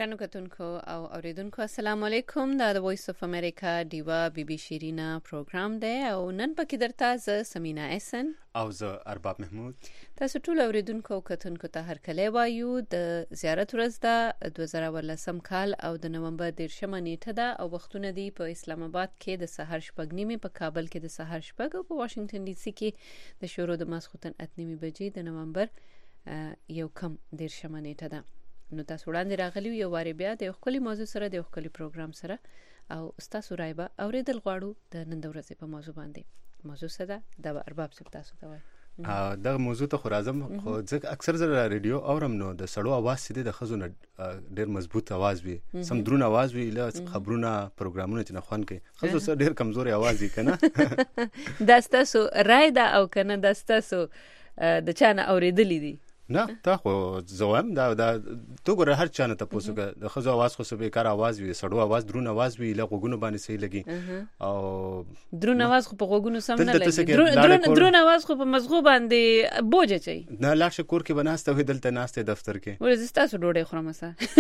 ګرانو کتونکو او اوریدونکو السلام علیکم. دا د وایس اف امریکا دیوا بی بی شیرینا پروګرام دی او نن پکې درته ز سمینا احسن او زه ارباب محمود. تاسو ټول اوریدونکو او کتونکو ته هرکلی وایو. د زیارت ورځ ده 2018 کال او د نومبر 10 نیټه ده او وختونه دی په اسلام آباد کې د سحر شپږ نیمه، په کابل کې د سحر شپږ او په واشنگټن ډي سي کې د شروع د ماسخوتن 8 بجې د نومبر یو کم 10 نیټه ده. نو تاسو وړاندې راغلی یو واری بیا د خپل موضوع سره د خپل پروګرام سره او تاسو رایبه اوریدل غواړو د نن د ورځې په موضوع باندې. موضوع څه ده د ارباب څخه تاسو ته وایي. دا موضوع ته خو راځم، خو ځکه اکثر زه رادیو اورم نو د سړو आवाज سي د خزونه ډېر مضبوط आवाज وي، سم درون आवाज وي، له خبرونه پروګرامونه چې نه خوان کوي خزو سره ډېر کمزوري आवाज وي کنه. دا تاسو رای ده او کنه دا تاسو د چانه اوریدلې دي؟ نه تا خو زوام دا تو ګره هر چانه ته پوسوګه د خزو आवाज خو سبه کار आवाज وي، سړو आवाज درون आवाज وي، له غوګونو باندې صحیح لګي او درون आवाज خو په غوګونو سم نه لګي. درون आवाज خو په مزغو باندې بوجه چي نه لاشه کور کې بناسته وي، دلته ناسته دفتر کې ولې تاسو ډوډۍ خورم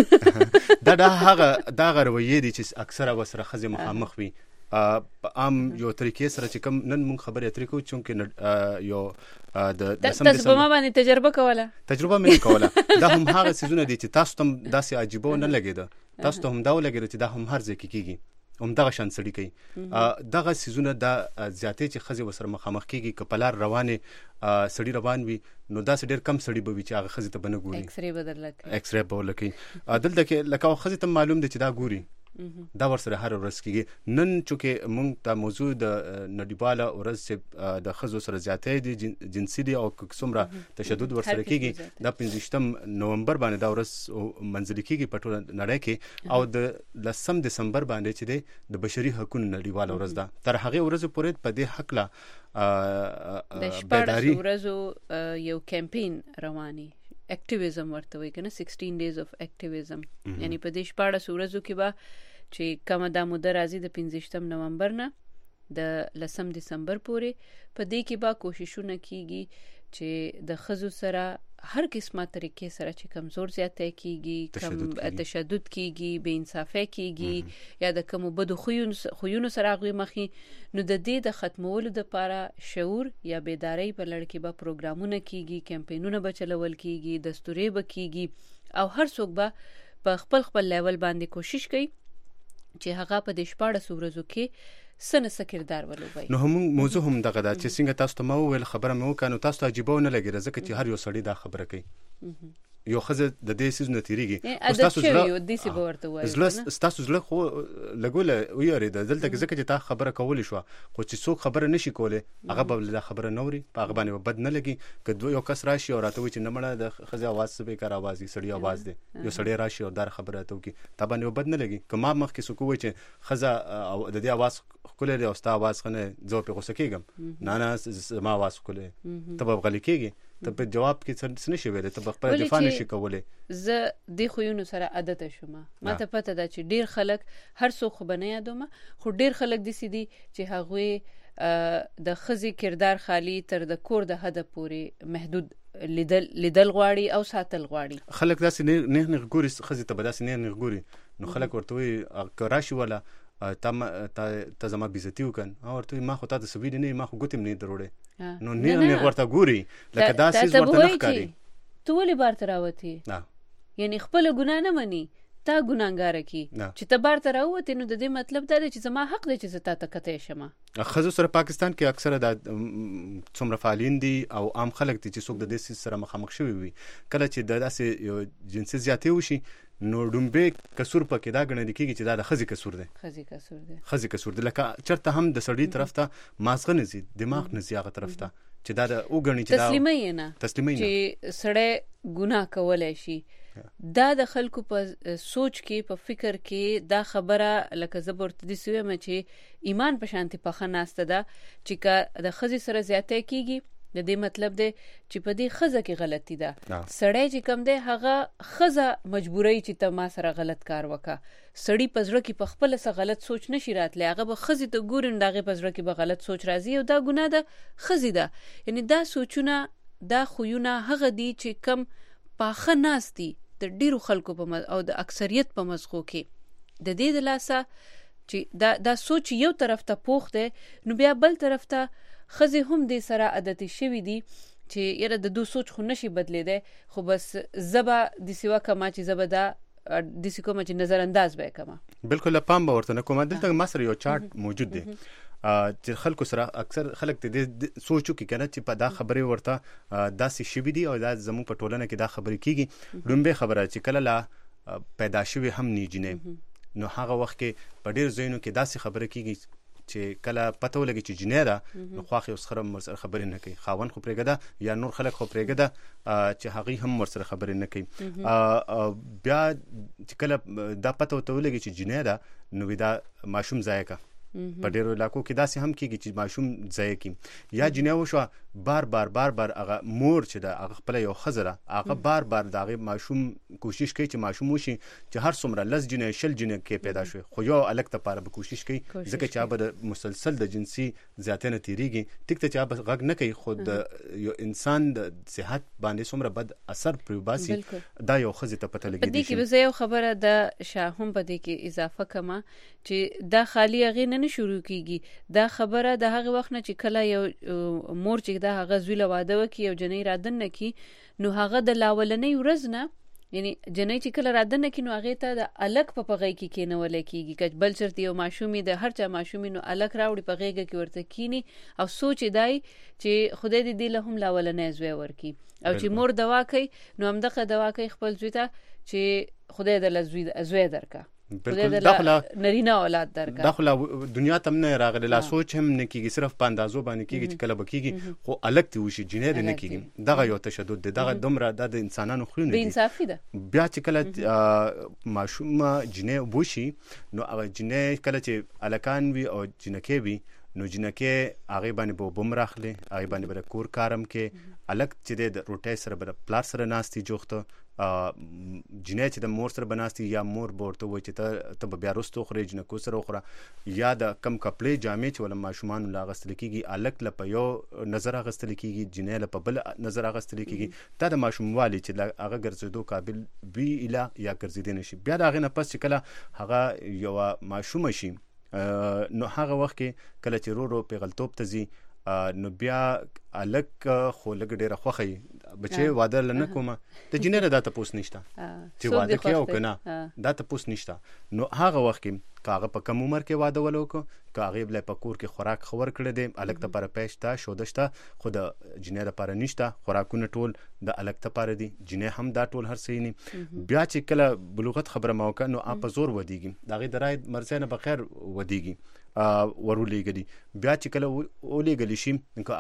سه. دا هغه دا غروي دي چې اکثره وسره خزه مخامخ وي عام یو طریقې سره چې کوم نن مونږ خبرې اترې کوو، چونکې یو د سم تاسو په ما باندې تجربه مې کوله. دا هم هغه سيزونه دي چې تاسو ته داسې عجیبه نه لګیده، تاسو ته هم دا ولګیده چې دا هم هر ځای کې کیږي، هم دغه شان سړی کوي. دغه سيزونه دا زیاتې چې خزه وسره مخامخ کیږي، کپلار روانه سړی روان وي نو دا ډېر کم سړی به وي چې هغه خزه ته بنه ګوري، ایکس-ری بدل کوي. دلته کې لکه خزه ته معلوم دي چې دا ګوري، دا ورسره هر ورځ کېږي. نن چونکې مونږ ته موضوع د نړیواله ورځ چې د ښځو سره زیاتې دي جنسي دي او څومره تشدد ورسره کېږي، دا 15 نومبر باندې دا ورځ منځلي کېږي په ټوله نړۍ کې، او د 10 دسمبر باندې چې دی د بشري حقوقو نړیواله ورځ ده. تر هغه ورځ پورې په دې حق لا د شپږ ورځو یو کمپین رواني اکټیویزم ورته وي کنه، 16 days of activism. یعنی په دې شپږ ورځو کې به چې کومه د موده راځي د 15 نومبر نه د 10 دسمبر پورې، په دې کې به کوششونه کیږي چې د خزو سره هر قسمه طریقې سره چې کمزور زیاته کیږي، کم تشدد کیږي، بے انصافي کیږي، یا د کوم بدو خویونو سره غوي مخي. نو د دې د ختمولو لپاره شعور یا بیداری په لړ کې به پروګرامونه کیږي، کمپاینونه به چلول کیږي، دستوري به کیږي، او هر څوک به په خپل لیول باندې کوشش کوي چې هغه په دې شپږ ورځو کې سنه کردار ولوبي. نو هم موضوع هم دغه دا چې څنګه تاسو ته مو ویل خبره مې وکړه، تاسو ته عجیبه نه لګی ځکه چې هر یو سړی دا خبره کوي. یو خزه د دې سیز نتیریږي او تاسو زړه د سی ورته وایي، تاسو زړه خو لګول ویری د دلته ځکه چې تا خبره کول شو، خو چې څوک خبره نشي کوله هغه به له خبره نوري په هغه باندې بد نه لګي. کله یو کس راشي او راته وي چې نه مړه د خزه आवाज سبه کار आवाज سړی आवाज دی، یو سړی راشي او در خبره ته کوي تا باندې بد نه لګي. کما مخ کې څوک وي چې خزه د دې आवाज کوله دی او ستا आवाज خنه زه په غوسه کېږم، نه ما आवाज کوله ته به غلي کېږي، ته په جواب کې څه نشي ویلې، ته خپل دفاع نشي کولای. زه د خوینو سره عادت شوم، ما ته پته ده چې ډیر خلک هر څوک خو بنه یادوم، خو ډیر خلک دي سي دي چې هغه د خزي کردار خالی تر د کور د هدف پورې محدود لیدل غواړي او ساتل غواړي. خلک داسې نه غوري خزي ته بداسې نه غوري، نو خلک ورته وي کراشي ولا تا زما بیزتی وکن او ورته ما خو تا د سویډ نه ما خو ګوتم نه دروړې، نو نه ورته ګوري لکه دا سیس ورته نه ښکاري. تو ولې بار تراوتی؟ یعنی خپل ګناه نه مني، تا ګناګار کی چې ته بار تراوتی، نو د دې مطلب دا دی چې زما حق دی چې زه تا کته شم. خزو سره پاکستان کې اکثره د څومره فعالین دي او عام خلک دي چې څوک د دې سره مخامخ شوی وي، کله چې د داسې یو جنسي زیاتې وشي نو ډومبه کسور پکې دا غنل کېږي چې دا د خزي کسور دی، لکه چرته هم د سړی طرف ته مازغه نه زی، دماغ نه زی هغه طرف ته چې دا د وګڼي چې دا تسلیمي نه چې سړی ګناه کولای شي. دا د خلکو په سوچ کې په فکر کې دا خبره لکه زبرت دي سوی م چې ایمان په شانتي په خناسته ده چې کا د خزي سره زیاتې کیږي، د دې مطلب دی چې په دې خزه کې غلطي ده. سړی چې کم دی هغه خزه مجبورای چې ته ما سره غلط کار وکا، سړی پزړه کې په خپل سره غلط سوچ نشي راتلی، هغه به خزي ته ګورن دغه پزړه کې به غلط سوچ راځي او دا ګناه ده خزي ده. یعنی دا سوچونه دا خوونه هغه دي چې کم پاخه ناستی د ډیرو خلکو او د اکثریت په مزغو کې د دې د لاسه چې دا سوچ یو طرف ته پوخ دی، نو بیا بل طرف ته ښځې هم دې سره عادتي شوي دي چې یاره د دو سوچ خو نشي بدلیدی، خو بس زبا داسې وکړمه چې زبا دا داسې کومه چې نظر انداز به یې کړمه. بالکل پام به ورته نه کومه. دلته ما سره یو چارت موجود دی چې خلکو سره اکثر خلک ته دې سوچو کې کنه چې په دا خبرې ورته داسې شوي دي او دا زموږ په ټولنه کې دا خبرې کیږي. لومبه خبره چې کله لا پیدا شوي هم نه جنې، نو هغه وخت کې په ډیر ځایونو کې داسې خبره کیږي چې کله پته ولګي چې جنې ده، نو خواخې اوس خره ورسره خبرې نه کوي، خاوند خو پرېږده یا نور خلک خو پرېږده چې هغوی هم ورسره خبرې نه کوي. بیا چې کله دا پته ورته ولګي چې جنې ده، نو دا ماشوم ضایع که. په ډیرو علاقو کې داسې هم کېږي چې ماشوم ضایع کړي. یا جنې وشوه بار بار هغه مور چې ده هغه خپله یو ښځه ده، هغه بار د هغې ماشوم کوشش کوي چې ماشوم وشي چې هر څومره 10 جنې 20 جنې کې پیدا شوي، خو یو هلک دپاره به کوشش کوي، ځکه چې هغه به د مسلسل د جنسي زیاتۍ نه تېرېږي. ټیک ته چې هغه غږ نه کوي، خو د یو انسان د صحت باندې څومره بد اثر پرې وباسي، دا یو ښځې ته پته لګېدی شي. په دې کې به زه یو خبره د شاه هم په دې کې اضافه کړم چې دا خالي هغې نه شروع کیږي. دا خبره د هغه وخت نه چې کله یو مور چې دا هغه زوی له واده وکړي او جنۍ رادن نه کړي، نو هغه د لاولنۍ ورځ نه، یعنی جنۍ چې کله رادن نه کړي، نو هغې ته د الک په غېږ کې کېنولی کېږي. که بل چېرته یو ماشوم د هر چا ماشوم نو الک راوړي په غېږه کې ورته کینی او سوچ یې دی چې خدای دې له هم لاولنۍ زوی ورکړي، او چې مور دوا کوي نو همدغه دوا کوي خپل زوی ته چې خدای دې زوی درکړه، بالکل داخله نرینه اولاد درکا. داخله دنیا تم نه راغلی، لا سوچ هم نه کیږي، صرف په اندازو باندې کیږي چې کله بکیږي، خو الګ تی وشي جنې نه کیږي. دغه یو تشدد دی، دغه دومره د انسانانو خلونه دي، بې انصافي ده. بیا چې کله ماشوم جنې وشي، نو هغه جنې کله چې الکان وي او جنکې وي، نو جنکې هغه باندې به بمراخلي، هغه باندې به کور کارم کې الګ چې د روټي سره به پلار سره ناستي جوخته، جنې چې د مور سره بناستي، یا مور به ورته وایي چې ته به بیا وروسته وخورې، جنکو سره وخوره، یا د کم کپړې جامې چې ول ماشومانو له اغوستل کېږي، الګ له په یو نظر اغوستل کېږي، جنې له په بل نظر اغوستل کېږي. دا د ماشوموالي چې هغه ګرځېدو قابل وي اله یا ګرځېدی نه شي. بیا د هغې نه پس چې کله هغه یوه ماشومه شي، نو هغه وخت کې کله چې رو پیغلتوب ته ځي، نو بیا الک خو لږ ډېره خوښه وي، بچی واده نه کومه، د جنې نه دا تپوس نشته چې واده کې او که نه، دا تپوس نشته. نو هغه وخت کې که هغه په کم عمر کې واده ول وکړو، که هغې بله په کور کې خوراک ښه ورکړی دی، الک دپاره پیش شته، شوده شته، خو د جنې دپاره نشته. خوراکونه ټول د الک دپاره دي، جنې هم دا ټول هر څه نه. بیا چې کله بلوغت خبره ما وکړه، نو په زور ودیږي، د هغې د رایې مرضی نه بخیر ودیږي، ورولېږلي. بیا چې کله ولېږلی شي،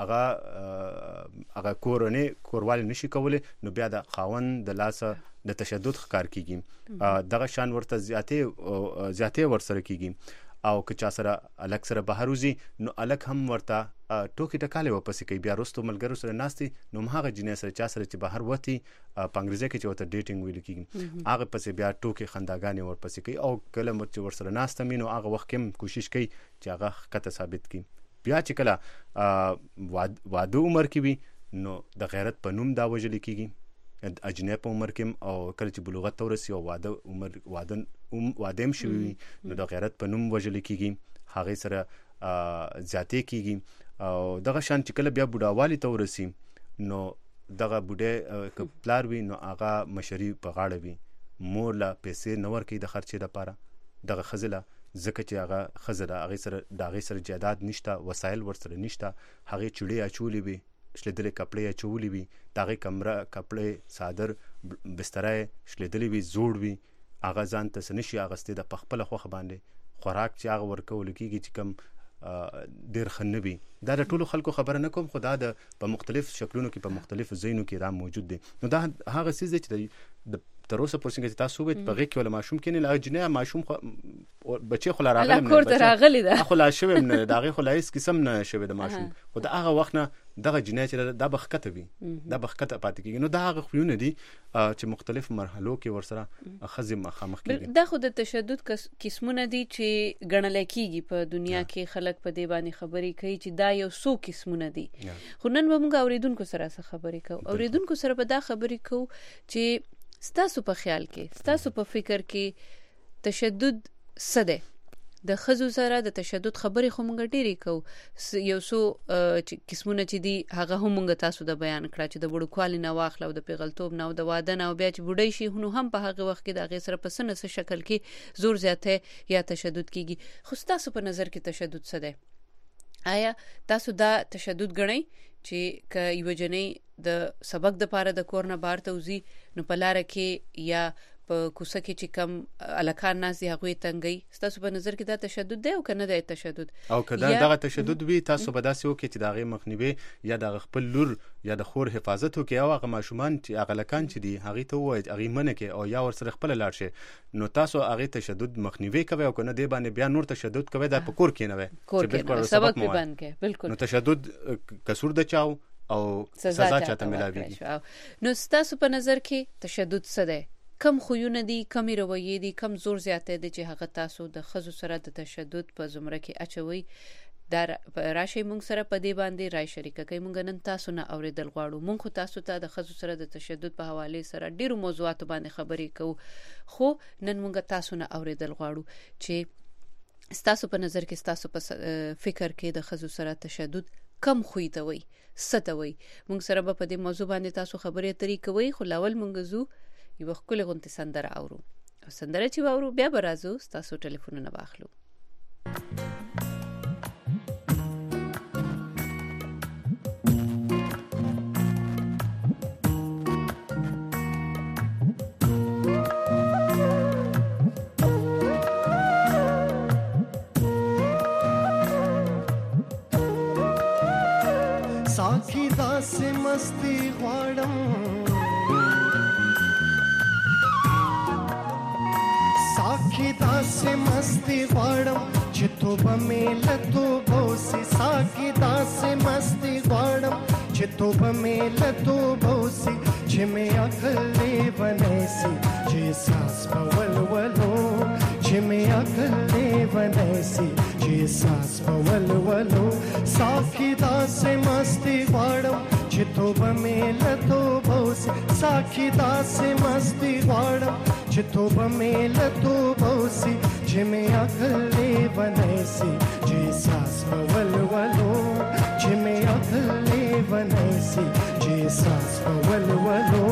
که هغه کوروالی نشي کولی، نو بیا د خاوند د لاسه د تشدد ښکار کېږي، دغه شان ورته زیاتې ورسره کېږي. او که چا سره الک سره بهر وځي، نو الک هم ورته ټوکې ټکالې ورپسې کوي. بیا وروستو ملګرو سره ناستې، نو همهغه جنۍ سره چا سره چې بهر وتي، په انګریزي کې چې ورته ډیټینګ ویل کېږي، هغه پسې بیا ټوکې خنداګانې ورپسې کوي. او کله چې ورسره ناسته وي، نو هغه وخت کې هم کوشش کوي چې هغه ښکته ثابت کړي. بیا چې کله واده عمر کې وي، نو د غیرت په نوم دا وژل کېږي، اجنې په عمر کې، او کله چې بلوغت ته ورسي او واده هم شوي وي، نو د غیرت په نوم وژل کېږي، هغې سره زیاتې کېږي. او دغه شان چې کله بیا بوډاوالي ته ورسي، نو دغه بوډۍ که پلار وي، نو هغه مشري په غاړه وي، مور له پیسې نه ورکوي د خرچې دپاره دغه ښځې له، ځکه چې هغه ښځه ده، د هغې سره جایداد نشته، وسایل ورسره نشته، هغې چوړې اچولې وي، شلېدلې کپړې اچولې وي، د هغې کمره کپړې څادر بستره یې شلېدلې وي، زوړ وي، هغه ځان ته څه نشي اخیستی، د په خپله خوښه باندې خوراک چې هغه ورکولو کېږي چې کوم ډېر ښه نه وي. دا د ټولو خلکو خبره نه کوم، خو دا په مختلف شکلونو کې په مختلفو ځایونو کې دا موجود دی. نو دا هغه څیز دی چې د تر اوسه پورې څنګه چې تاسو وویل په غېږ کې ولا ماشوم کېني، لا جنۍ ماشوم بچی خو لا راغلی نه، کور ته راغلی ده، خو لا شوی هم نه، د هغې خو لا هېڅ قسم نه شوی د ماشوم، خو د هغه وخت نه دغه جنۍ چې دا به ښکته وي، دا به ښکته پاتې کېږي. نو دا هغه خویونه دي چې مختلف مرحلو کې ورسره ښځې مخامخ کېږي. دا خو د تشدد قسمونه دي چې ګڼلی کېږي په دنیا کې، خلک په دې باندې خبرې کوي چې دا یو څو قسمونه دي. خو نن به موږ اورېدونکو سره څه خبرې کوو؟ اورېدونکو سره به دا خبرې کوو چې ستاسو په خیال کې، ستاسو په فکر کې تشدد څه دی؟ د ښځو سره د تشدد خبرې خو مونږ ډېرې کوو، یو څو قسمونه چې دي هغه هم مونږ تاسو د بیان کړه چې د وړوکوالي نه واخله او د پیغلتوب نه او د واده نه او بیا چې بوډۍ شي نو هم په هغه وخت کې د هغې سره په څه نه څه شکل کې زور زیاتی یا تشدد کیږي. خو ستاسو په نظر کې تشدد څه دی؟ آیا تاسو دا تشدد ګڼئ چې که یوه جنۍ د سبق دپاره د کور نه بهر ته وځي نو په لاره کې یا په کوڅه کې چې کم الکان ناست دي هغوی تنګوي، ستاسو په نظر کې دا تشدد دی او که نه دی تشدد؟ او که دغه تشدد وي تاسو به داسې وکړئ چې د هغې مخنیوی یا د خپل لور یا د خور حفاظت وکړئ او هغه ماشومان چې هغه الکان چې دي هغې ته ووایئ هغې منع کړئ او یا ورسره خپله لاړ شئ، نو تاسو هغې تشدد مخنیوی کوئ او که نه دې باندې بیا نور تشدد کوئ دا په کور کښېنوئ چې بالکل سبق مو وایي. بالکل. نو تشدد قصور د چاو او سزا چاته ملاویږي. نو ستاسو په نظر کې تشدد څه دی؟ کم خویونه دي، کمی رویې دي، کم زور زیاتی دی چې هغه تاسو د ښځو سره د تشدد په زمره کې اچوئ؟ دا راشئ مونږ سره په دې باندې رای شریکه کوئ. مونږ نن تاسو نه اورېدل غواړو. مونږ خو تاسو ته د ښځو سره د تشدد په حوالې سره ډېرو موضوعاتو باندې خبرې کوو، خو نن مونږ تاسو نه اورېدل غواړو چې ستاسو په نظر کې، ستاسو په فکر کې د ښځو سره تشدد کم خوی ته وایي، څه ته وایي؟ مونږ سره به په دې موضوع باندې تاسو خبرې اترې کوئ. خو لاول مونږ ځو یوه ښکلې غوندې سندره اورو، او سندره چې واورو بیا به راځو ستاسو ټلیفونونه به اخلو. साखी दास मस्ती غواړم، साखी दास मस्ती غواړم چې توبه مې له توبو سي، साखी दास मस्ती غواړم چې توبه مې له توبو سي، چې مې عقل لیونی سي چې احساس په ولولو، چې مې عقل لیونی سي چې احساس په ولولو. साखी दास मस्ती غواړم چې توبه مې له توبو سي، साखी दास मस्ती غواړم چې توبه مې له توبو سي، چې مې عقل لیونی سي چې احساس په ولولو، چې مې عقل لیونی سي چې احساس په ولولو.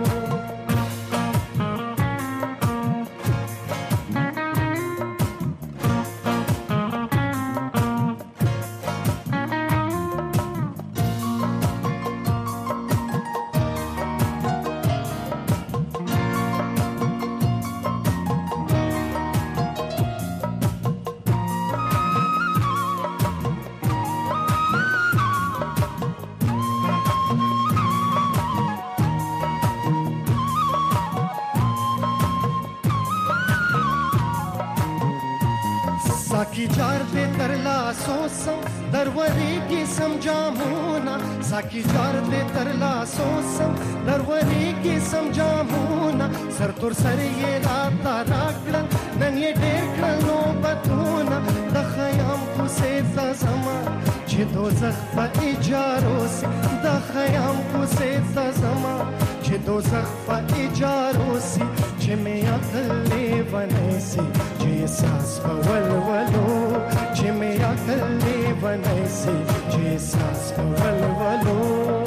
साखी जार दे तरला सोसम दरवरी समझामूना, साखी जार दे तरला सोसम दरवरी समझामूना, सर तुर सर ये राता राकड़न नन ये डेकड़न नो बतूना, दखयाम कुसे तजमा چې دوزخ په اجارو سي، دخیام کوسه تزما چې دوزخ په اجارو سي، چې مې عقل لیونی سي چې احساس په ولولو، چې مې عقل لیونی سي چې احساس په ولولو.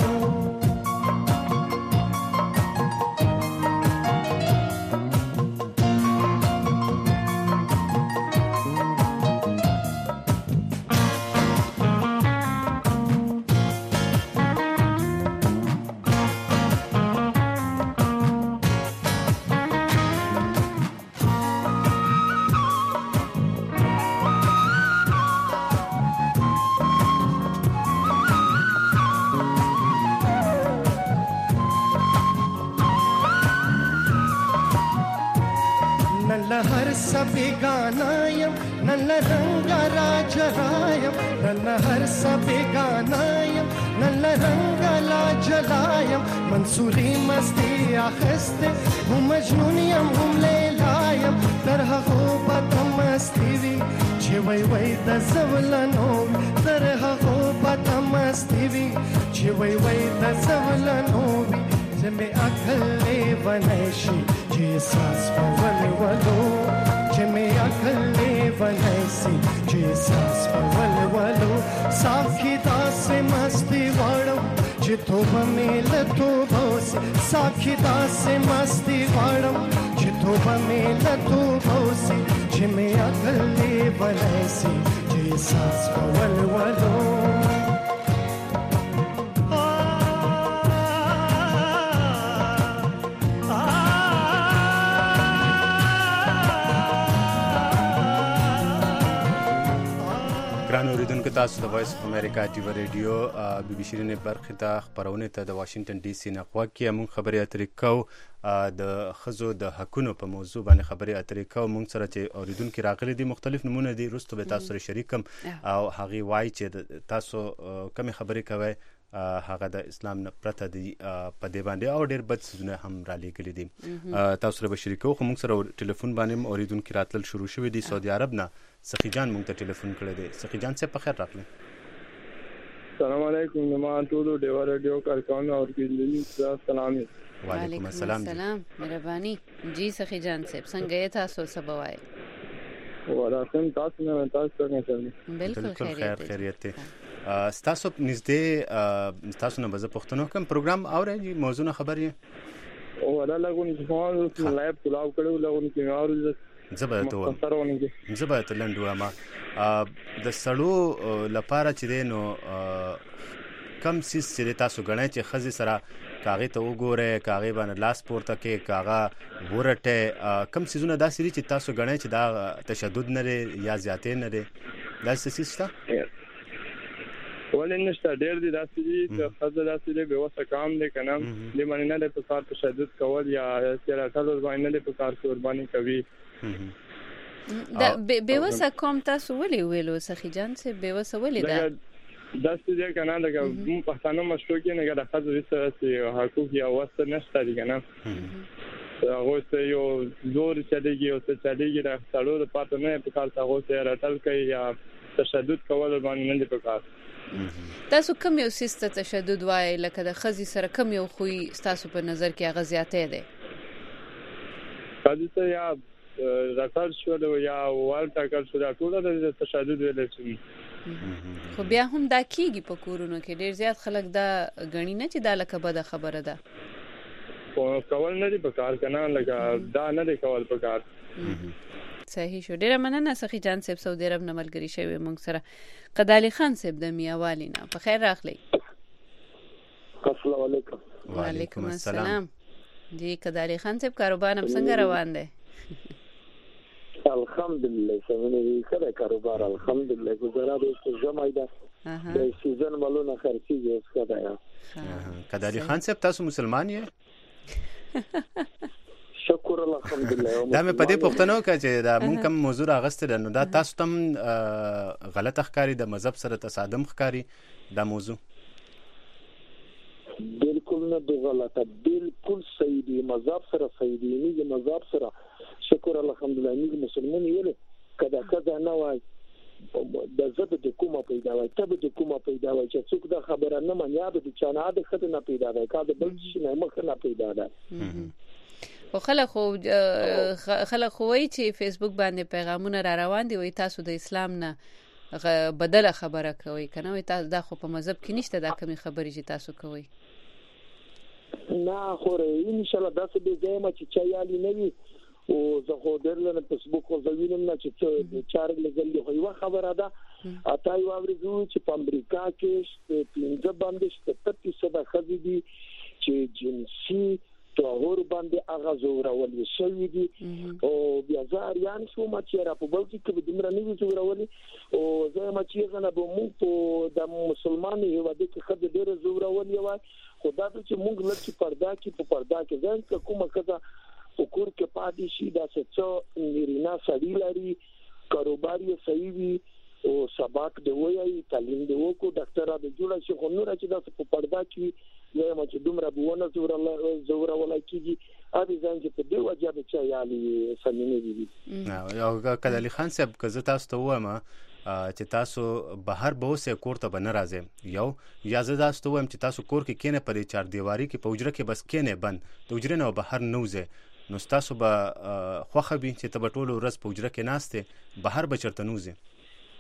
हर सबिगानायम नन्न रंगा राजरायम, नन्न हर सबिगानायम नन्न रंगा लाजलायम, मंसूरी मस्ती आखस्ते हूँ मजनूनियम हूँ लेलायम, तरह हो बदमस्तीवी छिवई वई दसवलनोवी, तरह हो बदमस्तीवी छिवई वई दसवलनोवी, जमे अकल लेवन ونشي چې احساس په ولولو چې مې عقل ونیسي چې احساس په ولولو ساکي داسې مستی غواړم چې توبه مې له توبو سي ساکي داسې مستی غواړم چې توبه مې له توبو سي چې مې عقل ونیسي چې احساس په ولولو ګران اوریدونکو تاسو د وایس اف امریکا ټي وی رادیو بي بي شيرین برخه ته خبرونه ته د واشنگټن ډي سي نه خواږه مون خبري اترې کو د خزو د حقونو په موضوع باندې خبري اترې کو مون سره چې اوریدونکو راغلي دي مختلف نمونه دي رستو به تاسو سره شریکم او هغه وای چې تاسو کوم خبري کوي هغه د اسلام نه پرته دی په دی باندې او ډیر بد سونه هم را لګل دي تاسو سره به شریکو خو موږ سره ټلیفون باندې اوریدونکو راتل شروع شوې دي سعودي عرب نه سخی جان موږ ته ټلیفون کړی دی سخی جان څه په خیر راغلی السلام علیکم نمان ټولو ډیوا رادیو کارکونو او کلیدي سلام وعلیکم السلام مهرباني جی سخی جان صاحب څنګه یې تاسو سبوای وراسم تاسو نه تاسو څنګه چلو بالکل خیریت ستاسو نږدې تاسو نه به پښتنو کوم پروګرام اورئ موضوع خبرې او دا لګون چې موږ لایو کلاو کړو لګون کې اورو زبات لندو ما د سړو لپاره چې دینو کم سیس چې تاسو غنئ چې خزي سره کاغې ته وګوره کاغې باندې لاس پورته کې کاغه ورټه کم سيزونه داسې دي چې تاسو غنئ چې دا تشدد نه لري یا زیاتې نه لري دا څه سیسته ولې نشته ډېر دي داسې دي چې خزه داسې دی به وسه کام دي کنه دې باندې نه په کار تشدد کول یا سیاست باندې نه په کار قرباني کوي دا بیوسه کوم تاسو ولې ویلو سخی جان سه بیوسه ولې دا داسې دی کنه دا پښتانه مشکو کې نه دا خزه وسه حقوق یا وسه نشته دي کنه هغه ته یو زور چلیږي او څه چلیږي دا څلور پاتې نه په کار هغه ته راتل کوي یا تشدد کول باندې نه په کار تاسو کوم یو سیسته تشدد وای لکه د خزي سره کوم یو خوې تاسو په نظر کې هغه زیاتې ده خزي ته یا راټر شو یا وال ټاکل شو دا ټول د تشدد ویل شي خو بیا هم دا کیږي په کورونو کې ډیر زیات خلک دا غنی نه چې دا لکه بده خبره ده کول نه دی په کار کنه لکه دا نه دی کول په کار صحیح شو ډیره مننه سخی جان صاحب سعودي عرب نه ملګری شوی مونږ سره قدالي خان صاحب د میاوالینا په خیر راغلی السلام علیکم وعلیکم السلام جی قدالي خان صاحب کاروبار هم څنګه روان دی الحمدلله څنګه کړه کاروبار الحمدلله گزاره به جمعه ده د سیزن مالونه خرڅیږي اوس کدا یا قدالي خان صاحب تاسو مسلمان یې شکر الحمدلله دا مې په دې پښتنو کې چې دا مونږ کوم موضوع راغسته نو دا تاسو تم غلط ښکاری د مذهب سره تصادم ښکاری دا موضوع بالکل نه دی غلطه بالکل صحیح دی مذهب سره صحیح دی نه مذهب سره شکر الحمدلله نه مسلمان یې کدا کدا نه وای د زړه د کومه پیدا وای ته د کومه پیدا وای چې څوک دا خبره نه مانیا به چې نه د خدای نه پیدا وای کا د بل شي نه مخ نه پیدا ده خو خلک وایي چې فیسبوک باندې پیغامونه را روان دي وایي تاسو د اسلام نه بدله خبره کوي کنه وایي تاسو دا خو په مذهب کې نشته دا کومي خبرې چې تاسو کوي نه خو ان شاء الله دا څه به زما چې چایالي نه وي او زه خو درلنه فیسبوک خو زوینم نه چې چار لګل دی خو یو خبره ده اته یو اورېدو چې په امریکا کې 15 باندې 30% خزي دي چې جنسي توهور باندې هغه زورول شوی دي او بیا ځاریان شو ما چې را په بلکې کې د مرنی زورول او زه ما چې غنه به موږ د مسلمان یو د خدای ډیر زورول یو خدای ته چې موږ لکه پردا کې ځان کومه کزه وکور کې پاتې شي دا څه نیرینا سړی لري کاروبار یې صحیح وي او سبق دی وایي تعلیم دی وکړو ډاکټر د جوړه شي خو نور چې دا په پردا کې یا ما چې دومره بونه زوره ولا کیږي ابي ځان چې په دی وجه به چا یالي سمینه دي یو قدالي خان صاحب که زه تاسو ته وایم چې تاسو بهر به اوسئ کور ته به نه راځئ یو یا زه داسې ته وایم چې تاسو کور کې کینئ په دې چاردیواري کې په حجره کې بس کینئ بند د حجرې نه بهر نه وځئ نو ستاسو به خوښه وي چې ته به ټوله ورځ په حجره کې ناست یې بهر به چېرته نه وځې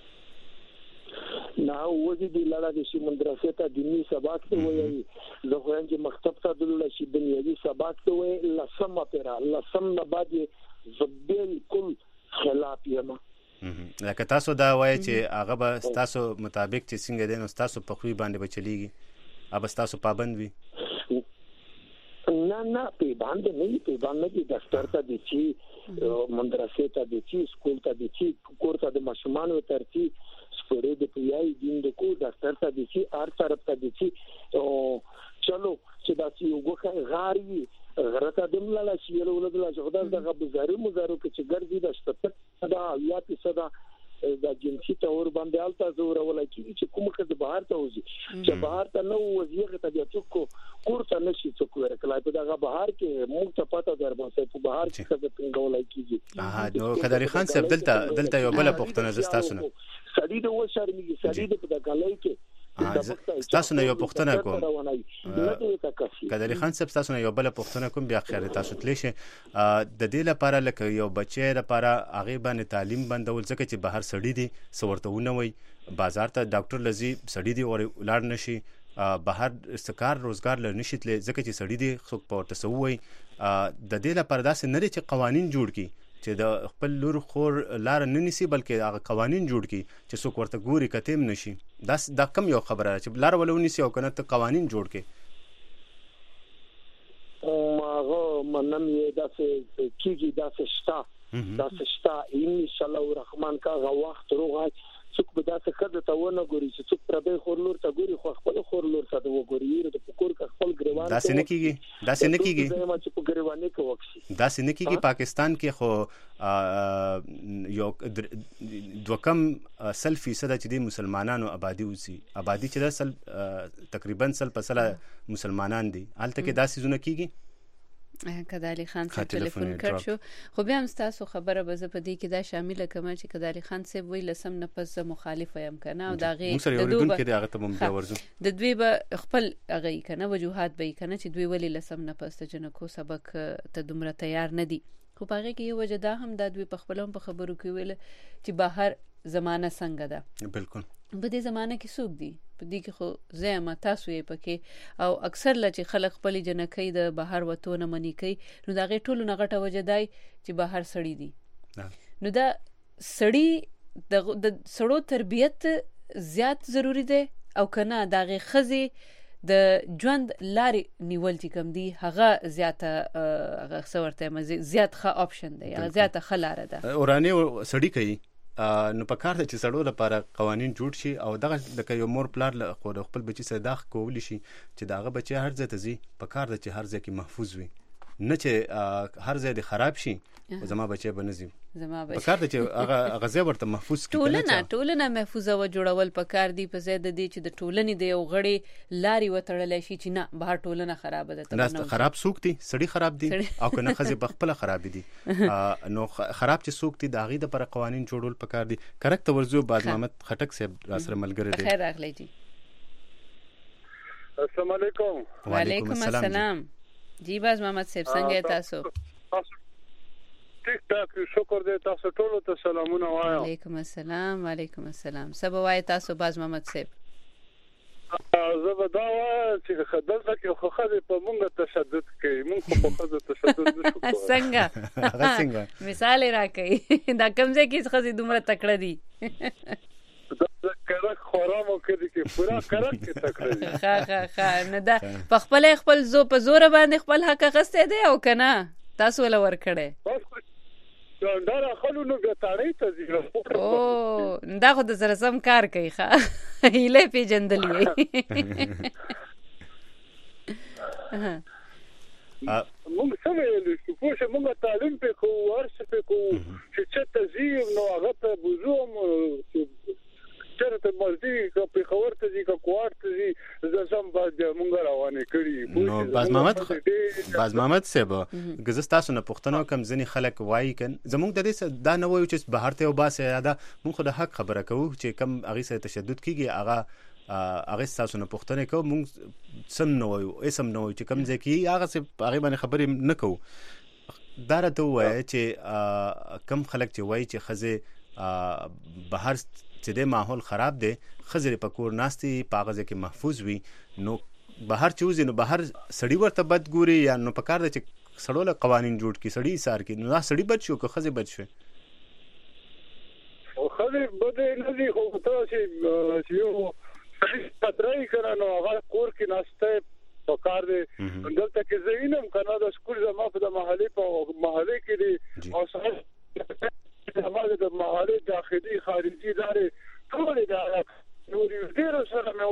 نه وځي د لاړه د شي مدرسې ته دیني سبق ته وایي زه خو چې مکتب ته دلته شي دنیوي سبق ته وایي لسم پیرا لسم نه بعد بالکل خلاف یم لکه تاسو دا وایي چې هغه به ستاسو مطابق چې څنګه دی نو ستاسو په خوی باندې به چلیږي هغه به ستاسو پابند وي نه پیبند نه پیبند دي دفتر ته دي چې مدرسې ته دي چې سکول ته دي چې کور ته د ماشومانو ترتي سپورې د پیای دین د کو دفتر ته دي چې هر طرف ته دي چې چلو چې دا چې وګه غاری غرته دملا شي له ولدلا شهدا دغه بزاري مزارو کې چې ګرځي د شپه دا یا په صدا دا جنسي تور باندې الته زور ولا چې کومه کې بهر ته وځي چې بهر ته نو وزیغه ته بیا څوک کور ته نشي څوک ورکلای په دغه بهر کې موږ ته پته درباسه په بهر کې څه څنګه ولای کیږي نو قدرې خان صاحب دلته یو بل پوښتنه زستاسو نه سړي د و شرمېږي سړي د په دغه کې تاسو نه یو پوښتنه کوم قدرې خان صاحب تاسو نه یو بل پوښتنه کوم بیا خیر تاسو تلی شي د دې لپاره لکه یو بچی لپاره هغه باندې تعلیم بندول ځکه چې بهر سړی دی سورته ونوي بازار ته ډاکټر لذي سړی دی او ولار نشي بهر استکار روزګار لر نشیتله ځکه چې سړی دی خو پورته سووي د دې لپاره داسې نه چې قوانين جوړ کی چې د خپل لور خور لار نه نسی بلکې هغه قوانين جوړ کی چې څوک ورته ګوري کتیم نشي دا کم یو خبره چې لار ولونی سي او کنه ته قوانين جوړ کی ماغه منم یې داسې کیږي داسې شتا ان شاء الله الرحمن کا وخت روغای څوک به داسې خدای ته ونه ګوري چې څوک پر به خور لور ته ګوري خو خپل خور لور ته وګوري د پکور کا خپل ګریوان داسې نه کیږي ما چې په ګریوانې کې وکسي داسې نه کیږي پاکستان کې خو یو 2% چې د مسلمانانو آبادی اوسي آبادی چې تقریبا 100% مسلمانان دي الته کې داسې زونه کیږي کدالی خان صاحب ټلیفون کړ شو خو بیا هم تاسو خبره به زه په دې کې دا شامل کما چې کدالی خان صاحب وی لسم نه پس مخالف یم کنه او دا غي د دوی کې دا غته مم ورزو د دوی به خپل هغه کنه وجوهات به کنه چې دوی ولی لسم نه پس جنکو سبق ته دومره تیار نه دي خو پاره کې یو وجه دا هم د دوی په خپلوم په خبرو کې ویل چې بهر زمانہ څنګه ده بالکل په دې زمانہ کې څوک دي په دې کې خو زما تاسو یې پکې او اکثر لچ خلک خپل جنکې د بهر وته نه منی کوي نو دا غي ټولو نغټه وجدای چې بهر سړی دي نو دا سړی د سړو تربیت زیات ضروری ده او کنه دا غي خزي د ژوند لاري نیول چې کم دي هغه زیاته هغه څورته زیات ښه اپشن دی هغه زیاته خلاره ده اوراني سړی کوي نو په کار ته چې سړو لپاره قوانين جوړ شي او دغه د یو مور پلار خو خپل بچی سره داخ کول شي چې داغه بچی هر ځای ته زی په کار د چې هر ځای کې محفوظ وي نه چې هر ځای د خراب شي زما بچی بنزي په کار د چې هغه غزه ورته محفوظ کړي ټولنه محفوظه و جوړول په کار دی په زیاده دي چې د ټولنې د یو غړي لاري وتړل شي چې نه بهر ټولنه خراب ده نه خراب سوق دي سړي خراب دي او کنه خزه بخپله خراب دي نو خراب چې سوق دي داغي د پر قوانين جوړول په کار دي کرکټ ورزو باز محمد خټک صاحب را سره ملګری دي خیر راغلی جی السلام علیکم وعلیکم السلام جی باز محمد صاحب څنګه تاسو ټیک ټاک شکر دې تاسو ټول ته سلامونه وایم وعلیکم السلام سبا وای تاسو باز محمد صاحب زه دا چې خدلته کې خو خدای په مونږ تشدد کوي مونږ په خدای تشدد نشو څنګه مثال راکې دا کوم ځای کې خدای دومره تکړه دي دا کرک خورامو کې پورا کرک کې تکړه دي ها نه دا په خپل زو په زور باندې خپل حق غسته دی او کنه تاسو ول ور کړه دا خلونو نو غتاړی ته زیرو او دا خو د سره سم کار کوي ښه هیله پیجندلې موږ سمې چې پوښه موږ تعلیم په کوو ورسې په کوو چې ته زیو نو هغه ته بوزوم چرته مرضی که پیښور ته ځي که کوټ ته ځي زه سم باندې مونږ روانې کړي نو باز محمد صاحب ګزس تاسو نه پښتنو کم ځنی خلک وایي کن زمونږ د دې دا نه وایو چې بهر ته وباسه دا مونږ خو د حق خبره کوو چې کم هغه سره تشدد کیږي هغه تاسو نه پښتنه کوو مونږ سم نه وایو اسم نه وایو چې کم ځکه هغه څه هغه باندې خبرې نه کوو دا راته وایي چې کم خلک چې وایي چې خزه بهر چې د ماحول خراب دی خزر په کور ناستي پاغزه کې محفوظ وي نو بهر چوزي نو بهر سړی ورته بد ګوري یا نو پکار د چې سړو له قوانين جوړ کی سړی سار کی نو سړی بد شو که خزه بد شو او خزه بد نه دی خو ته چې یو پترای کړه نو هغه کور کې ناشته پکار دی دلته کې زینم کنه د سکول زما په محلي کې دی او سره زموږ د محلي داخلي خارجي ادارې ټول ادارې نو ډېر سره مې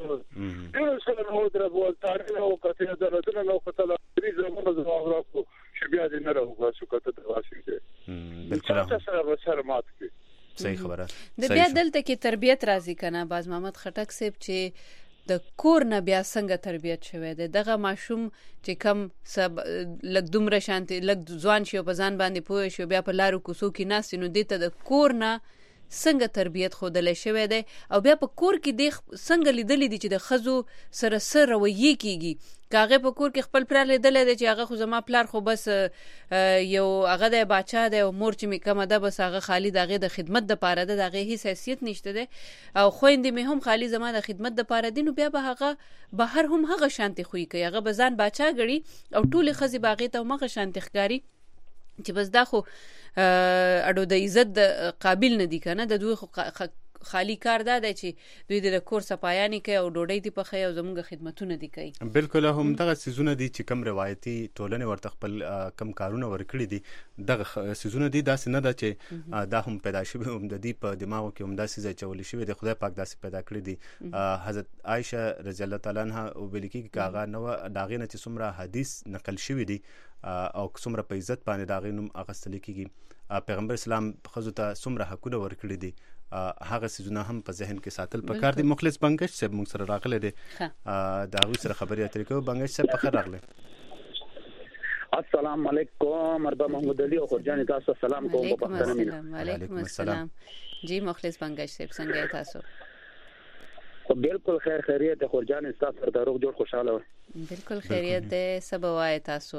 ډېر تاریخ او کته عدالتونه نو کتل زموږ ځواب راکو چې بیا دې نه راوځو شو کته د واسي کې بالکل سره مات کې صحیح خبره د بیا دلته کې تربیت راځي کنه باز محمد خټک صاحب چې د کور نه بیا څنګه تربیت شوی دی دغه ماشوم چې کم سب لګ دومره شانتي لګ ځوان شي په ځان باندې پوه شي بیا په لارو کوڅو کې ناس نو دته د کور نه څنګه تربیت خودل شوی دی او بیا په کور کې د څنګه لیدلې دي چې د خزو سره سره رویه کیږي کاغه په کور کې خپل پلار لیدل دي چې هغه خو زما پلار خو بس یو هغه د بچا دی او مور چې می کومه ده بس هغه خالی دغه د خدمت د پاره ده دغه هیڅ حیثیت نشته ده او خويندې می هم خالی زما د خدمت د پاره دي نو بیا به هغه بهر هم هغه شانتي خوې کوي هغه بزان بچا غړي او ټول خزي باغې ته مغه شانتي ښکاری چې بس دا خو اډو د عزت قابل نه دي کنه د دوی خالی کار دا دی چې دوی د کور صفایانی کوي او ډوډۍ دی په خي او زموږ خدمتونه دي کوي بالکل هم دغه سيزونه دي چې کم روایتي ټولنه ورته خپل کم کارونه ورکړي دي دغه سيزونه دي داسې نه ده چې دا هم پیدا شوی هم د دې په دماغو کې هم داسې ځای چول شوی د خدای پاک داسې پیدا کړی دي حضرت عائشه رضی الله تعالی عنها او بلکی کاغه نو داغه نه چې څومره حدیث نقل شوی دي او څومره په عزت باندې داغه نوم اغستل کیږي پیغمبر اسلام خزو ته څومره حقونه ورکړي دي هغه سيزونه هم په ذهن کې ساتل پکار دي مخلص بنگش صاحب موږ سره راغله دي دا غو سره خبرې اترې کوو بنگش صاحب په خیر راغله السلام علیکم مرحبا محمود علي او خورجان تاسو سلام کوم په پښتنه مینه وعلیکم السلام جی مخلص بنگش صاحب څنګه تاسو بالکل خیر خیریت خورجان تاسو سره روغ جوړ خوشاله بالکل خیریت ده سبا وای تاسو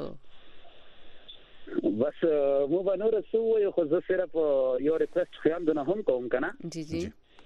بس مو باندې رسو یو خو زه صرف یو ریکوست خیام دونه هم کوم کنه جی جی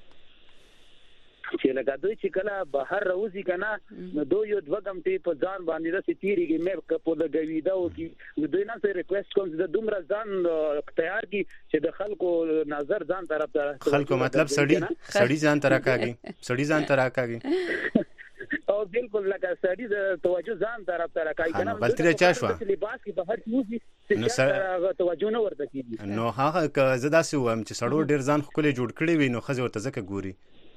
چې لکه دوی چې کله بهر راوځي کنه نو دوی یو دوه غمټې په ځان باندې راسي تیریږي مې په لګوي دا او کې دوی نه سره ریکوست کوم چې دومره ځان تیار کی چې د خلکو نظر ځان طرف ته خلکو مطلب سړی ځان تراکاږي سړی ځان تراکاږي او بالکل لکه سړی د توجه ځان طرف ته راکاږي کنه بلتره چا شو لباس کې بهر چوزي نو توجه نه ورته کیږي نو هغه زدا سو هم چې سړو ډیر ځان خپل جوړ کړی وي نو خزه ورته ځکه ګوري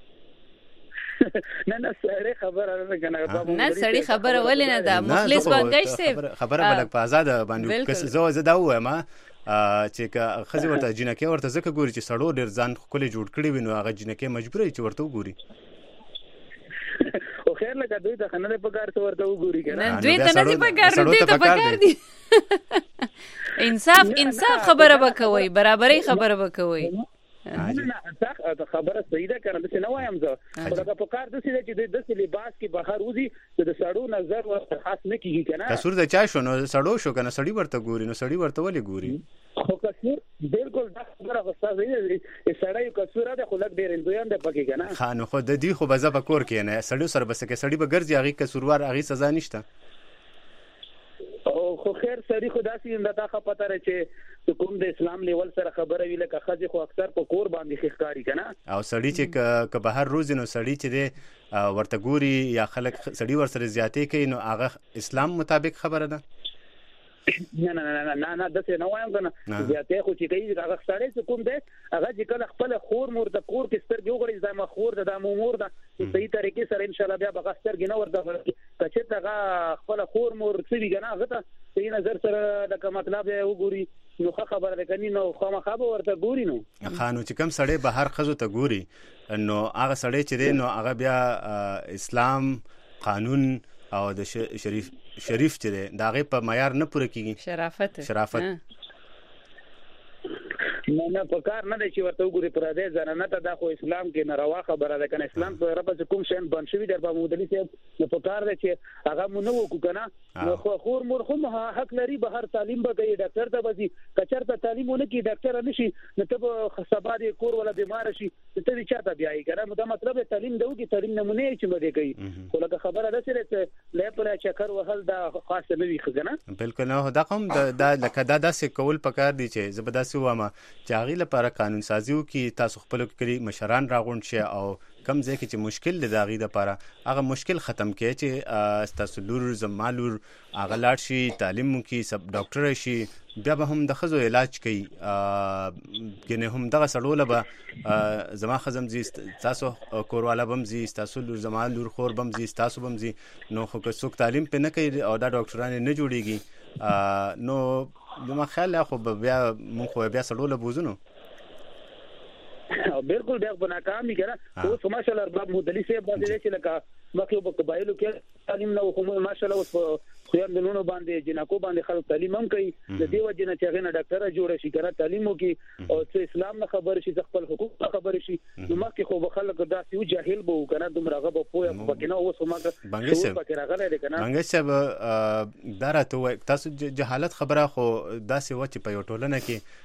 نه سړی خبره نه کنه نه سړی خبره ولې نه ده مخلص بنگش صاحب خبره بلک په آزاد باندې کس زدا وایم چې خزه ورته جنکه ورته ځکه ګوري چې سړو ډیر ځان خپل جوړ کړی وي نو هغه جنکه مجبورې چې ورته وګوري او خیر لکه دوی ته خنه په کار ورته وګوري کنه دوی ته نه په کار دوی ته په کار دي انصاف خبره وکوي برابرۍ خبره وکوي نه خبره صحیح ده کنه څه نه وایم زه خو په کار د څه چې د لباس کې بهر وځي د سړو نظر ورته خاص نه کیږي کنه کسور د چا شو نو سړو شو کنه سړی ورته ګوري نو سړی ورته ولې ګوري خو کسور بالکل دا خبره غوښتل دی سړی کسور ده خو لګ ډیر اندویان ده پکې کنه خانو خو د دې خو بزه په کور کې نه سړی سره بس کې سړی به ګرځي هغه کسوروار هغه سزا نشته او خو خیر سړی خدا سي انده تا پته را چې کوم د اسلام لیول سره خبره ویله که خځه خو اکثر په کور باندې ښکاری کنه او سړی چې که بهر روز نو سړی چې ورته ګوري یا خلک سړی ور سره زیاتې کوي نو هغه اسلام مطابق خبره ده نه د څه نه وایم کنه زیاتې خو چې کوي هغه سړی چې کوم ده هغه چې کله خپل خور مور د کور کې سترګې وګړي زما خور د مور ده صحیح طریقې سره ان شاء الله بیا به سترګې نه ورته کچې ته خپل خور مور څه وی کنه هغه ته صحیح نظر سره د مطلب وګوري نو خبره ده کني نو خامخا به ورته ګوري نو خانو چې کم سړی بهر خزو ته ګوري نو هغه سړی چې دی نو هغه بیا اسلام قانون او د شریف چې دی دا هغه په معیار نه پوره کیږي شرافت نه په کار نه دی چې ورته وګوري پر دې ځنه ته دا خو اسلام کې ناروا خبره ده کنه اسلام په رب چې کوم شین بن شوی در په مودلی چې نو په کار دی چې هغه مونږ نو وکړو کنه نو خو خور مور خو حق لري به هر تعلیم به کوي ډاکټر ته بزي کچرته تعلیم ونه کی ډاکټر نشي نو ته سبا دې کور ولا بیمار شي ته دې چاته بیاي کنه دا مطلب تعلیم دیو کی تعلیم نمونه چې مده کوي خو لکه خبره ده چې له په چکر وهل دا خاصه نه وي خزنه بالکل نه دا کوم دا لکه دا داسې کول پکار دي چې زبرداسي وامه چې هغه لپاره قانون سازیو کې تاسو خپل کړي مشران راغونډ شي او کم ځای کې چې مشکل دی داغي لپاره هغه مشکل ختم کړي چې تاسو لور زمالور هغه لاړ شي تعلیم کې سب ډاکټر شي بیا به هم د خزو علاج کوي کنه هم دغه سړول به زما خزم زی تاسو کورواله بم زی تاسو لور زمالور خور بم زی تاسو بم زی نو خو که څوک تعلیم په نه کوي او دا ډاکټران نه جوړيږي نو ما خیال خو بیا مونږ خو بیا سړول بوزونو بالکل بیا په ناکامي کنه او ماشاءالله رب مدلي سي باندې چې لکه مخکې په قبایلو کې تعلیم نو خو ماشاءالله اوس خو یندونو باندې جنکو باندې خلک تعلیم هم کوي د دیو جن چې غنه ډاکټر جوړ شي کنه تعلیم وکي او چې اسلام نه خبر شي خپل حقوق خبر شي نو مخکې خو خلک داسې یو جاهل بو کنه دومره غو پوهه پکې نه اوس ماګه پکې راغلی کنه بنګ صاحب دراته تاسو جهالت خبره خو داسې و چې په یو ټولنه کې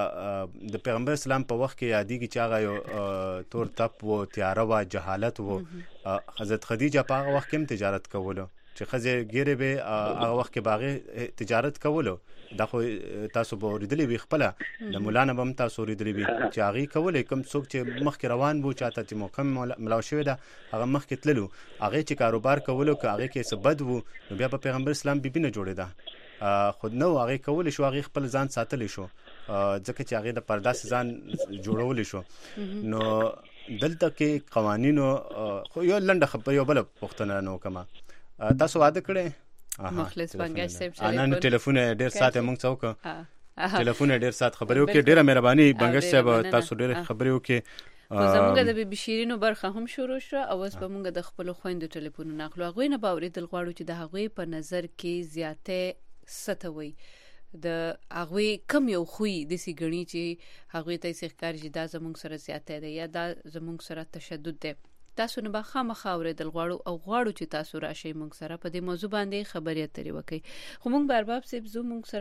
د پیغمبر اسلام په وخت کې یادېږي چې هغه یو تور تپ و تیاره و جهالت و حضرت خدیجه په هغه وخت کې تجارت کولو چې خزه ګیره به هغه وخت کې باغې تجارت کولو دا خو تاسو به اوریدلی وي خپل د مولانا بم تاسو اوریدلی وي چې هغه کولې کوم څوک چې مخکې روان وو چاته چې موقم ملاو شوی دا هغه مخکې تللو هغه چې کاروبار کولو که هغه کې سبد وو نو بیا په پیغمبر اسلام بیبي نه جوړېده خود نو هغه کول شو هغه خپل ځان ساتل شو ځکه چې هغه د پرداس ځان جوړول شو نو دلته کې قوانینو خو یو لنډه خبره یو بل پښتنه نو کما تاسو واده کړئ مخلص بنګش صاحب انا ټلیفون ډیر ساعت موږ څوک ټلیفون ډیر ساعت خبرو کې ډیره مهرباني بنګش صاحب تاسو ډیر خبرو کې زموږ د بي شیرینو برخه هم شروع شو او اوس به موږ د خپل خويندو ټلیفون ناخلو غوي نه باورې دل غواړو چې د هغوی په نظر کې زیاته ستوي د هغوی کم یو خوې د سیګنی چې هغوی ته ښکار چې دا زموږ سره زیاته ده یا دا زموږ سره تشدد ده تاسو نه به خامخا اورېدل غواړو او غواړو چې تاسو راشئ موږ سره په دې موضوع باندې خبرې اترې وکړي خو موږ بارباب صاحب زو موږ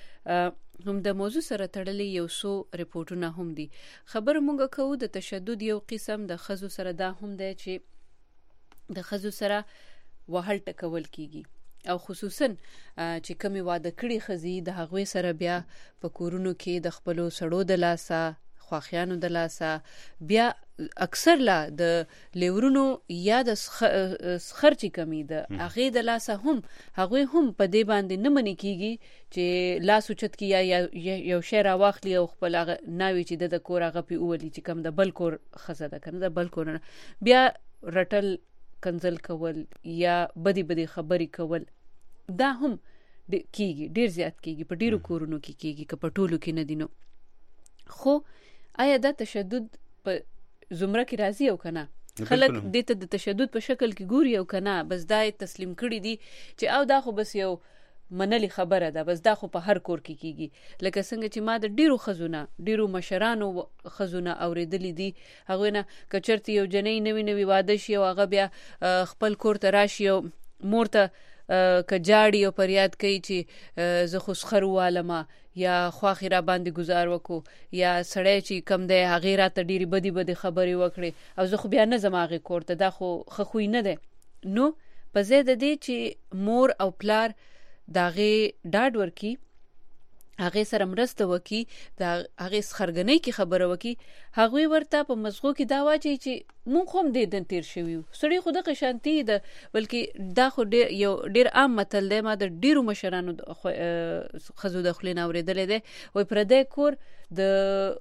سره هم د موضوع سره تړلې یو څو ریپورتونه هم دي خبر موږ کوو د تشدد یو قسم د خزو سره دا هم دی چې د خزو سره وهل ټکول کیږي او خصوصا چې کمی واده کړي خزي د هغوی سره بیا په کورونو کې د خپلو سړو د لاسه خواخیانو د لاسه بیا اکثر لا د لیورونو یا د خرچ کمی ده هغه د لاسه هم هغه هم په دې باندې نه منی کیږي چې لاس اوچت کی یا یو شی را واخلي او خپل ناوي چې د کور هغه پی اولي چې کم د بل کور خزه ده کنه د بل کور بیا رټل کنزل کول یا بدی خبري کول دا هم کیږي ډیر زیات کیږي په ډیرو کورونو کې کیږي که په ټولو کې نه دینو خو آیا دا تشدد په زمره کې راځي او کنه خلک د تشدد په شکل کې ګوري او کنه بس دا تسلیم کړي دي چې او دا خو بس یو منلي خبره ده بس دا خو په هر کور کې کیږي لکه څنګه چې ما د ډیرو مشرانو خزونه اوریدلې دي هغه نه کچرته یو جنې نوی واده شي او هغه بیا خپل کور ته راشي او مور ته کجاړي او پریاد کوي چې زه خو خروالما یا خواخي را باندې گزار وکړو یا سړی چې کم دی هغه راته ډېری بدی خبرې وکړي او زه خو بیا نه ځم هغې کور ته دا خو ښه خوی نه دی نو په ځای د دې چې مور او پلار د هغې ډاډ ورکړي هغې سره مرسته وکړي د هغې خرګنۍ کې خبره وکړي هغوی ورته په مزغو کې دا واچوي چې مونږ هم دې دن تیر شوي یو سړی خو دغه شانتي ده بلکې دا خو یو ډېر عام متل دی ما د ډېرو مشرانو ښځو د خولې نه اورېدلی دی وایي پردی کور د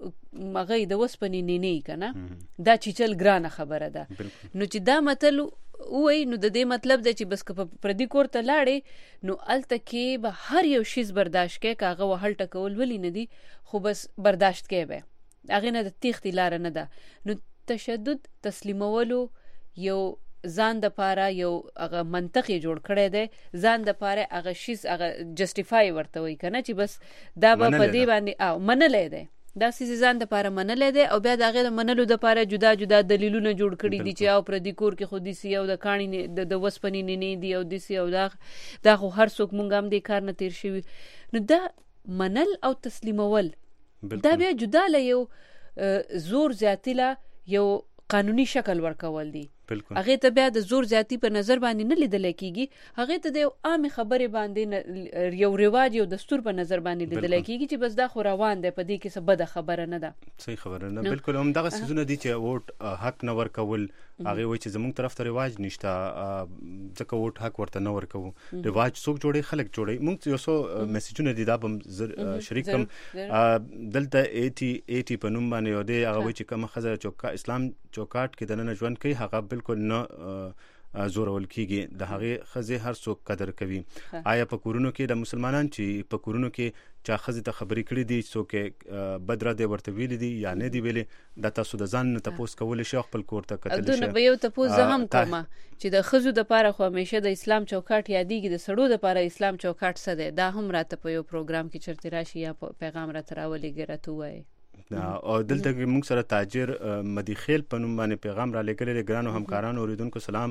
هغې د وسپنې نینې که نه دا چیچل ګرانه خبره ده نو چې دا متل وای نو د دې مطلب دی چې بس که په پردي کور ته لاړې نو الته کې به هر یو شیز برداشت کې کاغه وهل ټکول ولی نه دي خو بس برداشت کې به هغه نه د تیښتې لار نه ده. نو تشدد تسلیمولو یو ځان د پاره یو هغه منطق جوړ کړی دی ځان د پاره هغه شیز هغه جسټیفای ورته وای کنه چې بس دا به په دې باندې او منلې دی دا سیز ځان د پاره منلې دی او بیا د هغه منلو د پاره جدا جدا دلیلونه جوړ کړي دي چې او پردي کور کې خو دي سی او د کاڼي د وسپنې نه دی او دي سی او دا خو هر څوک مونږ هم دې کار نه تیر شوی. نو دا منل او تسلیمول دا بیا جدا له یو زور زیاتیله یو قانوني شکل ورکول دي. هغه ته بیا د زور زیاتی په نظر باندې نه لیدل کیږي هغه ته د یو عام خبرې باندې یو رواج یو دستور په نظر باندې لیدل کیږي چې بس دا خو روان دی په دې کې څه بده خبره نه ده. صحیح خبره نه بالکل هم دغه سيزونه دي چې ووټ حق نه ورکول هغه وایي چې زموږ طرف ته رواج نشته ځکه ووټ حق ورته نه ورکو رواج څوک جوړي خلک جوړي موږ یو څو میسجونه دي دا به شریک کوم دلته 80 په نوم باندې یو دی هغه وایي چې کوم خزر چوکا اسلام چوکاټ کې د نن ژوند کوي هغه بالکل نه زورول کیږي د هغه خزه هر څوک قدر کوي. آیا په کورونو کې د مسلمانان چې په کورونو کې چا خزه ته خبرې کړې دي څوک بدره دی ورته ویل دي یا نه دی ویل د تاسو د ځان ته پوس کول شي خپل کور ته کتل شي. دونه به یو ته پوس هم کومه چې د خزو د پاره خو همیشه د اسلام چوکاټ یادېږي د سړو د پاره اسلام چوکاټ څه دی دا هم راته په یو پروګرام کې چرته راشي یا پیغام را تراولې ګرته وای. او دلته موږ سره تاجر مدی خیل په نوم باندې پیغام را لګلې ګرانو همکارانو اوریدونکو سلام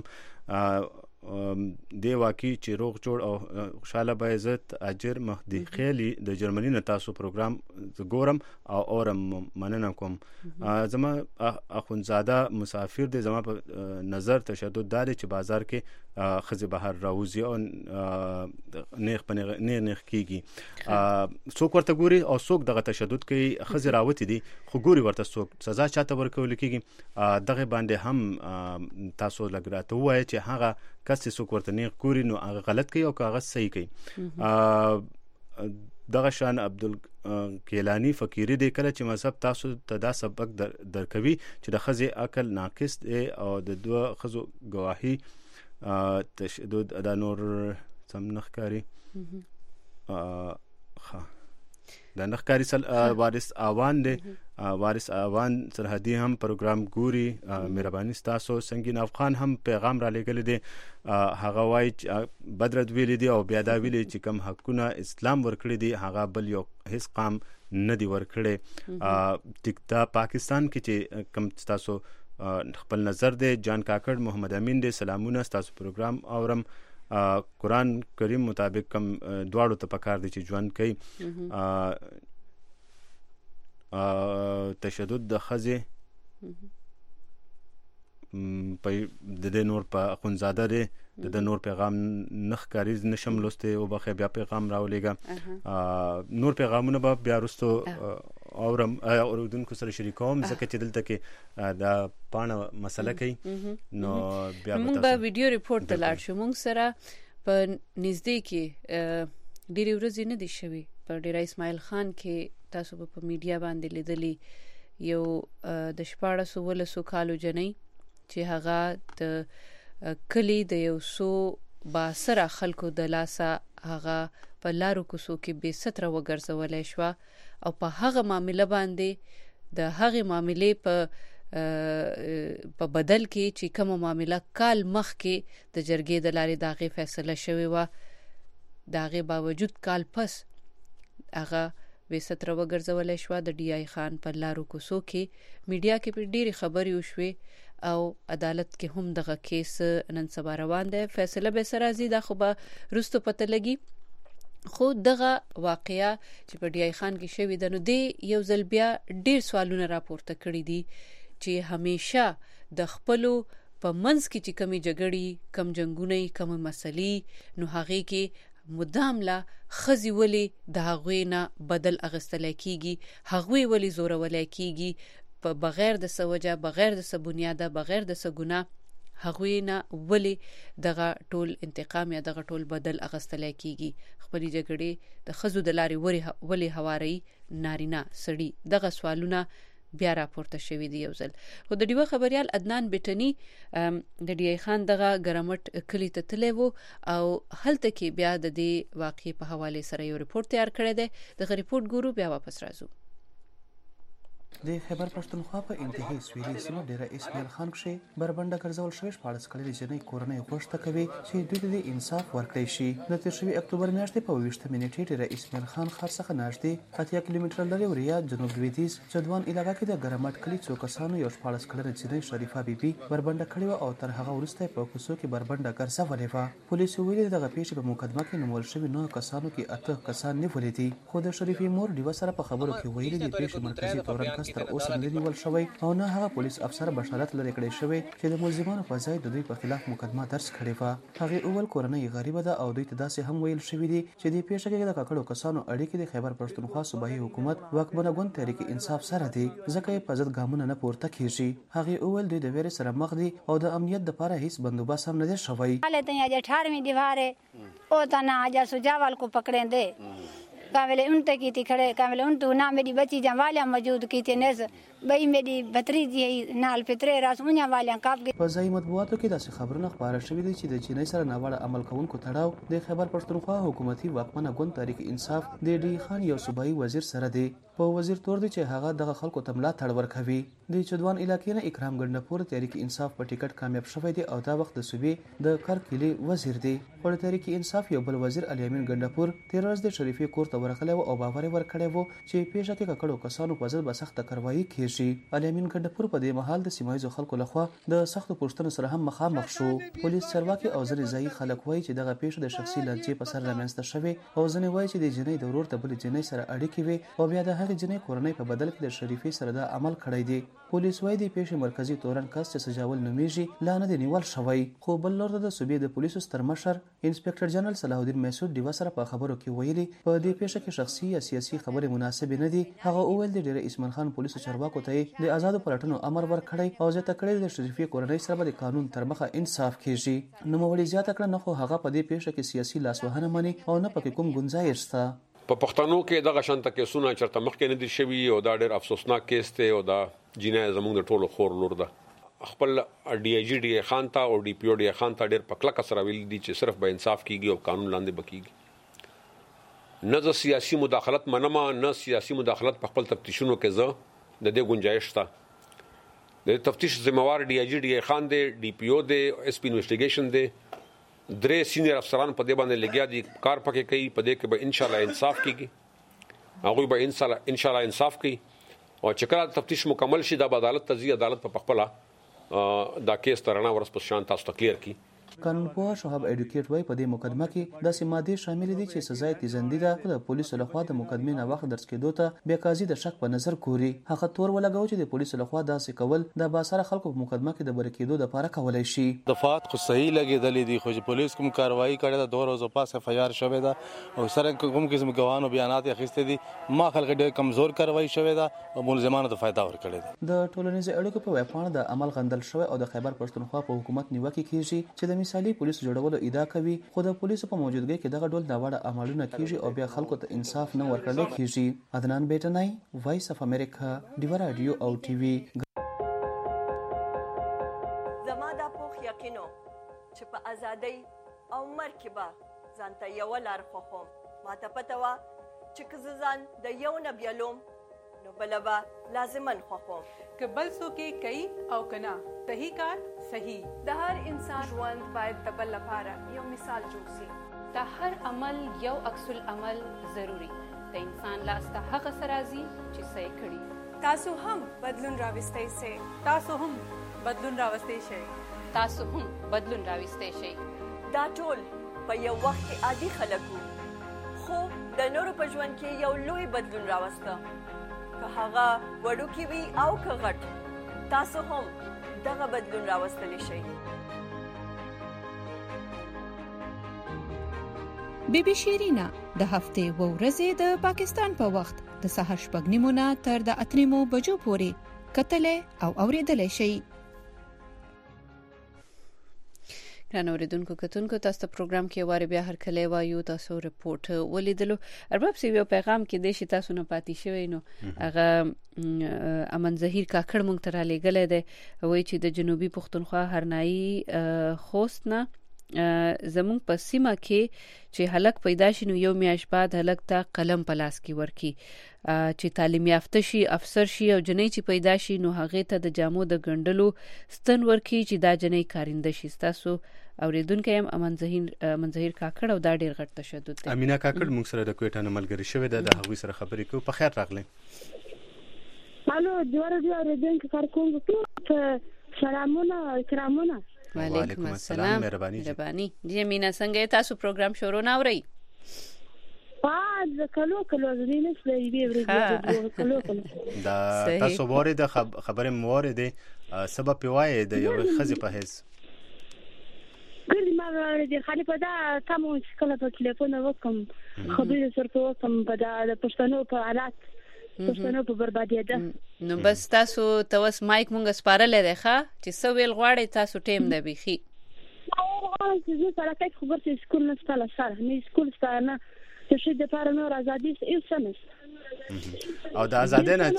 دی واقعي چې روغ جوړ او خوشاله به عزت اجر مهدی خیلی د جرمني نه تاسو پروګرام ګورم او اورم مننه کوم. زما اخونزاده مسافر دی زما په نظر تشدد دار چې بازار کې خزه بهر راوځي او نیخ پنه نیخ کیږي څوک ورته ګوري او څوک دغه تشدد کوي خزه راوتی دي خو ګوري ورته څوک سزا چاته ورکول کیږي دغه باندې هم تاسو لګراته وای چې هغه کس څوک ورته نیخ ګوري نو هغه غلط کوي او هغه صحیح کوي. دغه شان عبدالکیلانی فقیری دی کله چې مذهب تاسو ته دا سبق درکوي چې د خزه عقل ناقص دی او د دوه خزو گواهی تشدد دا نور سم نخکاری د نخکاری وارث اوان دی وارث اوان سرحدي هم پروګرام ګوري مهرباني تاسو سنگین افغان هم پیغام را لګل دي هغه وای بدرد ویل دي او بیا دا ویل چې کم حقونه اسلام ورکړي دي هغه بل یو هیڅ قام نه دی ورکړي. ټیکتا پاکستان کې چې کم تاسو خپل نظر دی جان کاکړ محمد امین دی سلامونه تاسو پروګرام اورم قرآن کریم مطابق کم دواړو ته پکار دي چې ژوند کوي. تشدد د خزه په د نور په اخونزاده دی د نور پیغام نخ کاریز نشم لسته او بخې بیا پیغام راولېګا نور پیغامونه به بیا رستو اورم اوردونکو سره شریکوم ځکه چې دلته کې دا پانه مسله کوي نو بیا موږ به ویډیو ریپورت ته لاړ شو. موږ سره په نږدې کې ډېرې ورځې نه دي شوي په ډیره اسماعیل خان کې تاسو په میډیا باندې لیدلی یو د 1400 کالو جنۍ چې هغه د کلی د یو سو باسره خلکو د لاسه هغه په لارو کوڅو کې بې ستره وګرځولای شو او په هغه معاملې باندې د هغه معاملې په بدل کې چې کومه معاملې کال مخکې د جرګې د لارې داغه فیصله شوی و داغه باوجود کال پس هغه بې ستره وګرځولای شو. د ډي آی خان په لارو کوڅو کې میډیا کې په ډېری خبرې وشوي او عدالت کې هم دغه کیس نن سبا روان دی فیصله به سره زی دا خو به رستو پته لګي خو دغه واقعیا چې په ډي آی خان کې شوی د نو دی یو ځل بیا ډیر سوالونه راپورته کړي دي چې همیشه د خپلو په منځ کې چې کمی جګړې کم جنگونه کم مسلې نو هغه کې مدام لا خزي ولی د هغوی نه بدل اغستل کیږي هغوی ولی زور ولای کیږي په بغیر د سوجا بغیر د سبونیاده بغیر د سګونه هغوی نه ولی دغه ټول انتقام یا دغه ټول بدل اغستل کیږي خپل جګړې د خزو د لارې ولی هواري نارینه سړی دغه سوالونه بیا راپورته شوې دي یو ځل. خو د ډیوه خبريال عدنان بیٹنی د ډی ای خان دغه ګرامټ کلی ته تللی وو او هلته کې بیا د دې واقعې په حواله سره یو ریپورت تیار کړی دی. دغه ریپورت ګورو بیا واپس راځو. د خیبر پښتونخوا په انتهایی سویلي سیمه ډیره اسماعیل خان کې بربنده ګرځول شوی 14 کلنې جنۍ کورنۍ غوښتنه کوي چې دوی ته انصاف ورکړي شي. د تیر شوي اکتوبر میاشتې په 20 منټې ډیره اسماعیل خان ښار څخه نږدې 80 کیلومتره لرې وریا جنوب لویدیځ چدوان علاقې کې د ګرامټ کلي څو کسانو یو 14 کلنې جنۍ شریفه بیبي بربنده کړې او تر هغه وروسته په کوڅو کې بربنده ګرځولې و. پولیسو ویلي دغه پیښه په مقدمه کې نومول شوی 9 کسانو کې 8 کسان نیولې دي. خو د شریفې مور ډیوه سره په خبرو کې ویلي د پیښې مرکزي تورن کس تر اوسه نه نیول شوی او نه هغه پولیس افسر بشارت لري کړی شوی چې د ملزمانو په ځای د دوی په خلاف مقدمه درج کړې و. هغه اول کورنۍ غریبه ده او دوی ته داسې هم ویل شوی دی چې د پیښې کې د ککړو کسانو اړیکې د خیبر پښتونخوا صوبایي حکومت واکمنه ګوند تحریک انصاف سره دي ځکه یې په ضد ګامونه نه پورته کیږي. هغه اول دوی د ویرې سره مخ دي او د امنیت لپاره هیڅ بندوبست هم نه دی شوی. حالت یې 18ویں دیوار ہے او تنا آجا سجاوال کو پکڑیں دے काबिल उन तक की थी खड़े काबिल उन तो ना मेरी बच्ची जहाँ वालियाँ मौजूद की थी नस बई मेरी भतरीजी नाल फितरे रास उन्या वालियाँ काप के په ځای مطبوعاتو کې داسې خبرونه خپاره شوي دي چې د چینای سره ناوړه عمل کوونکو تړاو د خیبر پښتونخوا حکومتي واکمنه ګوند تحریک انصاف د ډی خان یو صوبایي وزیر سره دی. په وزیر تور دی چې هغه دغه خلکو ته ملاتړ ورکوي. د چدوان علاقې نه اکرام ګنډپور تحریک انصاف په ټیکټ کامیاب شوی دی او دا وخت د صوبې د کرکلی وزیر دی. خو تحریک انصاف یو بل وزیر الیامین ګنډپور 13 د شریفې کور ته ورغلی او باور ورکړی وو چې پیښه کې ککړو کسانو په ضد به سخت کاروایی کیږي. الیامین ګنډپور په دې مهال د سیمایي خلکو لخوا د سخت پوښتنو سره هم مخامخ شو. پولیس چارواکي او ځینې ځایي خلک وایي چې دغه پیښه د شخصي لانجې په سر رامنځته شوې او ځینې وایي چې د جنۍ د ورور ته بلې جنۍ سره اړیکې وي او بیا د هغې جنۍ کورنۍ په بدل کې د شریفې سره دا عمل کړی دی. پولیس وایي د پیښې مرکزي تورن کس چې سجاول نومیږي لا نه دی نیول شوی. خو بل لور د صوبې د پولیسو ستر مشر انسپکټر جنرال صلاح الدین مسعود ډیوه سره په خبرو کې ویلي په دې پیښه کې شخصي یا سیاسي خبرې مناسبې نه دي. هغه وویل د ډیر اسماعیل خان پولیسو چارواکو ته د آزادو پلټنو امر ورکړی او زیاته کړی د شریفې کورنۍ سره به د قانون تر مخه انصاف کیږي. نوموړي زیاته کړه نه خو هغه په دې پیښه کې سیاسي لاسوهنه مني او نه پکې کوم گنجائش شته. په پښتنو کې دغه شانته کیسونه چرته مخکې نه دي شوي او دا ډېر افسوسناک کیس دی او دا جنای زموږ د ټولو خور لور ده. خپل ډي ای جی ډي خان ته او ډي پی او ډي خان ته ډېر پکله کسره ویل دي چې صرف به انصاف کیږي او قانون لاندې بکیږي. نه د سیاسي مداخلت منما نه سیاسي مداخلت په خپل تفتیشونو کې زه د دې گنجائش شته. د تفتیش ذمہوار ډي ای جی ډي خان دی ډي پی او دی اس پی انویسټیګیشن دی 3 سینیئر افسران په دې باندې لګیا دي کار پکې کوي په دې کې به ان شاء الله انصاف کیږي. هغه به ان شاء الله انصاف کوي او چې کله تفتیش مکمل شي د عدالت تزي عدالت په خپل دا کیس ترانه ورس په شان تاسو ته کلیر کی. قانونپوه شهاب ایډوکیټ وای په دې مقدمه کې داسې ماده شامل دي چې سزا تیزندې ده د پولیسو لخوا د مقدمې نه وخت درس کېدو ته بیا قاضي د شک په نظر ګوري. هغه تور ولګاو چې د پولیسو لخوا داسې کول د باسره خلکو په مقدمه کې د برکېدو لپاره کولای شي. دفعات خو صحیح لګېدلې دي خو چې پولیس کوم کاروایی کړې ده 2 ورځې پس اف آی آر شوې ده او سره کوم قسم ګواهانو بیانات اخیستې دي ما خلک ډېر کمزور کاروایی شوې ده او ملزمانو ته فایده ورکړې ده. د ټولنیز اړیکو په ویبپاڼه د عمل غندل شوی او د خیبر پښتونخوا په حکومت نیوکه کیږي چې د مثالي پولیسو جوړولو ادعا کوي خو د پولیسو په موجودګۍ کې دغه ډول ناوړه عملونه کیږي او بیا خلکو ته انصاف نه ورکړل کیږي. عدنان بیٹنای وایس اف امریکا ډیوا رادیو او ټي وي. زما د پوخ یقینو چې په ازادۍ او مرکبه ځانته یو لار خوخم ماته پته وا چې که ځان د یو نه بیلوم نو بلبا لازمن خوخم که بل څوک کوي او کنا صحیح کار صحیح د هر انسان ژوند باید د بل لپاره یو مثال جوړ شي. د هر عمل یو عکس العمل ضروری د انسان لاس ته هغه سرازي چې صحیح کړي. تاسو هم بدلون راوستئ شئ. تاسو هم بدلون راوستئ شئ. تاسو هم بدلون راوستئ شئ. دا ټول په یو وخت کې عادي خلک وو خو د نورو په ژوند کې یو لوی بدلون راوسته که هغه وړوکی وي او که غټ تاسو هم دغه بدلون راوستلی شئ. بی بی شیرینا د هفتې و ورځې د پاکستان په وخت د سهار 6:30 تر د 8 بجو پورې کتلې او اوریدلې شي. ګران اوریدونکو کتونکو تاسو ته پروګرام کې واره بیا هر کله وایو تاسو رپورټ ولیدلو ارباب سی یو پیغام کې د شي تاسو نه پاتې شوی نو هغه امن ظهیر کاکړ مونږ ته را لګل دی وایي چې د جنوبي پښتونخوا هرنایي خوست نه زمون په سیمه کې چې هلک پیدا شي نو یو میاش بعد هلک ته قلم په لاس کې ورکی چې تعلیم یافته شي افسر شي او جنې چې پیدا شي نو هغه ته د جامو د ګندلو ستن ورکی چې دا جنې کارنده شي. تاسو اوریدونکو هم امن ظهیر کاکړ او دا ډیر غټ تشدد دی. امینا کاکړ موږ سره د کوټه نه ملګری شوی د هغوی سره خبرې کوو. په خیر راغلی. الو جوړ دی اوریدونکو کارکون ته سلامونه کرامونه. وعلیکم السلام. مهرباني. جی مینا څنګه تاسو پروګرام شروع نه اورئ؟ کلو زینس دی ویری کلو دا تاسو واره د خبره مواره دی سبب پیوای د یو خزي په هیڅ ګل ما د خلیفہ دا تاسو کله په ټلیفون وکم خبرې سره وکم په د پښتنو په حالات پښتنو په بربادي ده. نو بس تاسو توس مایک مونږ سپارل دی ښا چې سو ویل غواړي تاسو ټیم دی بيخي زه سره کې خبر چې سکول نه ستاله سره نه سکول ستانه چې شي د پاره نور ازادي یو سمس او د ازادي نه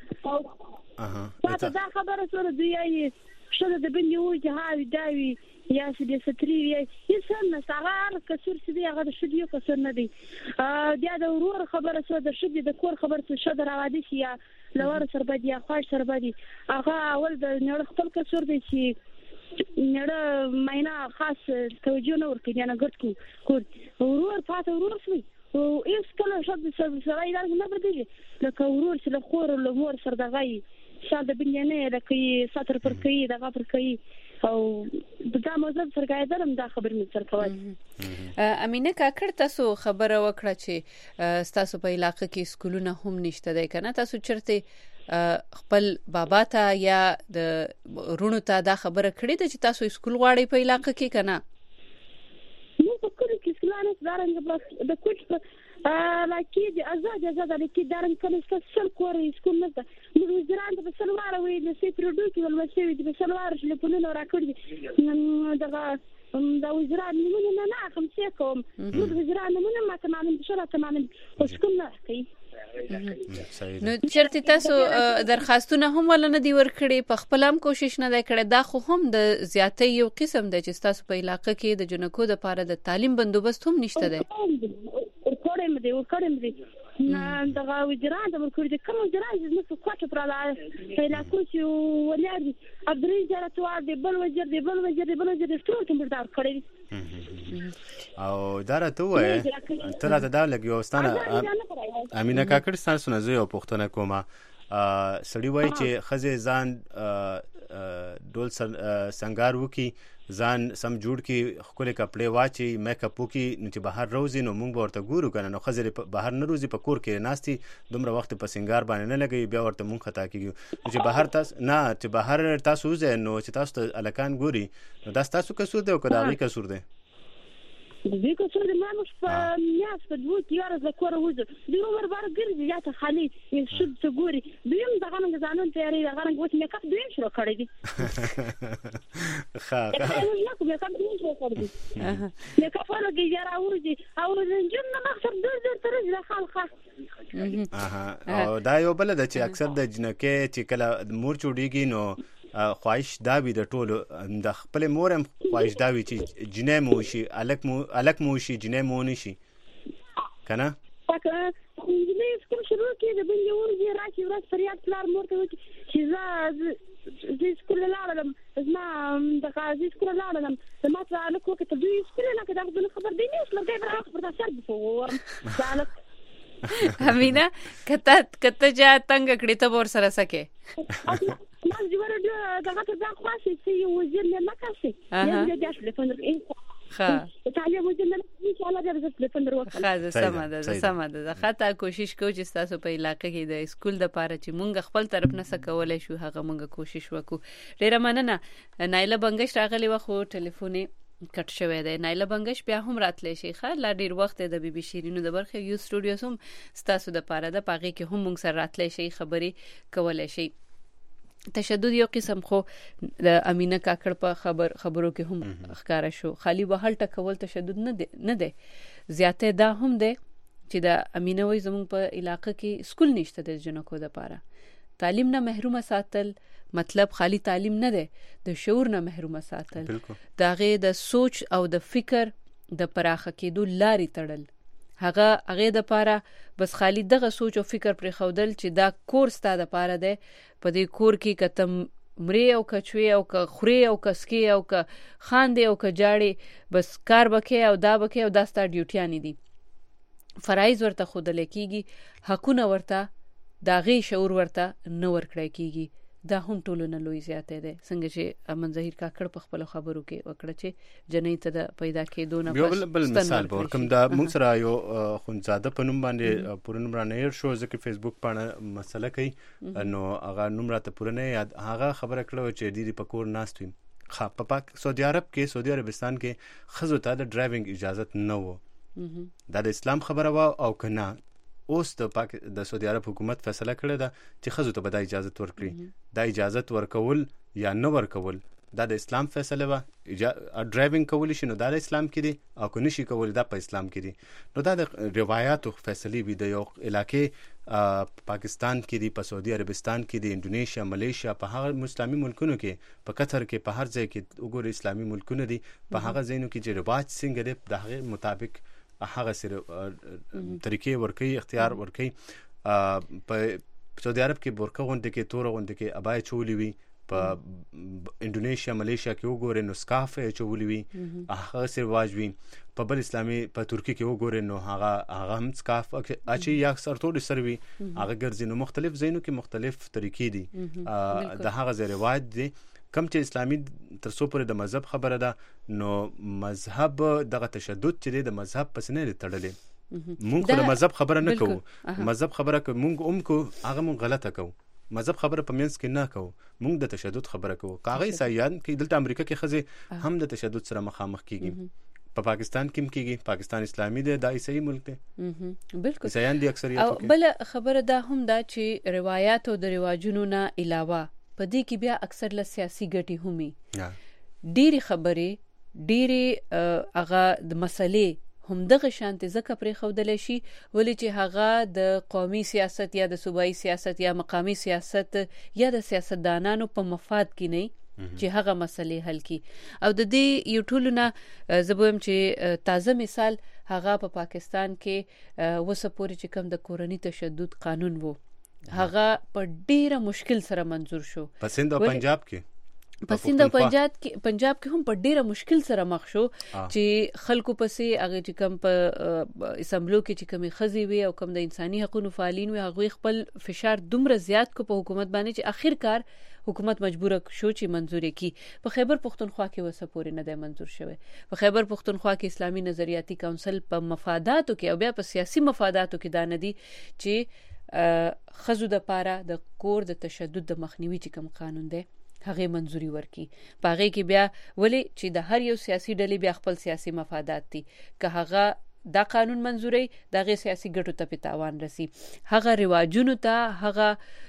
دا خبره سره دی شله د بني و جهاد داوي یا چې د ستري یې سمس هغه کسر چې دی هغه د شدي کسر نه دی دا د ورور خبره سره د شدي د کور خبره څه شد راوادي یا لور سره بدی یا خاص سره بدی هغه اول د نړ خپل کسر دی چې نړ ماینا خاص توجه نور کې نه ګټ کو ورور پاتې ورور سوي او ایس کله شد سره ایدل نه بدیږي لکه ورور چې له خور له مور سره دغه شاده بنیانه لکه ساتر پر کوي دغه پر کوي او دا موضوع سره درم دا خبر مې سره کوي. امینه کاکړ تاسو خبره وکړه چې تاسو په علاقې کې سکولونه هم نشته دی کنه تاسو چرته خپل بابا ته یا د رونو ته دا خبره کړې ده چې تاسو سکول غواړئ په علاقې کې کنه؟ نو په کله کې سکولانه دارنګ د کوټ لکه د آزاد لکه دارنګ کله څل کورې سکول نه ده موږ وزران د سلوار وې د سي پروډوکي ولوسوي د سلوار چې په نن راکړي دغه دا وزران نه نه کوم څه کوم موږ وزران نه ما تمام بشره تمام سکول نه کوي. نو چرته تاسو درخواستونه هم ولنه دی ورکړي په خپل هم کوشش نه دی کړی دا خو هم د زیاتې یو قسم دی چې تاسو په علاقې کې د جنکو د لپاره د تعلیم بندوبست هم نشته دی. ورکړم دي دغه وزران د ورکړي کوم وزران چې نو کوټه پر علاقو چې ولادي عبدالرزاق توار دی بل وزیر ټول کمپیوټر کړی او دا راته وای تر راته دا لګي واستانه امینا کاکړ تاسو نه زه یو پوښتنه کوم سړی وای چې خزه ځان ډول سنگار وکي ځان سم جوړ کی خپل کپڑے واچي میک اپ وکي چې بهر روزي نو موږ ورته ګورو کنه نو خزر بهر نه روزي په کور کې ناشتي دومره وخت په سنگار باندې نه لګي بیا ورته موږ خطا کیږي چې بهر تاسو نه چې بهر تاسو زه نو چې تاسو الکان ګوري نو دا تاسو کسور دی او کداغي کسور دی دې کوڅه د مانوس په میاس په دوه تیار ز کور وځي دی عمر بار ګرځي یا ته خالي شد ته ګوري دیم دغه نه ځانون تیاری دغه نه وته میک اپ دیم شروع کړی دي میک اپ دیم شروع کړی دي میک اپ ورګي یاره ورځي او جن نه مخسر در تر ځله خالخه او دا یو بل د چې اکثر د جنکه چې کله مور چوډيږي نو خواهش دا وي د ټولو د خپل مورم خواهش دا وي چې جنې مو شي الک مو شي جنې مو نشي کنه دې سکول شروع کې د بنګ ورځي راځي ورځ فریاد پلار مورته وي چې زه سکول لاړم زما د غازي سکول لاړم زما ته الکو کې ته دوی سکول نه کې دا خبر دی نه اسلام دې برابر پر تاسو بفور ځالک امینا کته جا تنگ کړی ته ور سره سکے ما جوړه دغه ته خاصه چې وزیر نه مکاسي یو دې اصل فندر ها تعالی وزیر نه ان شاء الله دې تلفون وکړه سماده خاطر کوشش کوو چې تاسو په علاقې کې د سکول د پاره چې مونږ خپل طرف نه سکولای شو هغه مونږ کوشش وکړو. ډیره مننه نایله بنگش راغلی و خو ټلیفوني کټ شوی دی. نایله بنگش بیا هم راتلی شي خا لا ډیر وخت د بي بي شیرینو د برخه یو سټوډیوز هم تاسو د پاره د پاغي کې هم مونږ سره راتلی شي خبري کولای شي. تشدد یو قسم خو د امینه کاکړ په خبرو کې هم ښکارا شو. خالی وهل ټکول تشدد نه دی، زیاته دا هم دی چې د امینه وای زموږ په علاقې کې سکول نشته د جنکو لپاره. تعلیم نه محروم ساتل مطلب خالی تعلیم نه دی، د شعور نه محروم ساتل، دغه د سوچ او د فکر د پراخه کېدو لارې تړل. هغه د پاره بس خالی دغه سوچ او فکر پر خودل چې دا کورس تا د پاره ده، په دې کور کې کتم مری او کچوي او ک خوري او کسکی او ک خاندې او ک جاړي، بس کار بکې او دا بکې او دا ستار ډیوټیان دي. فرایض ورته خودل کېږي، حقونه ورته داغه شعور ورته نه ورکړی کېږي. دا هم ټولونه لوی زیاته ده. څنګه چې امن ظاهر کاکړ په خپل خبرو کې وکړه چې جنې ته د پیدا کېدو نه پس بل مثال ورکم دا موږ سره یو خونزاده په نوم باندې پوره نوم را نه شو ځکه فیسبوک باندې مسله کوي نو هغه نوم راته پوره نه یاد. هغه خبره کړو چې د پکور ناستوي په سعودي عربستان کې خزو ته د ډرایوینګ اجازه نه و. دا د اسلام خبره و او کنه اوس د سعودي عرب حکومت فیصله کړې ده چې خزو ته به د اجازه ورکړي. دا اجازه ورکول یا نه ورکول دا د اسلام فیصله و. ډرایوینګ کول شي نو دا د اسلام کې دي او کو نشي کول دا په اسلام کې دي. نو دا د روایت او فیصله وي د یو علاقې پاکستان کې دي، په سعودي عربستان کې دي، انډونیشیا، ملیشیا، په هغه اسلامي ملکونو کې، په قطر کې، په هر ځای کې وګورئ اسلامي ملکونه دي. په هغه ځایونو کې چې رواج څنګه دی د هغه مطابق هغه سره طریقې ورکي، اختیار ورکي. په سعودي عرب کې برقه غونډه کې تور غونډه کې ابای چولې وي، په انډونیشیا ملیشیا کې وګورئ نو سکاف چولې وي، هغه سره رواج وي. په بل اسلامي په ترکی کې وګورئ نو هغه هم سکاف اچي یا اکثر ټول سره وي، هغه ګرځي. نو مختلف ځایونو کې مختلف طریقې دي د هغه ځای رواج دي. کم چې اسلامي ترڅو پورې د مذهب خبره ده نو مذهب دغه تشدد چې د مذهب پس نه تړلې. مونږ د مذهب خبره نه کوو، مذهب خبره که مونږ کو هغه مونږ غلطه کوو. مذهب خبره په منځ کې نه کوو، مونږ د تشدد خبره کوو. کاغی سایان کې دلته امریکا کې خزه هم د تشدد سره مخامخ کیږي. په پاکستان کې کیږي، پاکستان اسلامي دی، دا عیسائی ملک دی، بالکل عیسایان دي اکثریت. او بل خبره دا هم دا چې روایت او د رواجونو نه علاوه په دې کې بیا اکثر له سیاسي ګټې همي ډېری خبرې ډېری هغه د مسلې هم دغه شانتي زکه پرې خودل شي، ولې چې هغه د قومي سیاست یا د صوبایي سیاست یا مقامی سیاست یا د سیاستدانانو په مفاد کې نه چې هغه مسلې حل کی. او د دې یو ټولونه زبوم چې تازه مثال هغه په پاکستان کې وسپوري چې کوم د کورنۍ تشدد قانون وو، هغه په ډیره مشکل سره منظور شو. په سند او پنجاب کې هم په ډیره مشکل سره مخ شو چې خلکو پسې هغه چې کوم په اسمبلو کې چې کومي خزي وي او کوم د انساني حقوقو فعالین وي هغه خپل فشار دومره زیات کو په حکومت باندې چې اخر حکومت مجبور شو چې منزور کړي. په خیبر پختونخوا کې وسپوري نه دی منزور شوی. په خیبر پختونخوا کې اسلامي نظریاتي کونسل په مفاداتو کې او بیا په سیاسي مفاداتو کې دا نه دي چې خزو د پاره د کور د تشدد د مخنیوي چې کوم قانون دی هغه منزوري ورکي. پاغه کې بیا ولی چې د هر یو سیاسي ډلې بیا خپل سیاسي مفادات دي، که هغه دا قانون منزوري دغه سیاسي ګټو ته پتاوان رسی، هغه رواجونو ته، هغه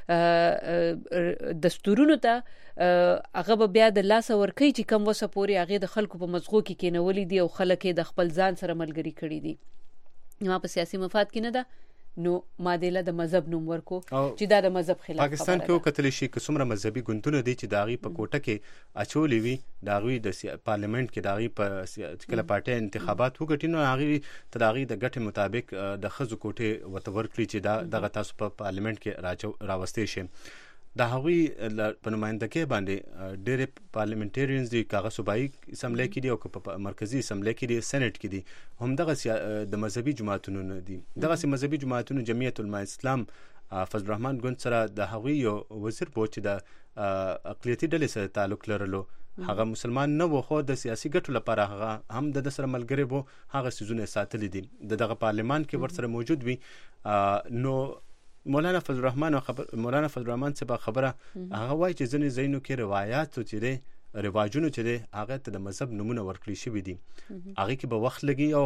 دستورونو ته هغه بیا د لاس ورکي چې کوم وسپوري هغه د خلکو په مزغو کې کېنولې دي او خلک د خپل ځان سره ملګری کړي دي. نو په سیاسي مفاد کې نه ده نو مادله د مذهب نوم ورکو چې دا د مذهب خلاف. پاکستان کې وکتل شي که څومره مذهبي ګوندونه دي چې داغي په کوټه کې اچولې وي، داغي د پارلیمنت کې داغي په کله پارټي انتخابات وګټي نو هغه تداغي د ګټه مطابق د خزو کوټه وتور کړی چې دغه تاسو په پارلیمنت کې راوستي شي. د هغوی په نمائندګۍ باندې ډېر پارلیمنټریانز دي، کاغه صوبایي اسمبلی کې دي او په مرکزی اسمبلی کې دي، سېنات کې دي، هم دغه د مذهبي جماعتونو نه دي. دغه مذهبي جماعتونو جمعیت العلماء اسلام فضل الرحمن ګوند سره د هغوی یو وزیر بو چې د اقلیتي ډلې سره تعلق لرلو، هغه مسلمان نه و خو د سیاسي ګټو لپاره هغه هم د سره ملګری وو، هغه سيزونه ساتلې دي دغه پارلیمان کې ورسره موجود وي. نو مولانا فضل الرحمن څخه خبره هغه وایي چې ځینې ځایونو کې روایت او چې رواجونو چې هغه ته د مذهب نمونه ورکړي شوی دي، هغه کې به وخت لګي او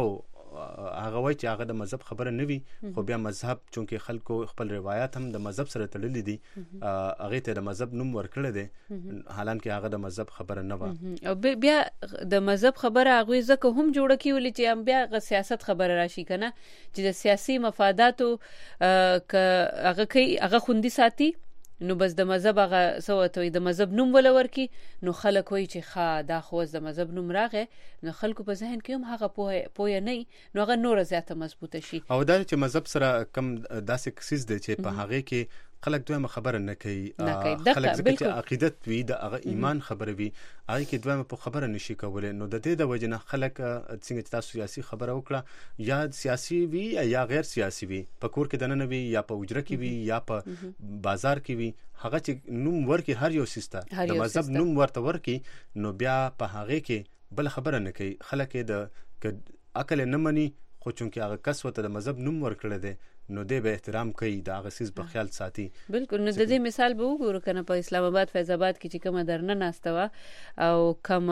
هغه وایي چې هغه د مذهب خبره نه وي خو بیا مذهب چونکې خلکو خپل روایت هم د مذهب سره تړلي دي هغې ته د مذهب نوم ورکړی دی حالانکه هغه د مذهب خبره نه وه او بیا د مذهب خبره هغوی ځکه هم جوړه کیولې چې هم بیا سیاست خبره راشي که نه چې د سیاسي مفاداتو که هغه کوي هغه خوندي ساتي نو بس د مذهب هغه څه ورته وایي د مذهب نوم وله ورکي نو خلک وایي چې ښه دا خو اوس د مذهب نوم راغی نو خلکو په ذهن کې هم هغه پوهه نه وي نو هغه نوره زیاته مضبوطه شي او دا چې مذهب سره کم داسې څیز دی چې په هغې کې خلک دویمه خبره نه کوي خلک ځکه چې عقیدت وي د هغه ایمان خبره وي هغې کې دویمه په خبره نشي کولی نو د دې د وجې نه خلک څنګه چې تاسو سیاسي خبره وکړه یا سیاسي وي یا غیر سیاسي وي په کور کې دننه وي یا په حجره کې وي یا په بازار کې وي هغه چې نوم ورکي هر یو سیسته د مذهب نوم ورته ورکي نو بیا په هغې کې بل خبره نه کوي خلک د عقل نه مني خو چونکې هغه کس ورته د مذهب نوم ورکړی دی نو دی به احترام کوي د هغه څیز په خیال ساتي بالکل نو د دې مثال به وګورو کنه په اسلام آباد فیض آباد کې چې کومه درنه ناسته وه او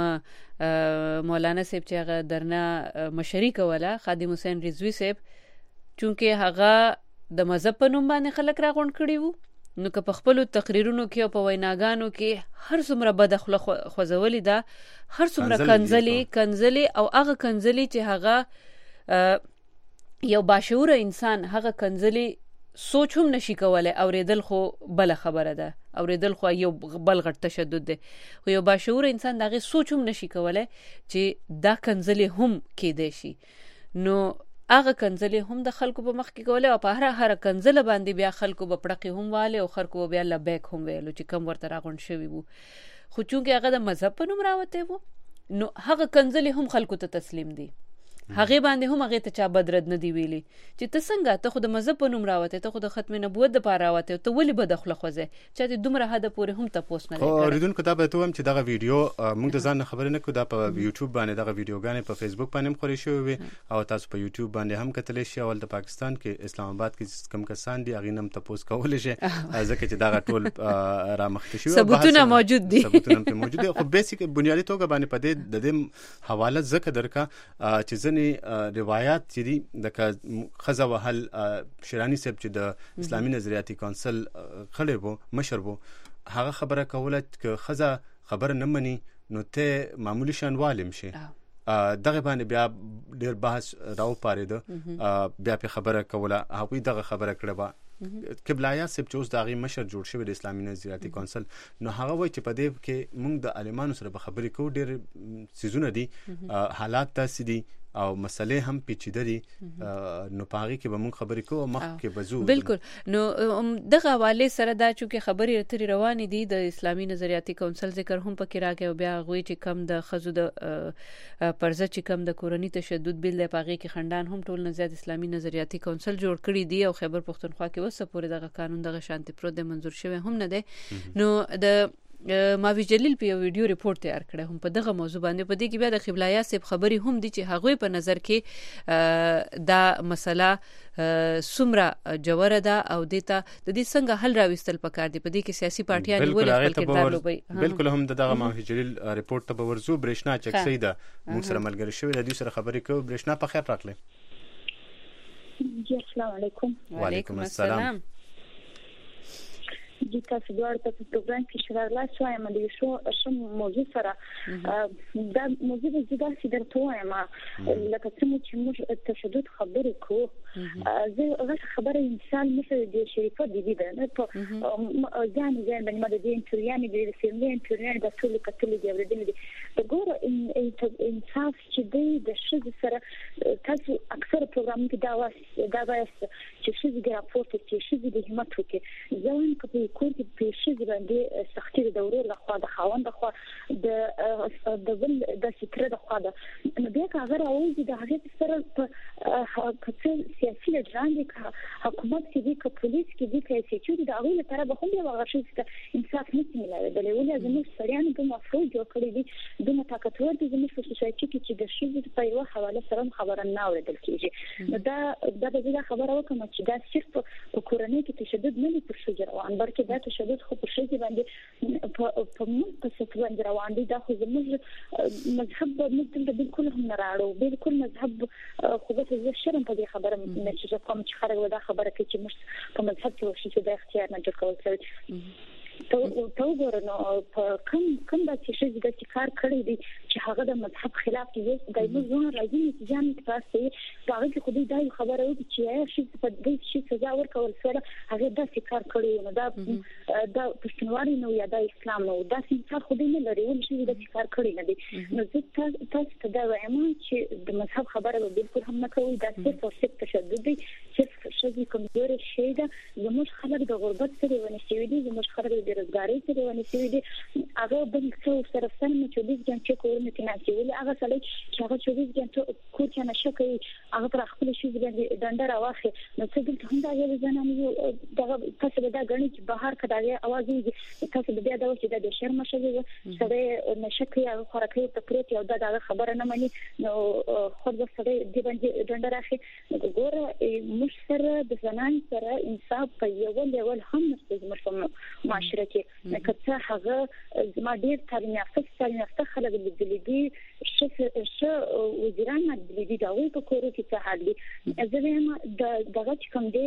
کومه مولانا صاحب چې هغه درنه مشري کوله خادم حسین رضوي صاحب چونکې هغه د مذهب په نوم باندې خلک راغونډ کړي وو نو که په خپلو تقریرونو کې او په ویناګانو کې هر څومره بده خوله خوځولې ده هر څومره کنځلې او هغه کنځلې چې هغه یو باشعوره انسان هغه کنځلې سوچ هم نشي کولای اوریدل خو بل خبره ده اوریدل خو یو بل غټ تشدد ده خو یو باشعوره انسان دغه سوچ هم نشي کولای چې دا کنځلې هم کېدای شي نو هغه کنځلې هم د خلکو په مخ کې کولای او په هر کنځله باندې بیا خلکو په پړقې هم واله او خلکو بیا لبیک هم ویلو چې کم ورته راغونډ شوي وو خو چونکې هغه د مذهب په نوم راوته وو نو هغه کنځلې هم خلکو ته تسلیم دي هغه باندې هم هغه ته چا بدرد نه دی ویلي چې ته څنګه ته خو د مذهب په نوم راوته ته خو د ختم نبوت د پاره راوته ته ولې بدخله خوځه چې د دومره حد پورې هم تاسو نه لري او ریدون کتاب ته هم چې دغه ویډیو موږ د ځان خبرې نه کو دا په یوټیوب باندې دغه ویډیوګانې په فیسبوک باندې هم خوري شوی او تاسو په یوټیوب باندې هم کتلی شئ اول د پاکستان کې اسلام آباد کې کم کسان دي هغه نم تاسو کولای شئ ځکه چې دغه ټول را مخته شوی ثبوتونه موجود دي خو بیسیک بنیادی توګه باندې په دې د دې حواله ځکه درکا چې ځنې روایت چې دي د خزه وهل شیرانی صاحب چې د اسلامي نظریاتي کونسل خړې وو مشر وو هغه خبره کوله چې خزه خبره نه مني نو ته معمولی شانوالم شي دغه باندې بیا ډیر بحث راو پارېده بیا په خبره کوله هغوی دغه خبره کړه قبلایا صاحب چې اوس د هغې مشر جوړ شوی د اسلامي نظریاتي کونسل نو هغه وایي چې په دې کې موږ د عالمانو سره به خبرې کوو ډېر څیزونه دي حالات داسې دي او مسلې هم پیچیده دي نو په هغې کې به موږ خبرې کوو او مخکې به ځو بالکل نو دغه حوالې سره دا چونکې خبرې اترې روانې دي د اسلامي نظریاتي کونسل ذکر هم پکې راغی او بیا هغوی چې کم د ښځو د پرځه چې کم د کورني تشدد بیل دی په هغې کې خنډان هم ټول نه زیات اسلامي نظریاتي کونسل جوړ کړي دي او خیبر پښتونخوا کې اوسه پورې دغه قانون دغه شانتي پروت دی منظور شوی هم نه دی نو د ماوی جلیل په یو ویډیو ریپورت تیار کړی هم په دغه موضوع باندې په دې کې بیا د قبلایا صاحب خبرې هم دي چې هغوی په نظر کې دا مسله څومره جوړه ده او دې ته د دې څنګه حل راوستل پکار دي په دې کې سیاسي پارټیان ولې خپل کردار لوبوي بالکل هم دغه ماوی جلیل ریپورت ته به ورزو برېښنا چکسي ده موږ سره ملګری شوی د دې سره خبرې کوو برېښنا په خیر راغلی جی السلام علیکم وعلیکم السلام جی تاسو دواړه په پروګرام کې شریک لاس وایم د یو شم موضوع سره دا موضوع د زیاده سیدر وایم لکه څنګه چې موږ تشدد خبرې کوو زه خبره انسان مثل د شریفه دی نه په ځان باندې مده د انټریاني د فیملی انټریاني د ټول کتل دی ورته دي وګوره انصاف چې د شذ سره تاسو اکثر پروګرام کې دا وایي چې شذ د راپورټ چې شذ د همت وکړي ځان کوي کور کې پیښې باندې سختي د ورور لخوا د خاوند لخوا د بل د ستر لخوا نو بیا هغه راوځي د هغه سره په سیاسي لجان دي حکومت کې دي که پولیس کې دي که سکیورټي د هغه لپاره به هم یو غشي انصاف نه ملي د ولې زموږ سړیان د مفروض جوړ کړی دي د متاکتور د زموږ په سوسایټي کې چې د شذ په یو حواله سره خبره نه اوریدل کیږي نو دا د خبره وکړه چې دا صرف په کورنۍ کې تشدد نه دی پر شو روان بلکې چې دا تشدد خو په شي باندې په موږ په څه باندې روان دي. دا خو زموږ مذهب موږ ته بالکل هم نه راړو، بالکل مذهب خو به زه شرم په دې خبره مې چې کوم چې خلک دا خبره کوي چې موږ په مذهب کې وشي چې د اختیار نه جوړ کول شوی. ته وګوره نو په کوم د چې د کار کړی دی چې هغه د مذهب خلاف دی، د موږ راځي چې ځان تاسو هغه کې خو دا خبره وي چې شي په دې شي سزا ورکول سره هغه د کار کړی نو دا پښتونوالي نو یا د اسلام نو دا څه خو دې نه لري چې د کار کړی نه دی. نو زه تاسو ته دا وایم چې د مذهب خبره بالکل هم نه کوي، دا صرف تشدد دی، صرف شي کمزوري شي دا زموږ خلک د غربت سره ونشي دي، زموږ خلک د روزګاری سره ونشي دي. هغه بل څه سره سم چې د ځان چې کورونه کې ناشې ولې هغه سړی چې هغه چې د ځان ته کور کې نشه کوي هغه پر خپل شي باندې ډنډر واخلي. نو څه دلته هم دا یو ځنانه دا تاسو به دا غني چې بهر کډاګه आवाज یې تاسو به دا چې د شرم شوی سره نشه کوي هغه خورکې ته پروت یو دا خبره نه مانی. نو خو د سره دی باندې ډنډر اخی. نو ګوره مشتر د زنان سره انصاف په یو لیول هم نشته معاشره کې. کله هغه زما ډیر تعلیم یافته خلک د دلیدي ش وزیران د دلیدي دا وی په کورو کې څه حال دي. زه هم دغه کوم دی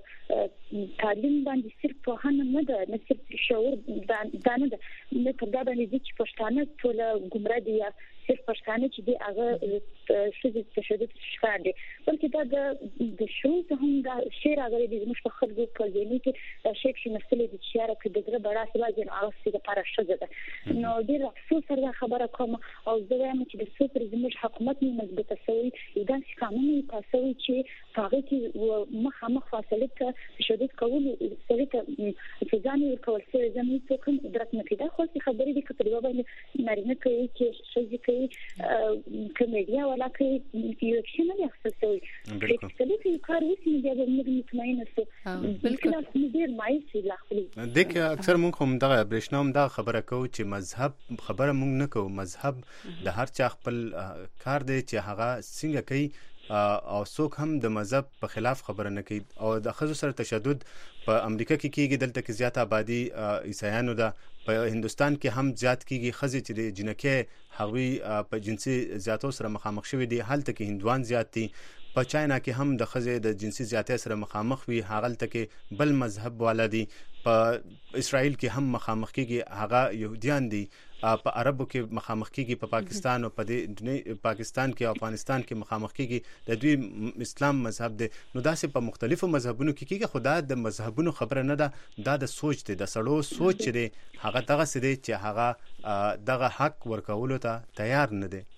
تعلیم باندې صرف په هنه نه ده، نه صرف شعور دا نه ده، نه په دا باندې چې پښتانه ټول ګمراه دي یا صرف پښتانه چې دی هغه شذ تشدد شکار دي، بلکې دا د شعور هم دا شعر هغه د موږ په خلکو په ځینې کې دا شیخ چې مسلې د شعر کې د زړه بڑا سبا جن هغه د لپاره شذ ده. نو ډیر افسوس سره خبره کوم او زه وایم چې د سوپر زموږ حکومت نه مضبوطه شوی دا قانون تاسو چې هغه کې مخامخ فاصله ته تشدد کول سره ته ځان ورکول سره زموږ څوک درک نه کیده. خو څه خبرې دي چې په یوه باندې نارینه کوي چې شذ کوي کمیډیا ولا کوي یو شي نه اخستوي بالکل چې کار وسی دی د موږ مطمئنه سو بالکل ډیر مایسي لاخلي. دغه اکثر موږ هم دغه برښنام دا خبره کوو چې مذهب خبره موږ نه کوو، مذهب د هر چا خپل کار دی چې هغه څنګه کوي او څوک هم د مذهب په خلاف خبره نه کوي. او د ښځو سره تشدد په امریکا کې کیږي، دلته کې زیات آبادی عیسایانو ده، په هندستان کې هم زیات کیږي. ښځې چې د جنکې هغوی په جنسي زیاتو سره مخامخ شوي دي، هلته کې هندوان زیات دي. په چاینا کې هم د ښځې د جنسي زیاتۍ سره مخامخ وي، هغلته کې بل مذهب والا دي. په اسرائیل کې هم مخامخ کیږي، هغه يهوديان دي. په عربو کې مخامخ کیږي، په پاکستان او په پاکستان کې او افغانستان کې مخامخ کیږي، د دوی اسلام مذهب دی. نو داسې په مختلفو مذهبونو کې کیږي. خو دا د مذهبونو خبره نه ده، دا د سوچ دی، د سړو سوچ دی، هغه دغه څه دی چې هغه دغه حق ورکولو ته تیار نه دی.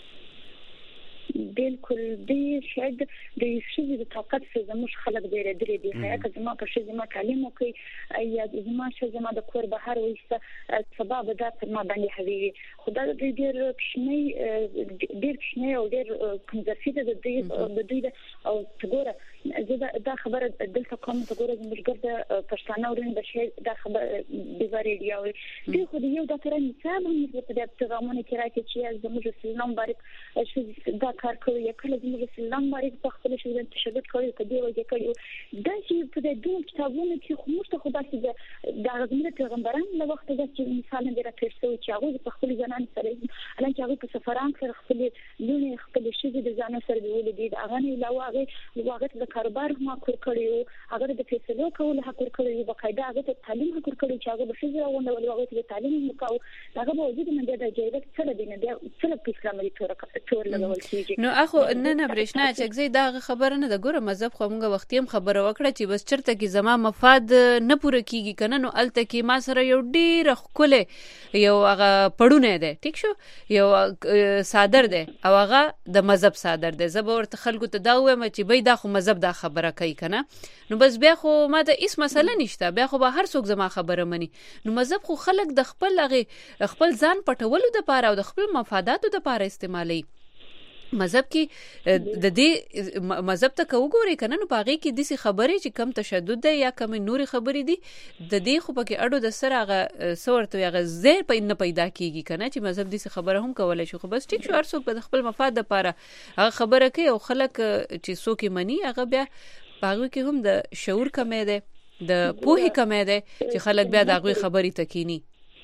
بالکل دی شاید د شذ د طاقت څخه زموږ خلک ډېر درې دي. هغه زما په شذ ما تعلیم وکي یا زما شذ ما د کور بهر وسته سبب دا پر ما باندې حویوي. خدای دې ډېر کښنه او ډېر کنزرفیته د دې او تګوره دا خبره دلته کوم تګوره زموږ ګرځه پښتانه ورین بشي دا خبره دیواري دی او دې خو دې یو د تر مثال هم په دې پیغامونه کې راځي چې زموږ اسلام مبارک شذ دا کار کوي یا کله زموږ اسلام مبارک په خپل شذ تشدد کوي په دې وجه کوي دا چې په دې دوه کتابونو کې خو موږ خو داسې د زموږ پیغمبرانو له وخت دا چې مثال نه راکړل شوی چې هغه په خپل ځانان سره الان چې هغه په سفران سره خپل لونی خپل شذ د ځان سره دی ولې هغه نه علاوه هغه د کاروبار هم کور کړیو، هغه د فیصلو کول حق کړیو، بقایده هغه ته تعلیم حق کړیو چې هغه به شذ راوونه ولې هغه ته تعلیم وکاو. هغه به وجود نه د جایدت سره دی نه د څه په اسلامي تور لګول کیږي. نو اخو نه برښنا چې زه دا خبره نه د ګوره مذهب خو موږ وخت هم خبره وکړه چې بس چرته کې زما مفاد نه پوره کیږي کنه. نو الته کې ما سره یو ډیر خله یو هغه پړونه ده، ټیک شو، یو صادر ده او هغه د مذهب صادر ده. زه به ورته خلکو ته دا وایم چې بای دا خو مذهب دا خبره کوي کنه. نو بس بیا خو ما ته هیڅ مسله نشته، بیا خو به هر څوک زما خبره مني. نو مذهب خو خلک د خپل ځان پټولو د پاره او د خپل مفاداتو د پاره استعمالي. مذهب کې د دې مذهب ته وګورئ کنه. نو باغې کې داسې خبرې چې کم تشدد ده یا کم نوري خبرې دي د دې خو پکې اډو د سره هغه سورته هغه زیر نه پیدا کیږي کنه چې مذهب داسې خبره هم کولای شي. خو بس ټیک شو، هر څوک په خپل مفاد لپاره هغه خبره کوي او خلک چې څوک مني هغه بیا باغې کې هم د شعور کمې ده. د پوهې کمی دی چې خلک بیا د هغوی خبرې ته کینی؟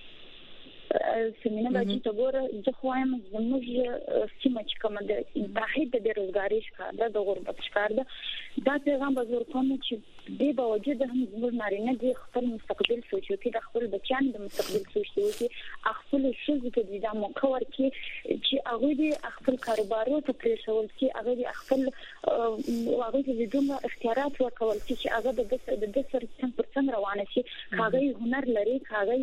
سمینه باندې ته ګوره زه خو وایم زموږ سیمه چې کومه د انتحید د بیروزګارۍ ښکار ده د غربت ښکار ده دا پیغام به زه ورکوم چې دې باوجود هم زموږ نارینه دې خپل مستقبل سوچ وکړي د خپل بچیانو د مستقبل سوچ وکړي خپل ښځو ته دې دا موقع ورکړي چې هغوی دې خپل کاروبارو ته پرېښول چې هغوی دې خپل هغوی ته دې دومره اختیارات ورکول چې هغه د ده سره څنګ پر څنګ روانه شي هغه یې هنر لري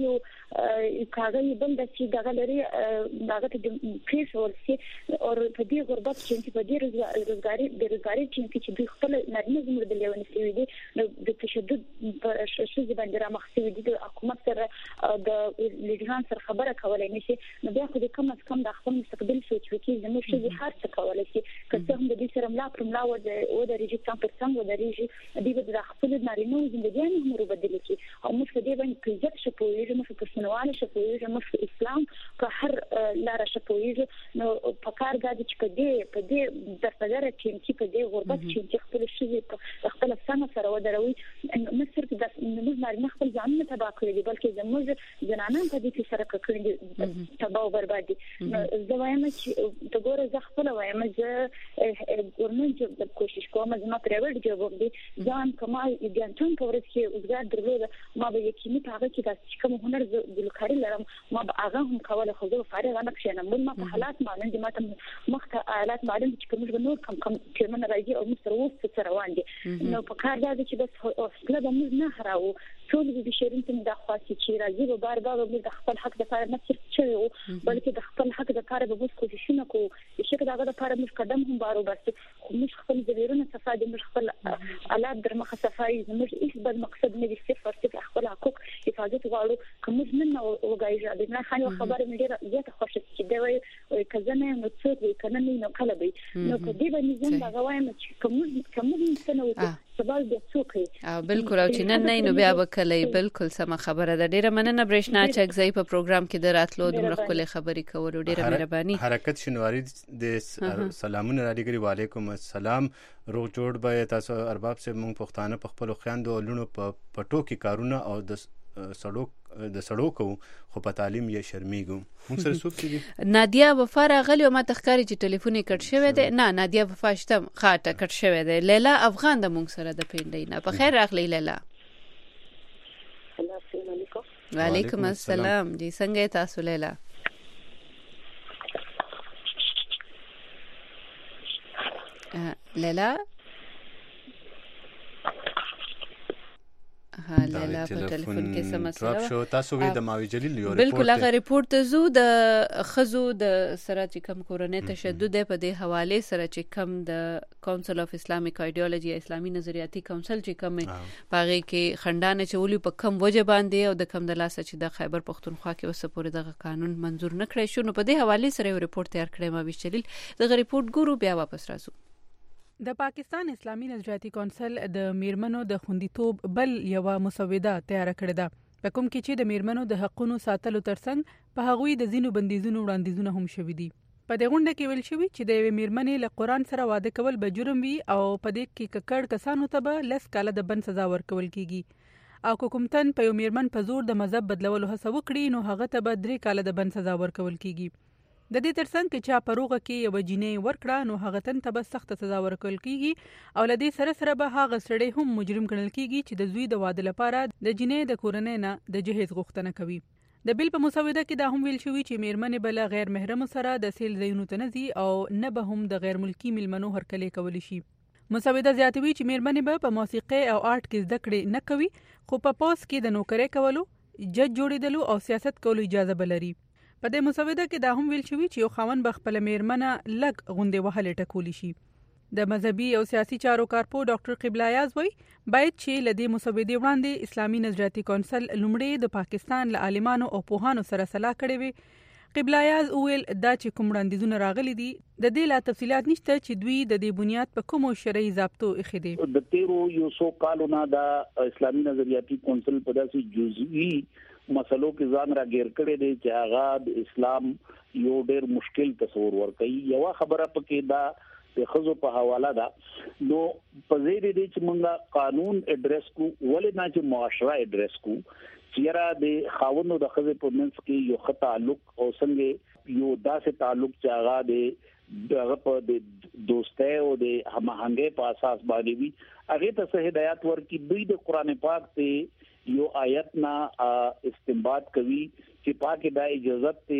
هغه یې بل داسې دغه لري هغه ته پرېښول شي او په دې غربت کې په دې بیروزګارۍ چې دوی خپل نارینه زموږ د لیونې شوي دي د تشدد پر ښځې باندې رامخ شوي دي د حکومت سره د لیډران سره خبره کولی نه شي نو بیا خو د کم از کم د خپل مستقبل سوچ وکړي زموږ ښځې هر څه کولی شي که څه هم د دوی سره ملا پر ملا ودرېږي څنګ پر څنګ ودرېږي دوی به د خپلو نارینهو زندګیانې هم وربدلې کړي او موږ په دې باندې په عزت ښه پوهېږو موږ په پښتونولۍ ښه پوهېږو موږ په اسلام په هر لاره ښه پوهېږو نو په کار دا دی چې په دې درپدره ټینکي په دې غربت ټینکي خپلې ښځې په خپله سمه سره ودروي نه صرف زموږ نارینه خپل ځانونه تباه کړي دي بلکې زموږ زنانان په دې کې سره کړي دي تباه او برباد دي زه وایم چې ته ګوره زه خپله وایم زه ګورنمنټ جاب ته کوشش کوم زما پرایویټ جاب دی ځان کما ګانټون په ورځ کې روزګار درلوده ما به یقیني په هغه کې داسې کوم هنر ګلوکاري لرم ما به هغه هم کوله خو زه فارغه نه کښېنم ما په حالات معلوم دي ما ته مخته حالات معلوم دي چې موږ نور کم ټیمونه راځي او موږ سره اوس څه روان دي نو په کار دا چې بس حوصله به موږ نه هراو ټول د بشرین ته دا خاصه چې راځي به بار بار موږ د خپل حق لپاره نه صرف چوي بلکې د خپل حق لپاره به موږ کوششونه کوو چې دا لپاره موږ قدم هم بارو بس خو موږ خپل ضرورونه صفا دي موږ خپل آلات در مخه صفای موږ هیڅ بل مقصد نه دي صرف خپل حقوق حفاظت غواړو کوم نه وګایږي د نه خاني خبره مې ډیره زیاته خوښه چې دی وایي کزنه نو څوک وي کنه نه کله به نو په دې باندې زم دا وایم چې کوم څه نو سوال د څوک بالکل او چې نن نه نو بیا وکړي بالکل سم خبره ده ډیره مننه برېښنا چکزای په پروګرام کې دراتلو دومره خپل خبرې کول ډیره مهرباني حرکت شنواری د سلامونه را لګري وعلیکم السلام روغ جوړ به تاسو ارباب سے مونږ پښتانه په خپل خويندو لونو په پټو کې کارونه او د سړو خو په تعلیم یې شرمېږو موږ سره څوک دي نادیا وفا راغلی او ما تخکاری چې ټلیفون یې کټ شوی دی نه نادیا وفا شته خاطه کټ شوی دی لیلا افغان د موږ سره د پیندې نه په خیر راغلی لیلا السلام علیکم وعلیکم السلام جی څنګه تاسو لیلا لیلا لیلا په ټلیفون کې سم مسله شو تاسو وی د ماوی جلیل یو بالکل هغه ریپورت زو د خزو د سره چې کم کورنۍ تشدد په دې حواله سره چې کم د کونسل اف اسلامیک ایډیولوژي اسلامي نظریاتي کونسل چې کم پاره کې خندانه چولي په کم وجه باندې او د کم د لاسه چې د خیبر پختونخوا کې وسه پورې د قانون منزور نه کړی شو نو په دې حواله سره یو ریپورت تیار کړی ماوی جلیل د ریپورت ګورو بیا واپس راځو د پاکستان اسلامي نظریاتي کونسل د میرمنو د خوندیتوب بل یو مسوده تیار کړې ده په کوم کې چې د میرمنو د حقوقو ساتلو ترڅنګ په هغوی د زینو بندیزونو وړاندیزونه هم شوي دي په دې غونډه کې ویل شوی چې د یوې میرمنې له قران سره واده کول به جرم وي او په دې کې ککړ کسانو ته به 10 کاله د بند سزا ورکول کیږي او کومتن په یو میرمن په زور د مذهب بدلولو هڅه وکړي نو هغه ته به 3 کاله د بند سزا ورکول کیږي د دې ترڅنګ چې چا پروغه کې یو جنې ورکړه نو هغه تن ته به سخت سزا ورکول کیږي او لدی سره به هغه سړی هم مجرم ګڼل کیږي چې د زوی د واده لپاره د جنې د کورنۍ نه د جهیز غوښتنه کوي د بیل په مسوده کې دا هم ویل شوی چې میرمنې بل غیر محرم سره د سیل زینو تنزي او نه به هم د غیر ملکی ملمنو هرکلې کولی شي مسوده زیاتوي چې میرمنې به په موسیقي او آرټ کې زده کړې نه کوي خو په پوس کې د نوکرۍ کولو جج جوړیدلو او سیاست کولو اجازه بلري په دې مسوده کې دا هم ویل شوی چې یو خاوند به خپل میرمنه لګ غونډې وهلې ټکولی شي د مذهبي او سیاسي چارو کارپو ډاکټر قبله یاز وایي باید چې لدې مسودې وړاندې اسلامي نظریاتي کونسل لومړی د پاکستان له عالمانو او پوهانو سره صلاح کړې وي قبله یاز ویل دا چې کوم وړاندیزونه راغلي دي د دې لا تفصيلات نشته چې دوی د دې بنیاد په کومو شرعي ضابطو اخی دي د تیرو یو سو کالونه د اسلامي نظریاتي کونسل په داسې جزئی مسلو کې ځان را غیر کړي دي چې هغه د اسلام یو ډېر مشکل تصور ورکړي یو خبره پکې دا د خزو په حواله ده. نو په زیری دي چې موږ قانون اډریس کو ولې نه چې معاشره اډریس کو چیرې د خاوندو د خزې په منځ کې یو خطا تعلق او څنګه یو داسې تعلق چې هغه دغه په د دوستۍ او د هماهنګۍ په اساس باندې وي هغه ته هدایت ورکړي. دوی د قران پاک ته یو آیت نه استنباط کوي چې پاکه د اجازه ته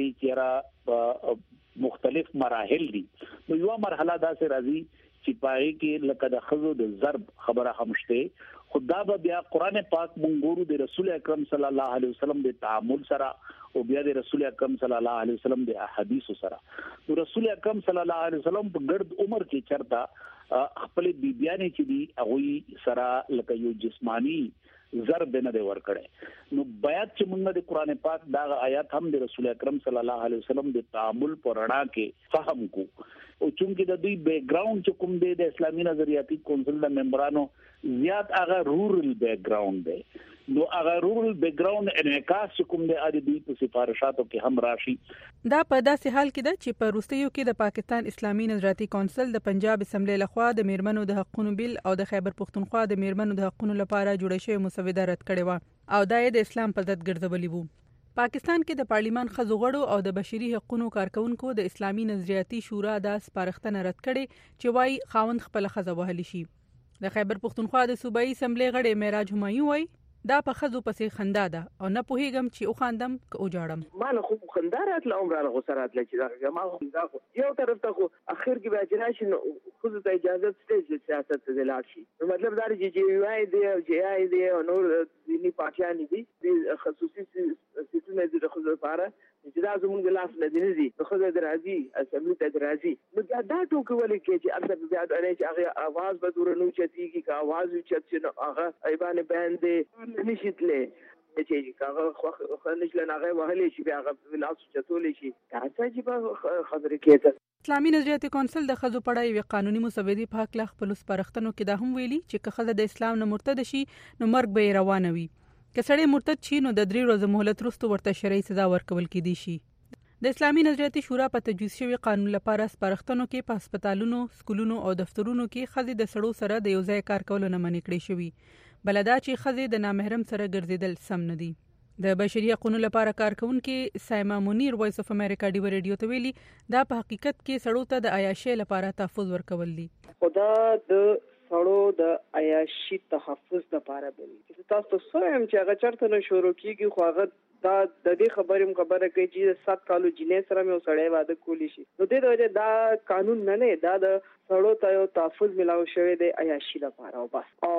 چیرې مختلف مراحل دي. نو یو مرحله دا سره راځي چې پای کې لکه د خزو د ضرب خبره همشته خدا به بیا قران پاک مونږ ګورو د رسول اکرم صلی الله علیه وسلم د تعامل سره او بیا د رسول اکرم صلی الله علیه وسلم د احادیث سره. نو رسول اکرم صلی الله علیه وسلم په ګرد عمر کې چرته خپل بیبیانې چې دی هغه سره لکه یو جسمانی ضرب نه دی ورکړي. نو بیات چې موږ د قران پاک دا آیات هم د رسول اکرم صلی الله علیه وسلم د تعامل پر رڼا کې فهم کو او چونکه د دوی بیک گراوند چې کوم دی د اسلامي نظریاتي کونسل د ممبرانو زیات هغه رورل بیک گراوند دی. نو هغه رورل بیک گراوند انعکاس کوم دی د دوی په سفارشاتو کې هم راشي. دا په داسې حال کې ده چې په وروستیو کې د پاکستان اسلامي نظریاتي کونسل د پنجاب اسمبلی لخوا د میرمنو د حقوقو بیل او د خیبر پختونخوا د میرمنو د حقوقو لپاره جوړه شوې مسوده رد کړې و او دا د اسلام په ضد ګرځولې وو. پاکستان کې د پارلیمان ښځو غړو او د بشري حقوقو کارکونکو د اسلامي نظریاتي شورا د سپارښتنه رد کړې چې وايي خاوند خپل ښځه وهلی شي. د خیبر پختونخوا د صوبایي اسمبلی غړي معراج همایون وايي دا په خزو پسې خندا ده او نه پوهیږم چې او خاندم که او جاړم. ما نه خو خندارات له عمره غسرات لچ دا ما خو یو طرف ته خو اخر کې به جناشي خو ته اجازه ستې سیاست ته لاړ شي. مطلب دا چې وای دی او جی آی دی او نور دینی پارټیان دي خصوصي سیټونه دي خو لپاره چې دا زموږ د لاس نه دي خو د راځي اسمبلی ته راځي. نو دا ټوکې ولې کې چې اکثر بیا د هغه आवाज به دور نو چتيږي کا आवाज چې هغه ایبانه باندې نشیتلې چې هغه خو نشل نه هغه وهلې شي بیا هغه لاس چتولې شي تاسو چې په خبرې کې اسلامي نظریاتي کونسل د خزو پړای وی قانوني مسودې په حق له خپل سپارښتنو کې دا هم ویلي چې که خزه د اسلام نه مرتد شي نو مرګ به روان وي. که سړی مرتد شي نو د 3 ورځې مهلت وروسته ورته شرعي سزا ورکول کېدی شي. د اسلامي نظریاتي شورا په تجویز شوی قانون لپاره سپارښتنو کې په هسپتالونو، سکولونو او دفترونو کې خزې د سړو سره د یو ځای کار کولو نه منع کړی شوی. بلدا چې خزې د نامحرم سره ګرځیدل سم نه دي. د بشري حقوقو لپاره کارکونکو سایما منیر وایس اف امریکا ډیو ریډیو ته ویلي دا په حقیقت کې سړو ته د عیاشۍ لپاره تحفظ ورکول دي. خدا د سړو د عیاشۍ تحفظ لپاره بلی چې تاسو سویم چې هغه چرته نه شروع کیږي خو هغه دا د دې خبره کوي چې 7 کالو جنې سره مې سړی واده کولی شي. نو د دې دا قانون نه دا د سړو ته یو تحفظ ملاو شوی دی عیاشۍ لپاره او بس. او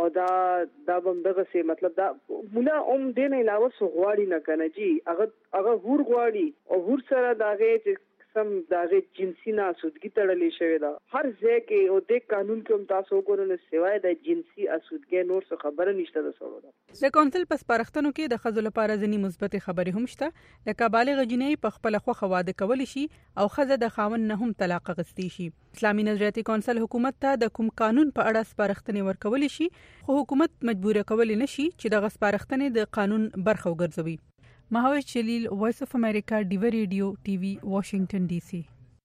دا بم دغه سي مطلب دا موږ دې نه علاوه سو غواړي نه کنه چې هغه هور غواړي او هور سره داغه چې سم داغه جنسي ناسودګي تړلې شوی دا هر ځای کې او د قانون کې هم تاسو وګورئ سوای د جنسي اسودګي نور څه خبره نشته د سړو دا. د کونسل په سپارښتنو کې د خزو لپاره ځینې مثبت خبرې هم شته لکه بالغ جنۍ په خپل خوخه واده کولی شي او خزه د خاوند نه هم طلاق غوښتي شي. اسلامي نظریاتي کونسل حکومت ته د کوم قانون په اړه سپارښتنې ورکول شي خو حکومت مجبور کول نه شي چې د سپارښتنې د قانون برخه وګرځوي. مهاوش جلیل وایس اف امریکا ډیو ریډیو ټي وي واشنگټن ډي سي.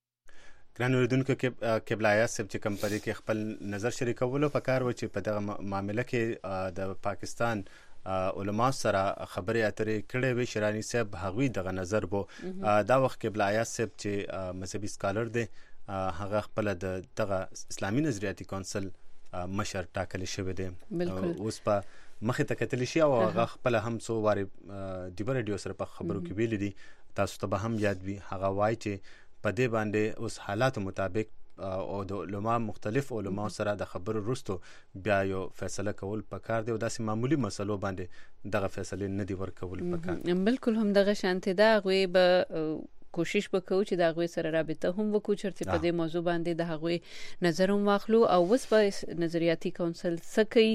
ګران اوریدونکو کې قبلایه سب چې کم پرې کې خپل نظر شریکولو پکار و چې په دغه معاملې کې د پاکستان علما سره خبرې اترې کړې وي. شرانی صاحب هغوی دغه نظر بو دا وخت قبلایه سب چې مذهبي سکالر دی هغه خپل دغه اسلامي نظریاتي کونسل مشر ټاکل شوی دی. اوس په مخې ته کتلی شي او هغه خپل هم څو وارې ډیو ریډیو سره په خبرو کې ویلي دي. تاسو ته به هم یاد وي هغه وایي چې په دې باندې اوس حالاتو مطابق او د علما مختلف علما سره د خبرو وروسته بیا یو فیصله کول پکار دی او داسې معمولی مسلو باندې دغه فیصله نه دی ورکول پکار. بالکل هم دغه شانته دا غوي به کوشش وکړو چې دا غوي سره رابطه هم وکړو چې په دې موضوع باندې د غوي نظر هم واخلو او وس په نظریاتي کونسل سکی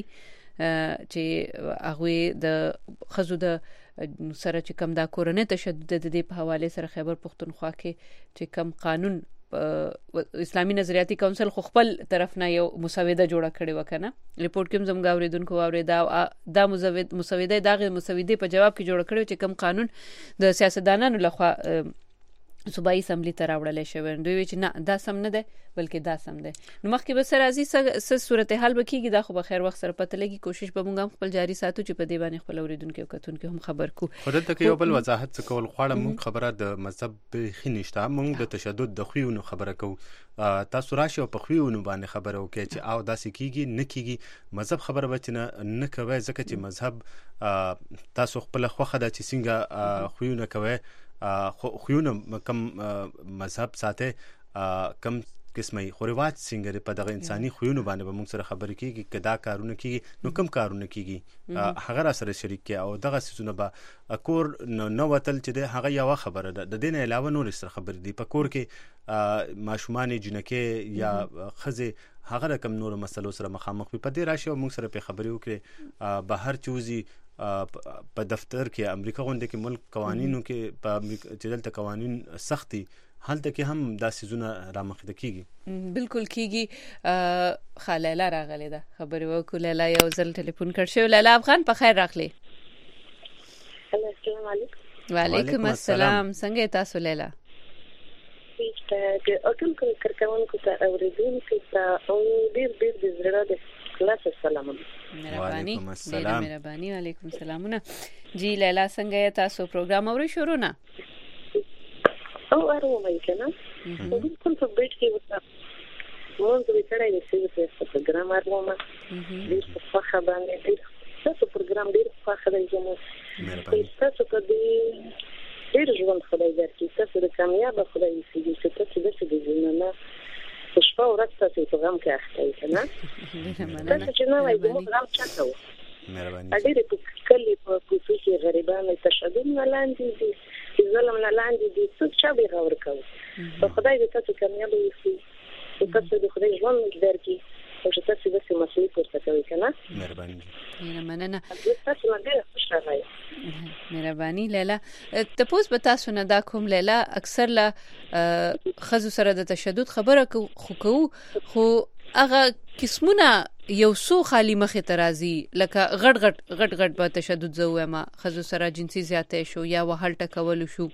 چې هغه د خزو د سره چې کم دا کورنۍ تشدد د دې په حواله سره خیبر پختونخوا کې چې کم قانون اسلامي نظریاتي کونسل خو خپل طرف نه یو مسوده جوړه کړې وکنه. ریپورت کوم زموږ اوریدونکو اوریدا مسوده دغه مسودې په جواب کې جوړه کړې چې کم قانون د سیاستدانانو لخوا صوبایي اسمبلی ته راوړل شوی. دوی چې نه دا سم نه ده بلکې دا سم ده. نو مخکې به سره راځي څه صورتحال به کېږي دا خو به خیر وخت سره پته لګي. کوشش به موږ هم خپل جاري ساتو چې په دې باندې خپل اوریدونکو او کتونکو هم خبر کو. خو دلته کې یو بل وضاحت څه کول غواړم. موږ خبره د مذهب بېخي نشته، موږ د تشدد د خویونو خبره کوو. تاسو راشئ او په خویونو باندې خبره وکړئ چې او داسې کېږي نه کېږي. مذهب خبره به چې نه کوئ ځکه چې مذهب تاسو خپله خوښه ده چې څنګه خویونه کوئ. خویونه کم مذهب ساته کم قسمه خو رواج څنګه په دغه انساني خویونه باندې به موږ سره خبرې کیږي کدا کارونه کیږي نو کم کارونه کیږي هغه را سره شریک کی او دغه سيزونه به کور نو وتل چې هغه یو خبره ده. د دې نه علاوه نور سره خبرې دي په کور کې ماشومان جنکه یا خزه هغه رقم نور مسلو سره مخامخ په دې راشي او موږ سره په خبرې وکړي. بهر چوزي په دفتر کې امریکا غونډه کې ملک قوانینو کې په چې دلته قوانین سختي حالته کې هم دا سيزونه رامخته کیږي. بالکل کیږي. خالیلا راغله ده خبرې وکړه. لیلا یو ځل ټلیفون کړ شو. لیلا افغان په خیر راغلی. السلام علیکم. وعلیکم السلام. څنګه تاسو لیلا؟ چې اټول کارکونکو ته اوریدونکو ته او ډیر د زړه د خلاص سلام. وعلیکم السلام. مهرباني. وعلیکم السلامونه. جی لیلا څنګه تاسو پروګرام اورئ شروع نه؟ او ارومه کنه بالکل په بیت کې وته مونږ د ویټړای د سیمه په پروګرام ارومه د څه باندې تاسو پروګرام ډیر ښه دی. تاسو په دې ډیر ژوند خدای درکړي. تاسو د کامیاب خدای سي چې تاسو د دې ژوندانه خوشبو ورځ تاسو پروګرام کې اخته کنه تاسو چې نو وایي موږ راو چاته مهرباني. اډېر په کلی په کوڅو کې غریبانو تشدد نه لاندې دي، ظلم نه لاندې دي، څوک چا به غور کوي. په خدای دې تاسو کامیاب اوسئ. تاسو د خدای ژوند درکړي او چې تاسو د مسؤلیت ورته کوي کنه. مهرباني. مننه. تاسو ډېر خوشاله یې. مهرباني لیلا. تاسو به تاسو نه دا کوم لیلا اکثر لا خزو سره د تشدد خبره خو هغه قسمونه یو څو خالی مخه ترازی لکه غټ په تشدد زوه ما خزو سره جنسي زیاته شو یا وهل ټکول شو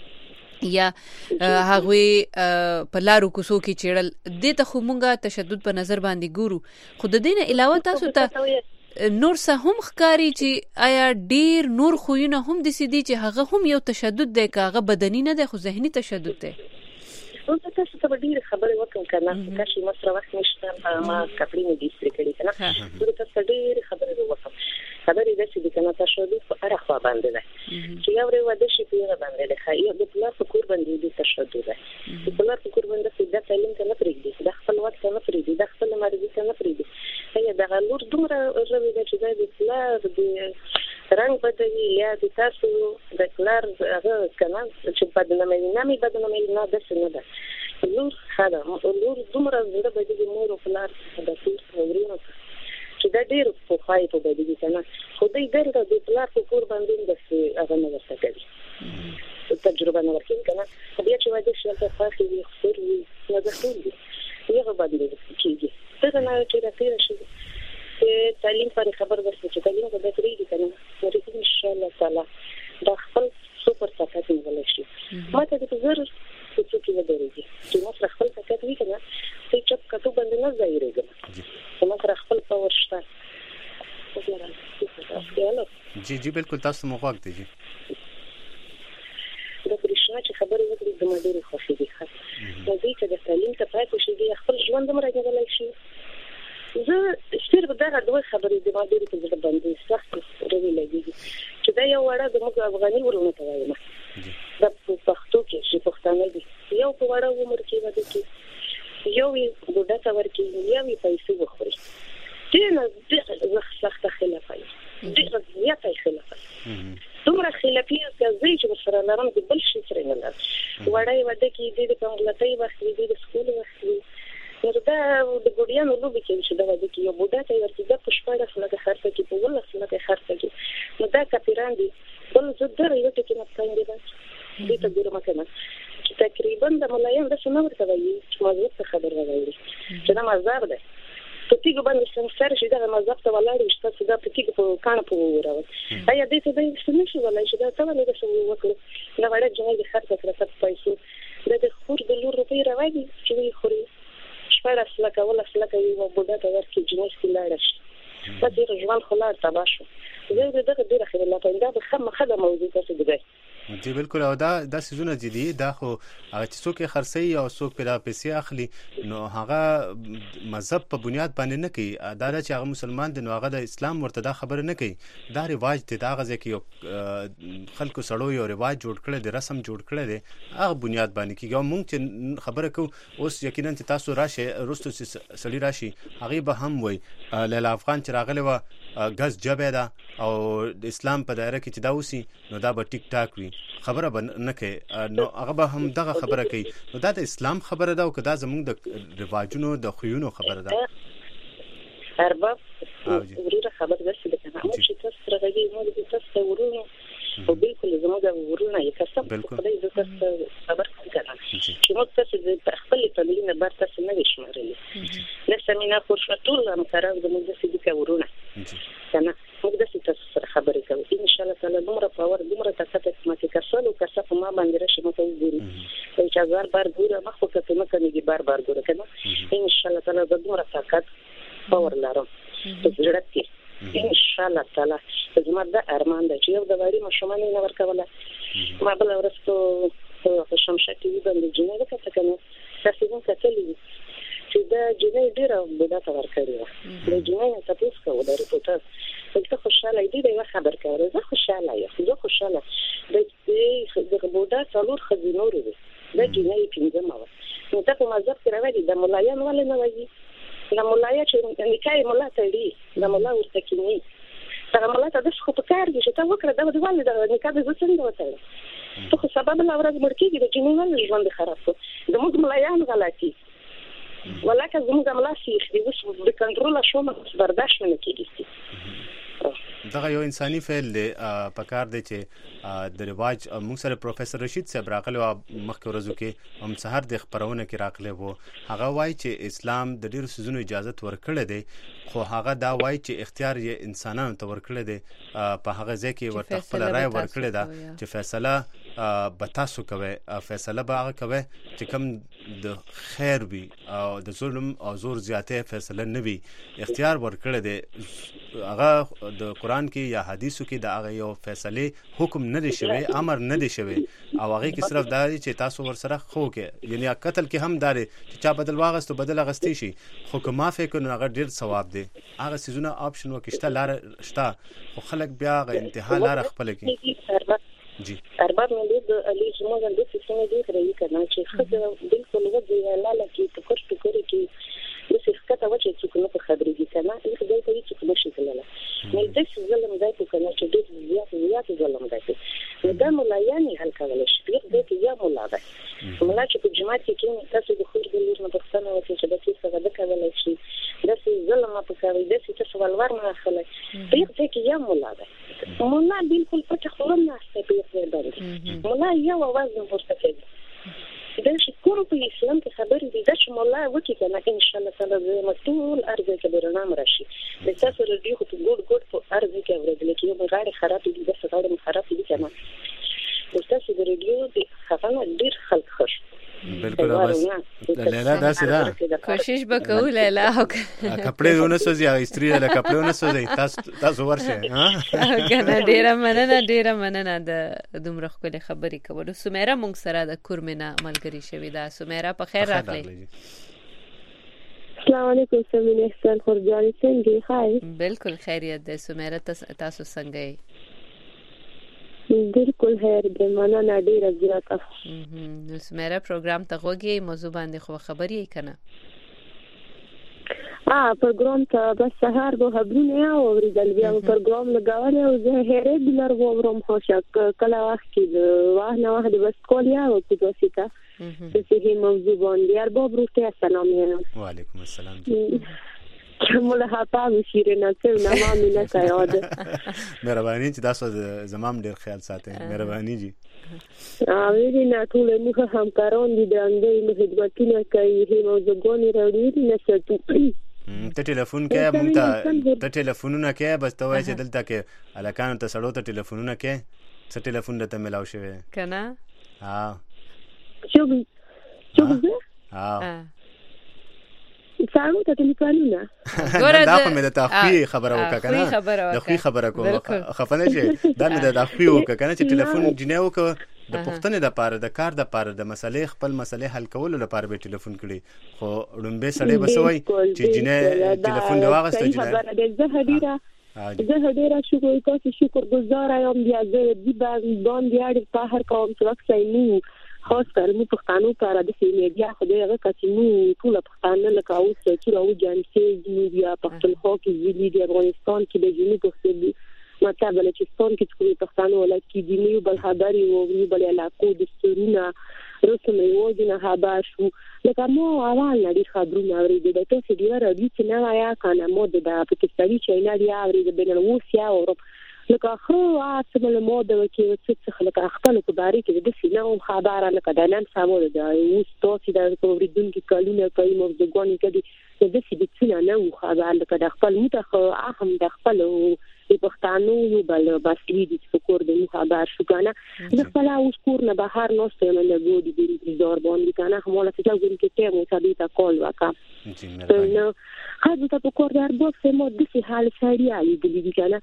یا هغه په لارو کوڅو کې چیرل د ته خو مونږه تشدد په نظر باندې ګورو. خو د دې نه علاوه تاسو ته نور څه هم ښکاری چې آیا ډیر نور خوونه هم د سیدي چې هغه هم یو تشدد دی که هغه بدني نه دی خو ذهني تشدد دی. نو تاسو ته ډیر خبرې وکړم کنه چې مصر وخت نشته ما کپړې نه دي سپریکړي کنه نو تاسو ډیر خبرې وکړم. خبرې د چې کنه تاسو د اړه خو باندې ده چې یو ری وده شي پیغه باندې ده خایي د پلار په کور باندې د تشدد ده. د پلار په کور باندې د تعلیم ته نه پریږدي، د خپل وخت نه پریږدي، د خپل مرګ ته نه پریږدي. هي د غلور دومره ژوند ده چې د پلار د رنګ بدوي یا د تاسو د پلار هغه کنه چې بدنامي نه ده څه نه ده. لور خاله لور دومره زړه بدوي مور او پلار د ټول ورینو چې دا ډېر په خای په بدوي کنه خو دې ګرځي د پلار په کور باندې د هغه نه ورسېږي تجربه نه ورکړي کنه. بیا چې واده شي په فاخي وي خور وي نه ده ټول دي یو باندې کېږي. څنګه نه چې راځي شي تعلیم پر خبر ورسې چې تعلیم به بهتري دي کنه ورته ان شاء الله تعالی دا خپل سوپر طاقت نیول شي. ما ته د زر څه کې ودرېږي چې ما سره خپل طاقت وی کنه چې چپ کتو باندې نه ځایږي ما سره خپل پاور شته. جی بالکل تاسو مو غواړئ دي د پرېښنا چې خبرې وکړي د مډېرې خوښې دي خاص نو دې چې د تعلیم ته پاتې شي د خپل ژوند مرګولای شي. زه صرف دا دوه خبرې د مډېرې په ځای باندې سخت روي لګي چې دا یو وړه د موږ افغاني ورونه ته وایم د پښتو کې چې پښتانه دي یو په وړه عمر کې وده کې یو بوډا ته ورکی یو پیسې وخوري دې سخت خلافه دې زیاته خلافه دومره خلافي چې چې سره لرم د بل شي سره نه لرم وړه وده کې دې په ملتای وخت دې د سکول وخت نو دا د ګوډیانو لوبي کې چې دا وده کې یو بوډا ته ورته د پښپاړه خلک خرڅه کې په ول خلک خرڅه کې نو دا کاپیران دي بل زړه یو ټکی نه څنګه دې ته ګورم کنه چې تقریبا د ملایان د څه ورته وایي چې موضوع څه خبر راغلی چې دا مزار ده په تیګو باندې سره شي دا مزار ته ولاړ شي تاسو دا په تیګو په کانه په وراوي ایا دې ته د څه نشي ولای چې دا څه ولې د څه وکړو نو وړه جنګ خرڅه کړه پیسې د خور د لور روپۍ راوړي چې وي خوري 14 لکه ولا لکه یو بوډا ته ورکړي جنس کې لاړ شي په دې ژوند خلار تبا شو زه دغه ډیره خبره لا پنده به خدمه موضوع څه دی جی بالکل او دا سيزونه جدي دا خو هغه چې څوک خرڅي او څوک په پیسې اخلي نو هغه مذهب په بنیاد باندې نه کوي دا چې هغه مسلمان دی نو هغه د اسلام ورته دا خبره نه کوي دا رواج دی دا غزه کې خلکو سړو یو رواج جوړ کړی دی رسم جوړ کړی دی هغه بنیاد باندې کیږي مونږ چې خبره کوو اوس یقینا چې تاسو راشي رستو سړی راشي هغه به هم وای لیلا افغان چې راغلی و غز جبه دا او د اسلام په دایره کې چې دا وسی نو دا به ټیک ټاک وي خبره نه کوي نو هغه به هم دغه خبره کوي نو دا د اسلام خبره ده او که دا زموږ د رواجونو د خویونو خبره ده ارباب ورته خبر درسته ده چې تاسو راغلي نو د تاسو ورونو او بالکل زموږ ورونه یې کسب خدای دې تاسو خبر کړه چې موږ تاسو د خپل تمرین بار تاسو نه وشمارلې لکه مینا فرصتول هم کارو د موږ سې د ورونه کنه موږ د تاسو خبرې کوو ان شاء الله تعالی دومره پاور دومره طاقت ماته کسلو کسب ما باندې راشي مته وګوري چې بار ګوره مخ په کته مکه نه بار ګوره کنه ان شاء الله تعالی دومره طاقت پاور لرم په زړه کې ان شاء الله تعالی زما د ارمان د چې یو د وړي مشمنه نه ورکوله ما بل ورستو په شمشه کې باندې جنې وکړه کنه تاسو څنګه کتلې چې دا جنې ډیره بودا ته ورکړی و د جنې تاسو کوو د ریپورټر څه خوشاله دي دا خبر کوي زه خوشاله یم زه خوشاله د بودا څلور خزینور دي د جنې پینځه ما نو تاسو مزه کوي د مولایان ولې نه وایي د مولای چې نکای مولا ته دی د مولا ورته کینی دا مولا ته د څه په کار دي چې تا وکړه دا د والي د نکاح د څنګه وته ته خو سبب لا ورځ مرکیږي د جنې ول ژوند خراب شو د موږ مولایان غلطي ولکه زموږ عملا سیخ دی اوس د کنټرول شو مې برداشت نه کیږي دا یو انساني فعل دی په کار دی چې د رواج موږ سره پروفیسور رشید صاحب راغلی او مخکې ورځو کې هم سحر د خبرونه کې راغلی وو هغه وایي چې اسلام د ډیرو سيزونو اجازه ورکړه دی خو هغه دا وایي چې اختیار یې انسانانو ته ورکړه دی په هغه ځای کې ورته خپل رائے ورکړه ده چې فیصله به تاسو کوي فیصله به هغه کوي چې کوم د خیر وي او د ظلم او زور زیاته فیصله نه وي اختیار ورکړه دی هغه د قرآن کې یا حدیثو کې دا هغه یو فیصله حکم نه دی شوی امر نه دی شوی او هغه کې صرف دا چې تاسو ورسره خو کې یعنی قتل کې هم داري چې چا بدل واغستو بدل غستې شي خو که معافي کړو هغه ډیر ثواب دی هغه سيزونه آپشن وکشته لار شته خو خلک بیا هغه انتها لار خپل کې جی ارباب مې د علي زموږ د سیستم دی کوي کنه چې خدای بالکل وځي لاله کې ټکر کې د سیستم ته وچې چې کومه خبرې دي کنه یې خدای ته چې کوم شي کړل نو د څه ظلم دی کنه چې ډېر زیات ظلم دی نو دا مولایاني حل کول شي دې کې یا مولا ده مولا چې په جماعت کې تاسو د خور د لور نه بخښنه وکړي چې د څه څه د کولای شي د څه ظلم په کوي د څه څه ولور نه اخلي دې کې یا مولا ده مولا بالکل پټ خورم نه استفاده کوي مولا یو आवाज نه ورته کوي دا چې کوم په اسلام کې خبرې دي چې مولا وکي کنه ان شاء الله تعالی زه مسؤل ارزه کې برنامه راشي د تاسو رادیو خو ګډ په ارزه کې اورېدل کې یو غاړه خراب دي د څه غاړه خراب دي کنه د تاسو د رادیو د خبرونه ډیر خلک خوش بالکل بس لیلا دا سره کوشش وکړو لیلا کپڑے ونه سوزي استری له کپڑے ونه سوزي تاسو ورشه ها کنه ډیره مننه د دومره خپل خبرې کولو سمیرا مونږ سره د کورمنه ملګری شوی دا سمیرا په خیر راغلی السلام علیکم سمینه احسان خورجانی څنګه ښه بالکل خیریت ده سمیرا تاسو څنګه یې بالکل خیر ده مننه ډیره زیاته نو سمیرا پروګرام ته غوږی موضوع باندې خو خبرې کنه پروګرام ته بس سهار به خبرونه اوریدل بیا پروګرام لګاول او زه هره دلر وورم خوشک کله وخت کې واه بس کولیا او پوتوسیتا څه موضوع باندې ارباب روته سلام و علیکم السلام مولا هاپا وشیرنا څه نه ما مینه کایود مهرباني چې تاسو زمام ډیر خیال ساتئ مهرباني جی ویری نه ټول موږ همکاران دي د انګي خدمتونه کوي هی موضوعونه راوړي نه څه ته ټلیفون کې مونږ ته ټلیفونونه کې بس ته وایي چې دلته کې الکان ته سړو ته ټلیفونونه کې څه ټلیفون دته ملاو شوی کنه څوک زه ساړو ته ټلیفونونه دا خو مې د تخفی خبره وکړه کنه د خوې خبره کوم خفنه شي دا مې د تخفی وکړه کنه چې ټلیفون جنې وکړه د پښتنې د پاره د کار د پاره د مسلې خپل مسلې حل کولو لپاره به ټلیفون کړي خو لومبه سړی بسوي چې جنې ټلیفون دی واغسته جنې زه ډیره شکر گزار یم بیا زه دې باندې اړ په هر کوم چې وخت نه خاص کر مو پښتنو لپاره د میډیا خو دغه کچنو ټول پښتانه لکه اوس چې راو جانسي میډیا پښتونخوا کې ویلي د افغانستان کې د جنوب پښتون مطلب بلوچستان کې چې پښتانه ولکې دي نو بل خبري او بل علاقو د ستورونه رسمي وځنه خبر شو لکه مو اول نه دي خبرونه اورېدل د تاسو دی راډیو چې نه وایا کنه مو د پاکستاني چینل دی اورېدل بین روسیا او لکه خو اصل موده کې څه خلک خپل په باره کې د سینو خبره لکه د نن سمو د اوس تاسو د اوریدونکو کلونه کوي مو د ګونی کې د دې د څه نه خبره لکه د خپل متخ اهم د خپل د پښتانو یو بل باسي د فکر د خبر شو کنه د خپل اوس کور نه بهر نو ستنه نه ګودي د انتظار باندې کنه همولا چې ځاګون کې ته مو ثابت کول وکا نو خاصه په کور دربو سمو د سي حال سړی دي کنه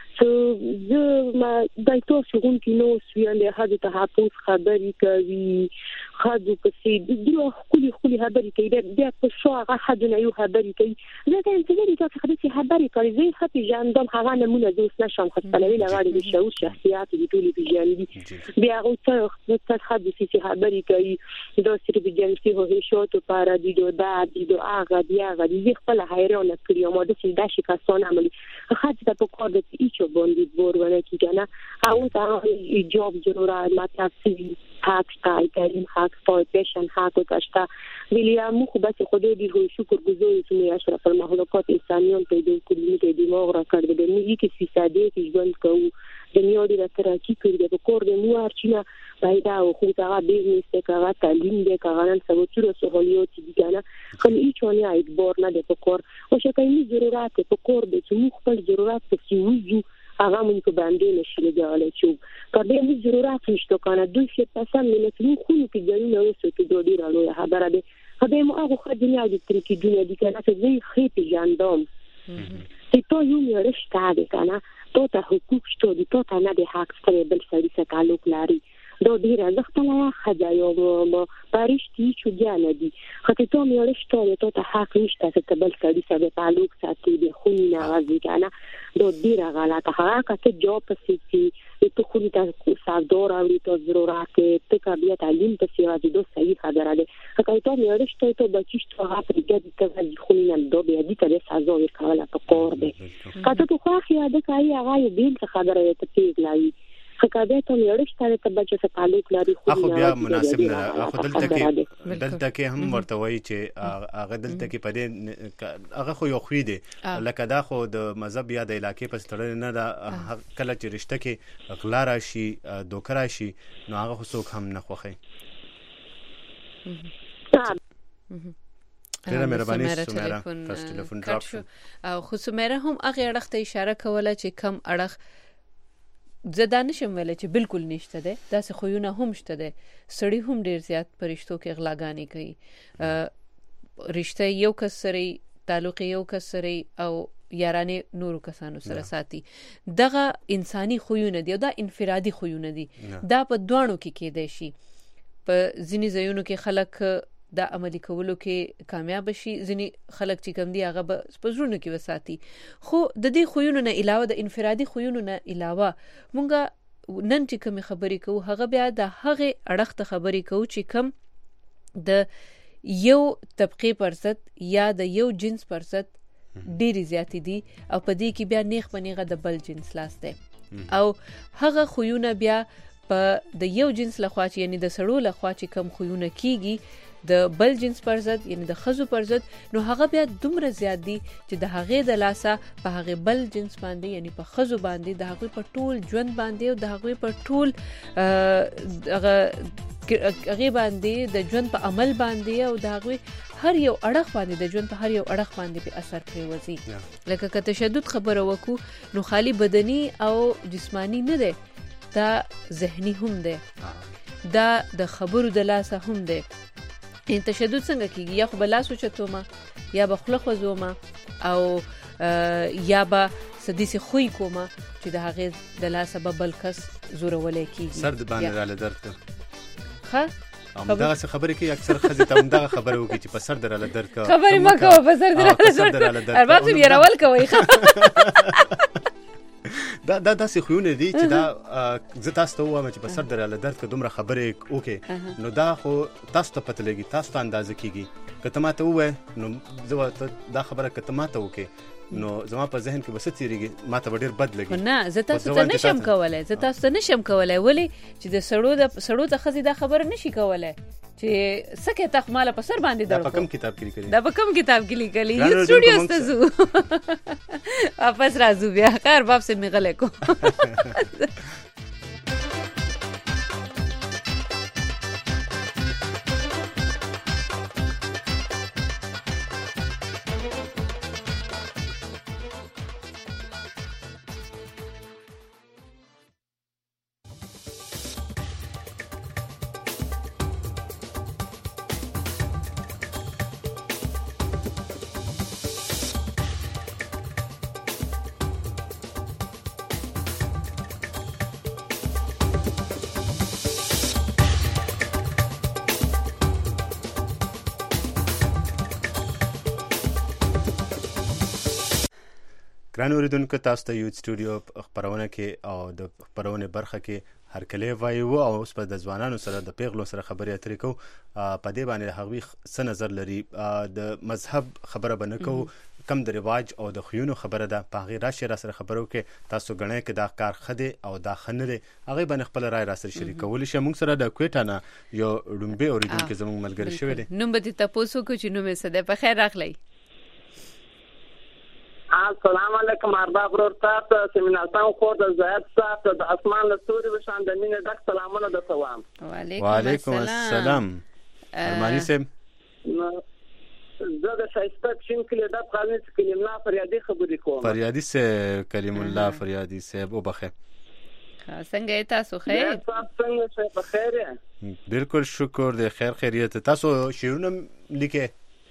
زه ما دایته شغون کې نو سویاله هدا ته حافظ خبري کوي خاصو کې د دغه خولي خبري کوي د په شو هغه حدا نه یو خبري کوي زه ته انتظار کوم چې خبري کوي زه خپل جاندم هغه نمونه د اوس نشم خپلوي لغړي د شعور شخصیت د ټولي پیژاندي بیا اوسه د حدا چې خبري کوي د سری د جنسي هو شوت لپاره د دو هغه دی خپل حیران کړی او د سې داسې کسان عملي خاصه په کور د ایچو باندې ورونه کیږي او دا جواب ضرورت مطلب چې حق تعلیم حق پایپشن حق کاشتا ویلیا مو خو بس خدای دې هو شکر گزاري چې اشرف المخلوقات انسانيان پیدا کړی دي دماغ را کړی د موږ کې سیساده کې ژوند کوو د میوړي د ترقی کړی د کور د مو ارچینه پیدا او خو دا بزنس ته کاغه تعلیم دې کاغه نن سبا چې سہولیت دي کنه خو هیڅونه اجبار نه د کور او شکایي ضرورت په کور د چې خپل ضرورت څه ویو هغه مونږ باندې نشي لګولای چې کله موږ ضرورت نشته کنه دوی چې تاسو نه خو کې ګرځي نو څه کې دوی راځي خبره ده هغه مو هغه خو دنیا دې تر کې دنیا دې کنه چې زه خېټه جاندم چې ته یو رشتہ ده کنه ته حقوق شته دي ته نه د حق سره بل سړي سره تعلق لري دو ډیر ځختلا خدای یو پارشتي چې جانه دي خاطر ته مې ورشته ته حق نشته چې بل سړي سره تعلق ساتي د خونی ناراضي کنه دو ډیر غلطه هغه کته جواب پسې ته خو دې تاسو ساده راوړي ته ضرورت ته کبیا تعلیم ته سیوا دي دو صحیح خبره ده خاطر ته مې ورشته ته بچیشته هغه پرګه دي ته خونی نه دو بیا دي ته ساده ورکواله په کور ده کته خو خو دا کوي هغه دې خبره ته پیغلای خکابه ته ورشته ته بچو سره تعلق لري خو بیا مناسب نه خو دلته کې هم ورته وایي چې هغه دلته کې پدې هغه خو یو خوې دي لکه دا خو د مذهب یا د علاقې په ستړل نه دا کله چې رشته کې غلا راشي دوکه راشي نو هغه خو څوک هم نه خوخي ډیره مهرباني سمیرا تاسو ټلیفون ډراپ شو او خو سمیرا هم هغه اړه ته اشاره کوله چې کم اړه زدان شم ویل چې بالکل نشته ده داسې خوونه هم شته ده سړی هم ډیر زیات پرشتو کې اغلاګانی کوي رشته یو کس سره تعلق یو کس سره او یارانه نورو کسانو سره ساتي دغه انساني خوونه دي او دا انفرادي خوونه دي دا په دوانو کې کېدای شي په ځینی ځایونو کې خلک دا عملی کولو کې کامیاب شي ځینی خلک چې کم دي هغه په زړونو کې وساتي خو د دې خوونه نه علاوه د انفرادي خوونه نه علاوه مونږه نن چې کوم خبرې کوو هغه بیا د هغه اړخته خبرې کوو چې کم د یو طبقه پرست یا د یو جنس پرست ډېری زیات دي او په دې کې بیا نیخ بنیغه د بل جنس لاس ده او هغه خوونه بیا په د یو جنس لخوا چې یعنی د سړو لخوا چې کم خوونه کیږي د بل جنس پر ضد یعنی د خزو پر ضد نو هغه بیا دومره زیات دي چې د هغه د لاسه په هغه بل جنس باندې یعنی په خزو باندې د هغه په ټول ژوند باندې او د هغه په ټول هغه باندې د ژوند په عمل باندې او د هغه هر یو اړخ باندې د ژوند په هر یو اړخ باندې په اثر پریوزي لکه که تشدد خبره وکړو نو خالی بدني او جسمانی نه ده دا ذهني هم ده دا د خبرو د لاسه هم دی. تشدد څنګه کیږي؟ یا خو به لاس وچتومه، یا به خوله خوځومه، او یا به سدیسې خوی کومه چې د هغې د لاسه به بل کس زورولی کیږي. سر د باندې راله درد که ښه همدغسې خبرې کوي. اکثر ښځې ته همدغه خبرې وکړي چې په سر د راله درد که خبرې مه کوه په سر د راله درد. ارباب صاحب یرول کوئ. دا داسې خویونه دي چې دا زه تاسو ته ووایم چې په سر د راله درد که دومره خبرې وکړې نو دا خو تاسو ته پته لګي، تاسو ته اندازه کېږي. که ته ماته ووایې نو زه دا خبره که ته ماته وکړې نو زما په ذهن کې به څه تېرېږي، ماته به ډېر بد لګي. نه زه تاسو ته نشم کولی، ولې چې د سړو ته ښځې دا خبره نشي کولی چې څه ته ماله په سر باندې دا په کوم کتاب کې لیکلي؟ دا په کوم کتاب کې لیکلي؟ یو سټوډیوز ته ځو واپس راځو بیا. خیر باب سے مې غلی کو. ګران اوریدونکو، تاسو ته یو سټوډیو خپرونه کې او د خپرونې برخه کې هرکلی وایو او اوس په د ځوانانو سره د پیغلو سره خبرې اترې کوو. په دې باندې هغوی څه نظر لري. د مذهب خبره به نه کوو، کم د رواج او د خویونو خبره ده. په هغې راشئ را سره خبرې وکړئ. تاسو ګڼئ که دا کار ښه دی او دا ښه نه دی، هغې باندې خپله رایه را سره شریکولی شئ. موږ سره د کویټه نه یو ړومبی اوریدونکي زموږ ملګری شوی دی. نوم به دې تپوس وکړو چې نوم یې څه دی. په خیر راغلی. السلام علیکم ارباب ورور تاسو سیمیناسان خو د زیات سات د اسمان له ستوري وشان د مینې ډک سلامونه د سلام. وعلیکم السلام. ارمانی صاحب زه د شایسته پښین کلی د قانون کلیم الله فریادي خبرې کوم. فریادي صاحب کلیم الله فریادي صاحب وبخیر. څنګه یې تاسو؟ خیر څنګه شئ؟ په خیر یې؟ بالکل شکر دی، خیر خیریت. تاسو شعرونه لیکئ؟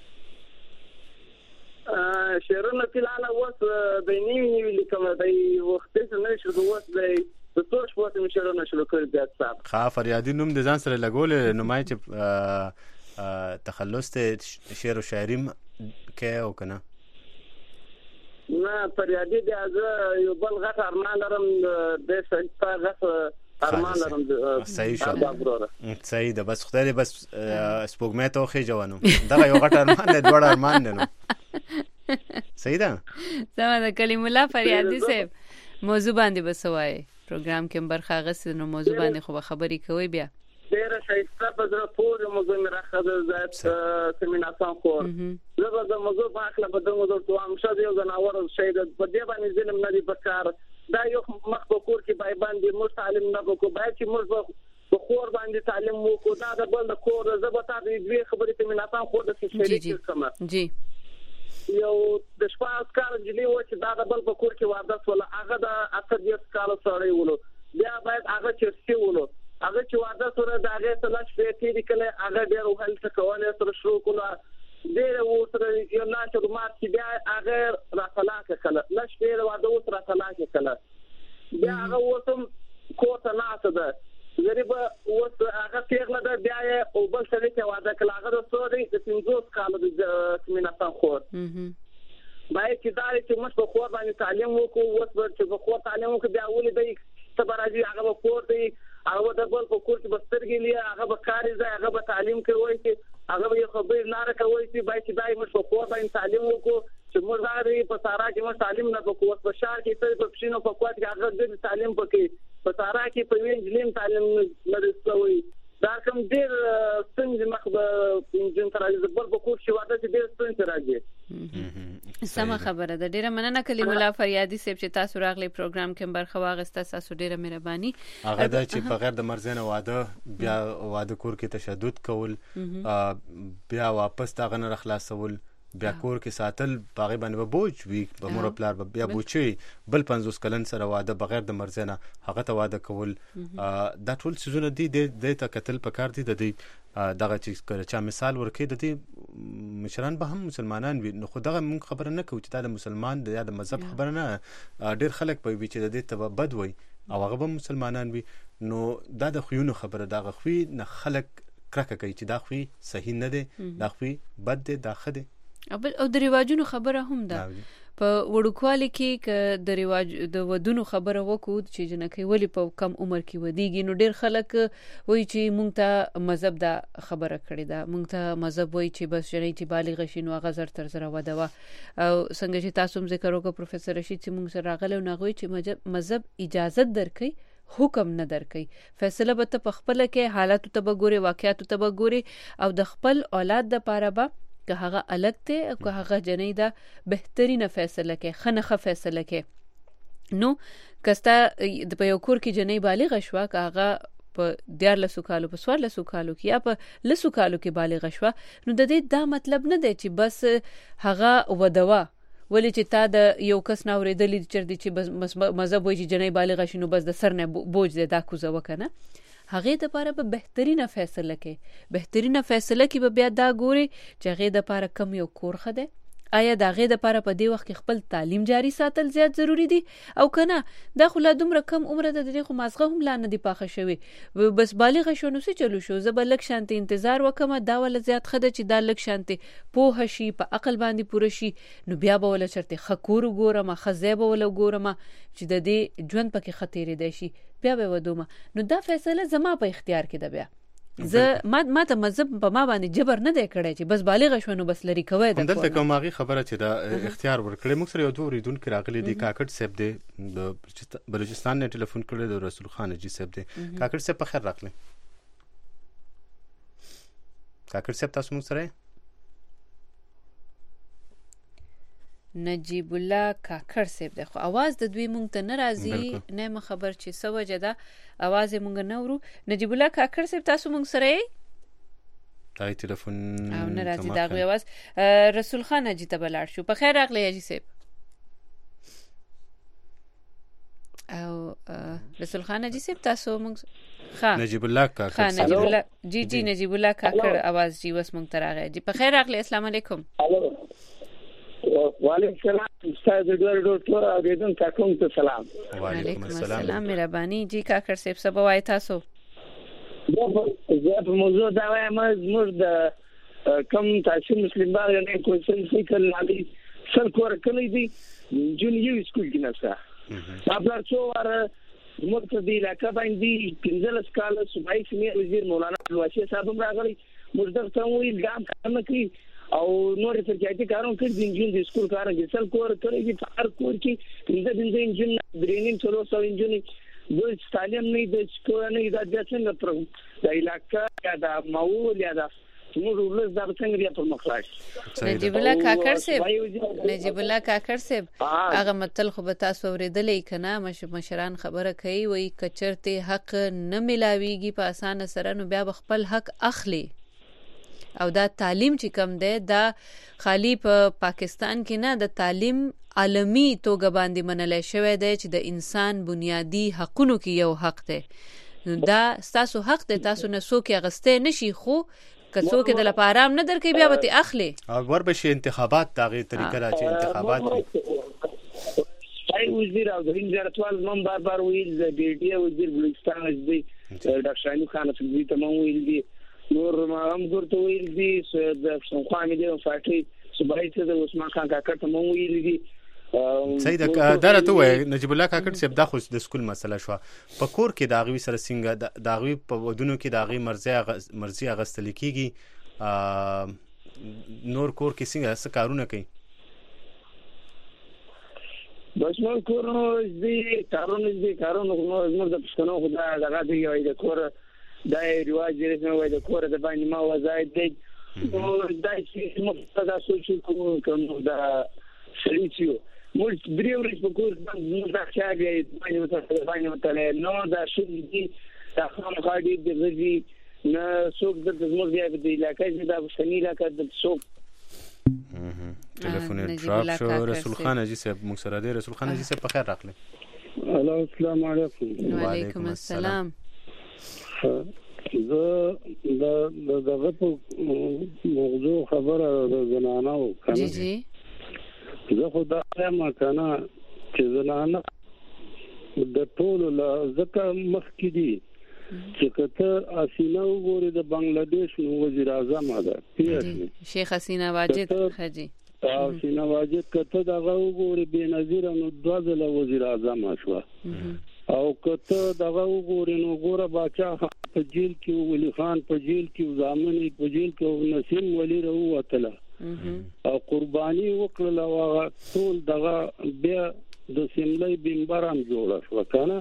شعرونه فلحال اوس د نوي لیکم، د وخت څه نه شو، اوس د څو شپو ته شعرونه شروع کړل. بیا صاحب ښه فریادي نوم د ځان سره لګولې، نمایي چې تخلص ته شعر و شاعري کې او که نه؟ نه فریادي دی، زه یو بل غټ ارمان لرم، د ښایسته غټ ارمان لرم. صحیح شو، صحیح ده. بس خدای دې بس سپوږمۍ ته وخېجوه نو دغه یو غټ ارمان دی، دواړه ارمان دی نو صحیح ده. سمه ده. کلیم الله فریادي صاحب موضوع باندې به څه وایې؟ پروګرام کې برخه اخیستې نو موضوع باندې خو به خبرې کوئ. بیا ډېره ښایسته په زړه پورې موضوع مې راښه زیات سیمیناسان خور. زه به د موضوع په هکله به د موضوع ته وایم. ښځه یو ځناور شی ده، په دې باندې ظلم نه دی پکار. دا یو مخ په کور کې باندې موږ تعلیم نه وکړو، باید چې موږ په خور باندې تعلیم وکړو. دا د بل د کور زه به تا د دوې خبرې سیمیناسان خور د شریک کړم. جی یو د 14 کال نجلۍ و چې دا د بل په کور کې واده شوله، هغه د 18 کالو سړی ولو، بیا باید هغه چرسي ولو، هغه چې واده سره د هغې ته لږ شپې تېرې کړی، هغه ډېر وهلته کولی سره شروع کړله، ډېره ورسره یو لاس رومات چې بیا هغه راطلاقه کړله، لږ شپې د واده اوس راطلاقه کړله، بیا هغه اوس هم کور ته ناسته ده، غریبه اوس هغه پیغله ده، بیا یې او بل سړي ته واده کړله، هغه د څو دی د 50 کالو د سیمیناسان خور. باید چې دا چې موږ په خور باندې تعلیم وکړو، اوس به چې په خور تعلیم وکړو، بیا ولې دی ته به راځي، هغه به کور دی، هغه د بل په کور کې به سترګې لي، هغه به کار یې ځای، هغه به تعلیم کوی چې هغه به یو خبرې لاره کوی چې باید چې دا موږ په خور باندې تعلیم وکړو، چې موږ هغه په سارا کې موږ تعلیم نه وکړو، اوس په شهر کې ته په پښینو په کوټ کې هغه د تعلیم پکې، په سارا کې په وینجلیم تعلیم نه رسوي. دا کوم ډېر څنګه مخ به انجن تر راځي، بل په کور کې واده چې ډېر څنګه راځي. سمه خبره ده. ډیره مننه کلیم الله فریادي صاحب چې تاسو راغلی پروګرام کې برخه واغسته. تاسو ډیره مهرباني. هغه دا چې بغیر د مرزه نه واده، بیا واده کور کې تشدد کول، بیا واپس دغه نه خلاصول، بیا کور کې ساتل باغې باندې بوج وي په مور پلار بیا بوچي بل 50 کلن سره واده بغیر د مرزه نه هغه ته واده کول دا ټول سيزونه دي د ته قتل پکار دي د دې دغه چې چا مثال ورکړي د دې مشران به هم مسلمانان وي نو خو دغه مونږ خبره نه کوو چې دا مسلمان د یا د مذهب خبره نه ډیر خلک په وی چې د دې ته بد وي او هغه به مسلمانان وي نو دا د خوینو خبره دا خوی نه خلک کرکه کوي چې دا خوی صحیح نه دی دا خوی بد دی دا خده او د رواجونو خبره هم ده په وړوکوالي کې ک د رواج د ودونو خبره وکړو چې جنکې ولی په کم عمر کې ودیږي نو ډیر خلک وایي چې مونږ ته مذهب دا خبره کړې ده مونږ ته مذهب وایي چې بس جنې چې بالغ شي نو هغه زر تر زر ودوا او څنګه چې تاسو هم ذکر وکړو پروفیسور رشید چې مونږ سره راغلو نو غوي چې مذهب اجازه درکړي حکم نه درکې فیصله به ته خپل کې حالات ته بګوري واقعیت ته بګوري او د خپل اولاد د پاره به که هغه الګ ته او که هغه جنې دا بهترینه فیصله کې خنخه فیصله کې نو کستا د یو کور کې جنې بالغ شوه که هغه په 14 کالو په 14 کالو کې یا په 10 کالو کې بالغ شوه نو د دې دا مطلب نه دی چې بس هغه ودوا ولی چې تا د یو کس نه اوریدلې چې بس مذهب وایي چې جنې بالغ شي نو بس د سر نه بوج دی دا کوزه وکنه هغه د پاره به بهترینه فیصله کې به بیا دا ګوري چې هغه د پاره کم یو کور خده آیا دا غې د پاره په دې وخت کې خپل تعلیم جاری ساتل زیات ضروری دي او کنه دا خو لا دومره کم عمر د دې خو مازغه هم لا نه دی پاخه شوی بس بالغ شو نو څه چلو شو زه بلک شانتي انتظار وکم دا ول زیات خده چې دا لک شانتي په هشي په عقل باندې پوره شي نو بیا به ول چرته خکور ګورم خزيبه ول ګورم چې د دې ژوند پکې خطرې دی شي بیا به ودوم نو دا فیصله زما په اختیار کې ده بیا زه ما ته مذهب په ما باندې جبر نه دی کړی چې بس بالغ شو نو بس لري کوي د دلته کوماغي خبره چې دا اختیار ورکړي موږ سره یو دوه ریدونکو راغلي دي کاکړ صاحب دی د بلوچستان نه ټلیفون کړی د رسول خان جی صاحب دی کاکړ صاحب په خیر راغلی کاکړ صاحب تاسو موږ سره نجیب الله کاکړ صاحب د خو आवाज د دوی مونږ ته ناراضي نه خبر چې سوجه ده आवाज مونږ نه ورو نجیب الله کاکړ صاحب تاسو مونږ سره تای ټلیفون او ناراضي دا غوي आवाज رسول خان اجي ته بلار شو په خیر راغلی اجي صاحب او رسول خان اجي صاحب تاسو مونږ خان نجیب الله کاکړ نجیب الله جی نجیب الله کاکړ आवाज جی وس مونږ ته راغی جی په خیر راغلی السلام علیکم وعلیکم السلام استاد ډاکټر اوریدون تاسو ته سلام وعلیکم السلام مهرباني جی کاکړ صاحب سبا وای تاسو زه په موضوع دا وایم موږ د کم تاسو مسلمان باندې کوم فکر لري سر کور کلی دي جونیور سکول کې نشته خپل څو واره موږ ته دی لکه باندې پنځل سکاله صوبایي سیمه وزیر مولانا الواشي صاحب راغلي موږ درته وی ګام کارونه کوي او نور ترکیاتي کارونه کوي د انجن د سکول کار کې سل کور کوي چې هر کور کې د انجن درینین ټولو سو انجن د تعلیم نه د سکول نه د ځنګ پر د علاقې یا د ماول یا د موږ ولز د څنګه بیا پر مخلاص نجیب الله کاکړ صاحب هغه متل خو به تاسو اوریدلې کنه مشران خبره کوي وای کچرته حق نه ملاويږي په اسانه سره نو بیا خپل حق اخلي او دا تعلیم چې کم ده دا خالی په پاکستان کې نه د تعلیم عالمی توګه باندې منل شوی دی چې د انسان بنیادی حقونو کې یو حق دی دا تاسو حق دی تاسو نه څوک غسته نشي خو کڅو کې د لپاره نه درکې بیا به اخلي او وربشي انتخابات دغه طریقه راځي انتخابات شای وزیر او د انجرتوال نوم بار ویل د ډیډي وزیر بلوچستان دی ډاکټر شاهین خان څنګه ته مو ویل دی نور ما هم ګورته ویل دي د څنګه دي فاټي صبحي ته د عثمان خان کاکړ ته مو ویل دي سید درته وای نجیب الله کاکړ صاحب دا خو د سکول مسله شو په کور کې داغوي سره څنګه داغوي په ودونو کې داغوي مرزي اغستل کیږي نور کور کې څنګه څه کارونه کوي بس نور کورونو دي کارونه نو د پښتنو خدای دغه دی یو د کور دا رواج دی نو د کور د باندې ما وځای دی نو دا چې موږ دا سوچو کوم دا سلیچو موږ درې ورځې په کور باندې دا چې باندې وته نو دا شې دي دا هم غاډي د غزي نه څوک د زموږ دی د علاقې دا وسنی علاقې د څوک ټلیفون ډراپ شو. رسول خان حاجی صاحب موږ سره دی. رسول خان حاجی صاحب په خیر راغلی. السلام علیکم. وعلیکم السلام. زه دغه په موضوع خبره د زنانو کنه. جی جی. زه خو دا یم کنه چې زنانه د ټولو ځکه مخکې دي چې کته حسینه وګوري د بنگلاديش نو وزیر اعظم ده شیخ حسینه واجد خجی. حسینه واجد کته دغه وګوري بنظیر نو دوزله وزیر اعظم شو. او کته دغه وګوري نو ګوره باچا په جیل کې ولی خان په جیل کې ځامنې په جیل کې نسیم ولی راوتله او قرباني وکړه او ټول دغه بیا د سیملې بمبرام جوړ شو کنه.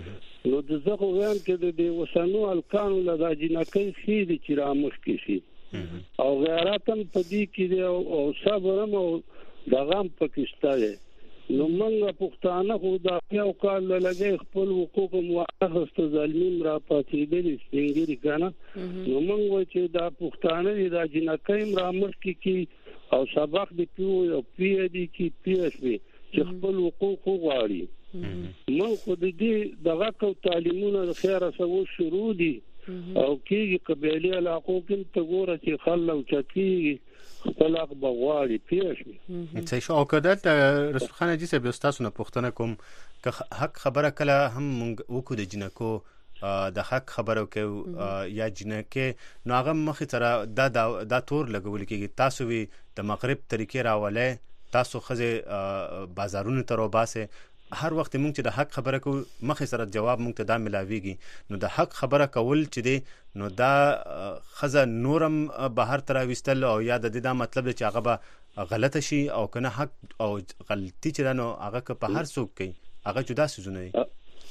نو د زغ وین کې د وسنو الکانو لدا جنکې سي دي چې را مشکې شي او غیرتن پدې کې او صبرم او دغه پاکستان. نو موږ پښتانه خو دا یو کال لګي خپل حقوق موافقه ظالمین را پاتې دي څنګه کنه. نو موږ چې دا پښتانه دا جنکې را مشکې کی او سبق دی پیو او پی دی کی پیښوي چې خپل حقوق غواړي. مو خو دې دغه کو تعلیمونه د خیره سو شروع دي او کېږي قبایلی علاقو کې ته ګوره چې خلک چتی خپل حق بغواړي پیښوي. څه شو او کده رسول خان حاجی صاحب تاسو نه پوښتنه کوم که حق خبره کله هم وکړو د جنکو د حق خبرو کې یا جنکه نو هغه مخې سره دا تور لګول کېږي تاسو وی د مغرب طریقې راولې تاسو خزه بازارونو ته روباسه. هر وخت مونږ چې د حق خبره کو مخې سره جواب مونږ ته دا ملاويږي. نو د حق خبره کول چې دی نو دا خزه نورم بهر تر وستل او یا د دې دا مطلب چې هغه به غلطه شي او کنه حق او غلطي چې نو هغه که په هر څوک کوي هغه جدا سيزونه دي.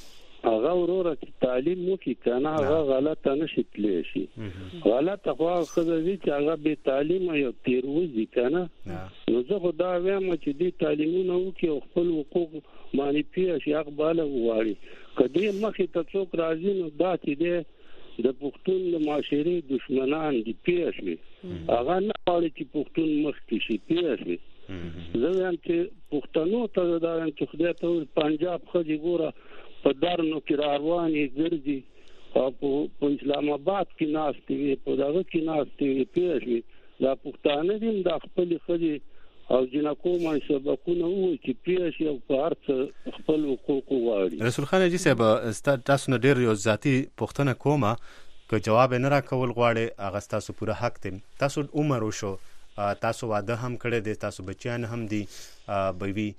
هغه وروره چې تعلیم مو کې کنه هغه غلطه نشي تللی شي. غلطه خو خزه چې هغه به تعلیم یو تیروزي کنه. نو زه خدا وایم چې دې تعلیمونه وکي او خپل حقوق معنی پیښ یو بالا واري کدی مخې ته څوک راځي نو دا چې د پښتون د معاشري دشمنان دي پیښوي هغه نه غواړي چې پښتون مخکې شي پیښوي. زه وایم چې پښتنو ته دا چې خدای ته پنجاب خځې ګوره په دارنو کې رواني ګرځي او په اسلام آباد کې ناشته وي په دغه کې ناشته وي پیښوي. دا پښتانه دي د خپل خځې او جنکو مې سبقونه وو چې پیښ یو پارت خپل حقوق غواړي. رسول خان حاجی صاحب تاسو نه ډیر یو ذاتی پوښتنه کومه که جواب نه راکول غواړي هغه تاسو پوره حق دی. تاسو عمر وشو تاسو واده هم کړی دی تاسو بچیان هم دي بوي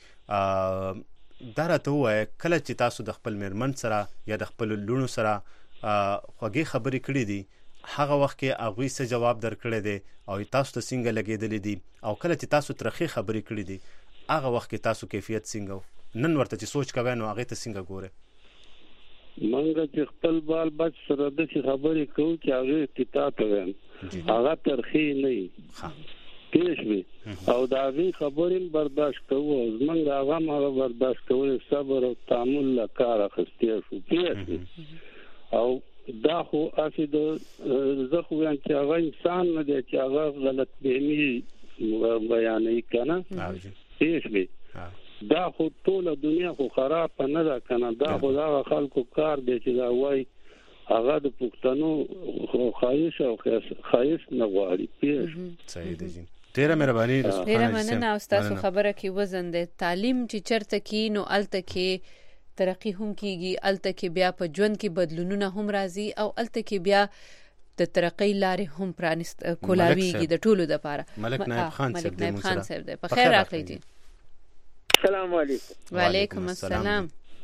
دا راته وای کله چې تاسو د خپل میرمن سره یا د خپل لونو سره خوږی خبرې کړې دي هغه وخت کې هغه څه جواب درکړی دی او تاسو ته څنګه لګیدلې دي او کله چې تاسو ترخی خبرې کړې دي هغه وخت کې تاسو کیفیت څنګه نن ورته چې سوچ کوي نو هغه ته څنګه ګوره. منګه چې خپل بال بچ سره د خبرې کوو چې هغه کتاب وایم هغه ترخی نه پیښوي او دا غي خبرې برداشت کوو زمونږ هغه ما برداشت کوو صبر او تعامل لا کار اخستې شو پیښوي. او دا خو اسید زه خو یم چې هغه انسان نه دی چې هغه غلط فهمي بیانې کنه پیښوي. دا خو ټول دنیا خو خراب نه ده کنه. دا خو دا خلکو کار دی چې دا وای هغه د پښتنو خواهش او خواهش نه غواړي پیښوي. صحیح دی. ډیره مهرباني رسول خان. ډیره مننه تاسو خبره کې وزن دی. تعلیم چې چرته کې نو الته کې ترقی هم کیږي الته کې بیا په ژوند کې بدلونونه هم راځي او الته کې بیا د ترقی لارې هم پرانست کولاویږي د ټولو د پاره. ملک نائب خان صاحب دی په خیر راغلی دي. السلام علیکم. وعلیکم السلام.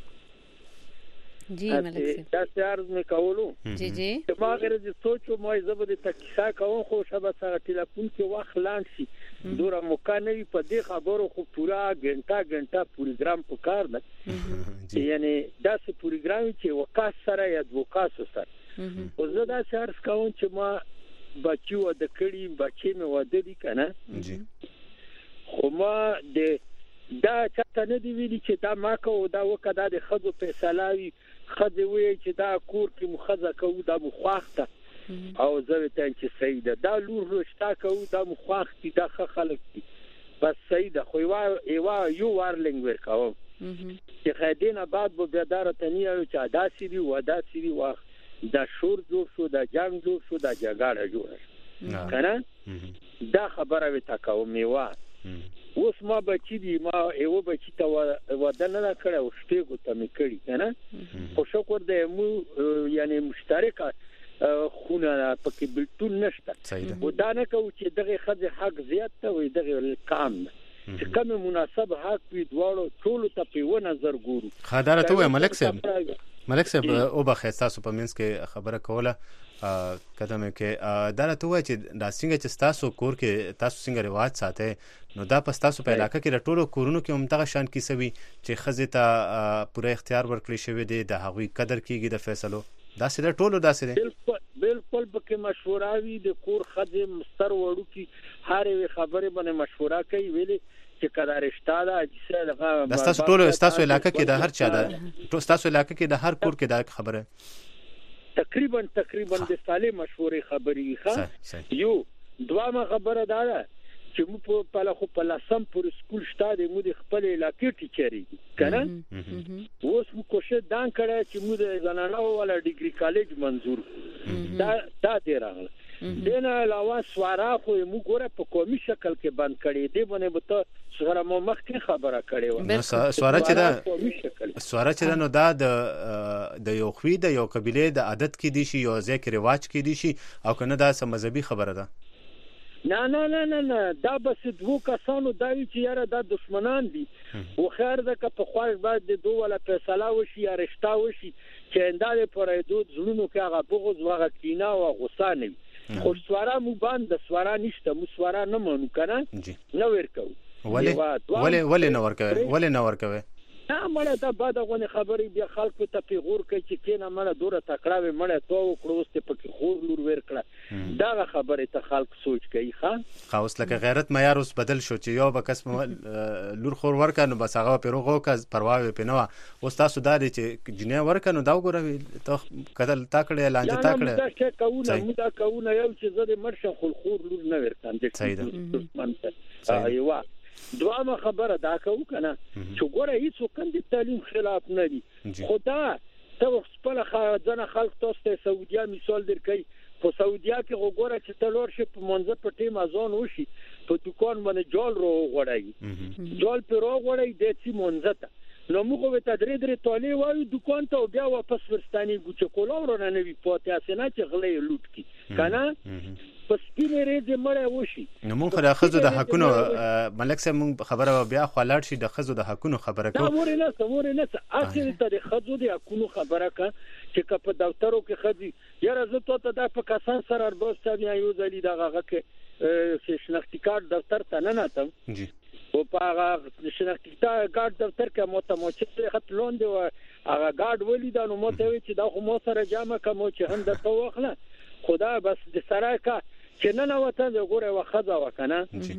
جی ملک صاحب تاسو عرض مې کولو. جی جی ما غره دې سوچو مې زبر د تکشا کوم خو شبه سره ټلیفون کې وخت لاند شي دوره مکانوي په دې خبرو خو پورا غنټه پروګرام پکار ده. یعنی دا څه پروګرام چې وکاس سره یا وکاس سره او زه دا عرض کوم چې ما بچو د کړي بچي مې واده دي کنه جی خو ما د دا چاته نه دی ویلي چې دا ما کو دا وکړه د خزو فیصله خزه وی چې دا کور کې مخزه کو دا مخواخته او زه ته چې سیده دا لور رښتا کو دا مخواختی دا خلک دي بس صحیح ده خو یو وارلینګ ورکاوم چې خیدینه بعد به بیدار تنیه چې داسې دی و داسې دی و دا شور جوړ شو دا جنگ جوړ شو دا جګړه جوړه کنه دا خبره وتا کوم میوا اوس ما بچی دی ما یو بچی ته ودانه نه کړو شپږو ته می کړی کنه خو شکر دې مو یعنی مشترکه خونه پکې بلتون نشته و دا نه کو چې دغه خځه حق زیات ته وي دغه کام چې کوم مناسب حق وي دواړو ټول ته په نظر ګورو خدای ته ملک صاحب او بخیر تاسو په منځ کې خبره کوله قدمه کې دا ته وای چې دا څنګه چې تاسو کور کې تاسو څنګه رواج ساتي نو دا پس تاسو په علاقه کې ټولو کورونو کې هم دغه شان کې سوي چې خزه ته پوره اختیار ورکړي شوی دی د هغوی قدر کیږي د فیصلو دا سره ټولو دا سره بالکل بکه مشوره وی د کور خزه مستر وړو کې هر خبره باندې مشوره کوي ویلي چې کله رښتا ده چې دا تاسو ټولو تاسو علاقه کې د هر چا ده تاسو علاقه کې د هر کور کې دا خبره تقریبا د سالې مشورې خبرې ښه یو دوامه خبره ده چې مو په لخوا په لاسم پر سکول شته د مو د خپل علاقې ټیچري کنه اوس مو کوشش دان کړه چې مو د زنانو ولا ډیګري کالج منظور دا دی راغله دنه علاوه سوارا خو مو ګوره په قومي شکل کې بند کړي دی باندې به ته سره مو مخکې خبره کړې و سوارا چې دا نو دا د یو خوی د یو قبيله د عادت کې دي شي یو ذکر رواج کې دي شي او کنه دا سم مذهبي خبره ده نه دا بس دوه کسانو دا چې یاره دا دشمنان دي او خیر ده که په خواږ بعد د دوه ولا فیصله وشي یا رښتا وشي چې انداله پر حدود زړونو کې هغه بغض وغه کینا او غصه نه خو سوارا مو باندې سوارا نشته مو سوارا نه مونږ کنه نو ورکو ولې نه ورکوي نه مړه دا بعد غو خبرې بیا خلکو ته پیغور کوي چې کینه مړه دوره تکړه مړه تو کړوسته پکې خور لور ورکړه دا خبره ته خلک سوچ کوي ښا اوس لکه غیرت معیار اوس بدل شو چې یو به قسم لور خور ورکنو بس هغه پیروغو کز پروا په نو اوس تاسو دا چې جنې ورکنو دا وګوره ته کدل تاکړه لانجه تاکړه دا څه کوونه دا کوونه یو چې زه د مرشه خور لور نه ورکم دې صحیح دوامه خبره دا کو کنه چې ګوره هیڅ وکند تعلیم خلاف نه دي خدا ته خپل ځنه خلک تاسو ته سعودیا مثال درکې په سعودیا کې ګوره چې تلور شي په منځ په ټیم ازون وشي په دکان باندې جال رو غړای جال پر رو غړای د څه منځ ته نو موږ به تدریج تولی وایو دکان ته بیا واپس ورستاني ګوچ کولاور نه وی پاتې اسنه چې غلې لوټ کی کنه پس کینه ریزه مړه وشي نو مونږ خو د خزو د حقونو ملک صاحب مونږ خبره بیا خلاړ شي د خزو د حقونو خبره کوو مور نه اخر ته د خزو د حقونو خبره کا چې په دفترو کې خدي یاره زه ته د په کسان سره اربوسته بیا یو ځلی دغه کې شناختی کارت دفتر ته نه ناتم جی او په هغه شناختی کارت دفتر کې متموچه خط لون دی هغه ګارد ولیدا نو مته وی چې دا خو مو سره جامه کوم چې هند ته واخله خدا بس د سره کا چې نه وته د ګوره وخذا وکنه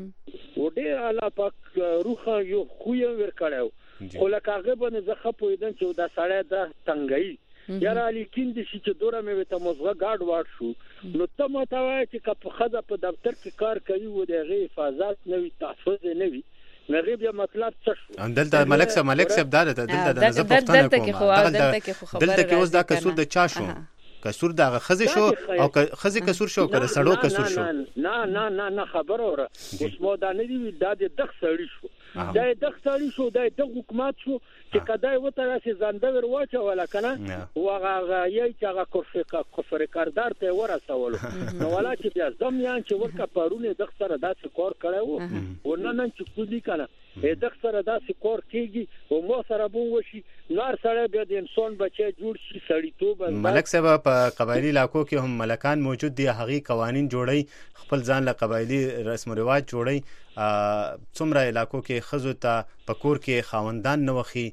و ډیر الله پاک روح یو خو یې ور کړو خو لکه هغه باندې زه خپویدم چې دا سړی د تنګي یاره لیکن د شي چې دوره مې ته مزغه ګارد واټ شو نو ته متوای چې په خزه په دفتر کې کار کوي و دغه حفاظت نوي تحفظ نوي نغیب یا مطلب څه شو دلته ملک صاحب دلته د زپښتنه کوم دلته کې اوس دا قصور د چا شو کسور دغه خزه شو او خزه کسور شو کړه سړو کسور شو نه خبر اوره اوس مو دا نه دی دا د دغ سړی شو دا دغ سړی شو دا د حکومت شو چې کدای وته راسي زندور واچو ولا کنه وغه یی چې هغه کفر کاردار ته ورسول نو ولا چې بیا زمیان چې ورکه پرونه دغ سره داسې کار کړو ورننه چې کودی کنه دغ سره داسې کار کیږي او مو سره بو وشي نار سره بیا د انسان بچي جوړ شي سړیتوب ملک صاحب په قبایلی علاقو کې هم ملکان موجود دي هغه قوانین جوړي خپل ځان له قبایلی رسم او رواج جوړي څومره علاقو کې خزو ته پکور کې خاوندان نه وخی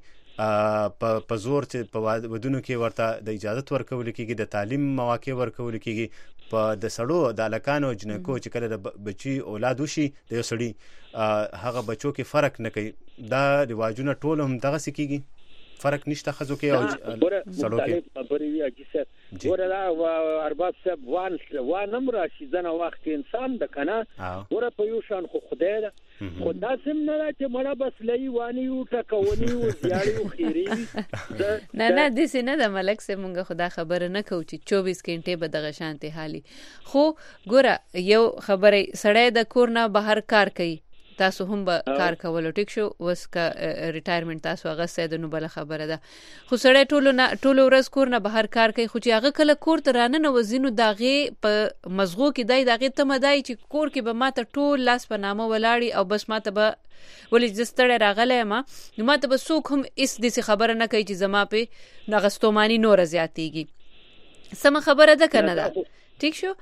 په زور چې په ودونو کې ورته د اجازه ورکول کېږي د تعلیم مواقع ورکول کېږي په د سړو د الکانو جنکو چې کله د بچي اولاد وشي د یو سړي هغه بچو کې فرق نه کوي دا رواجونه ټول هم دغه سکیږي فرق نشته خزو کې او سړو کې خبرې وی اجازه ورته ارباب صاحب وانم راشي ځنه وخت انسان د کنه ور په یو شان خو خدای ده خدا سم نه چې مړه بس لئی وانی او ټکونی او زیاړي او خيري نه د سینه د ملک سه مونږه خدا خبر نه کو چې 24 غنټه به دغه شانته حالي خو ګوره یو خبره سړی د کور نه بهر کار کوي تاسو هم به کار کولو ټیک شو وس کا ریټایرمنټ تاسو هغه سید نو بل خبره ده خو سړی ټولو ورځ کور نه بهر کار کوي خو چې هغه کله کور ته رانه نو وزینو داغه په مزغو کې داغه ته مدای چې کور کې به ماته ټول لاس په نامه ولاړی او بس ماته به ولې زستړی راغلی ما نو ماته به څوک هم اس دې خبره نه کوي چې زما په نغستومانی نور زیاتېږي سم خبره ده کنه ده ٹھیک شو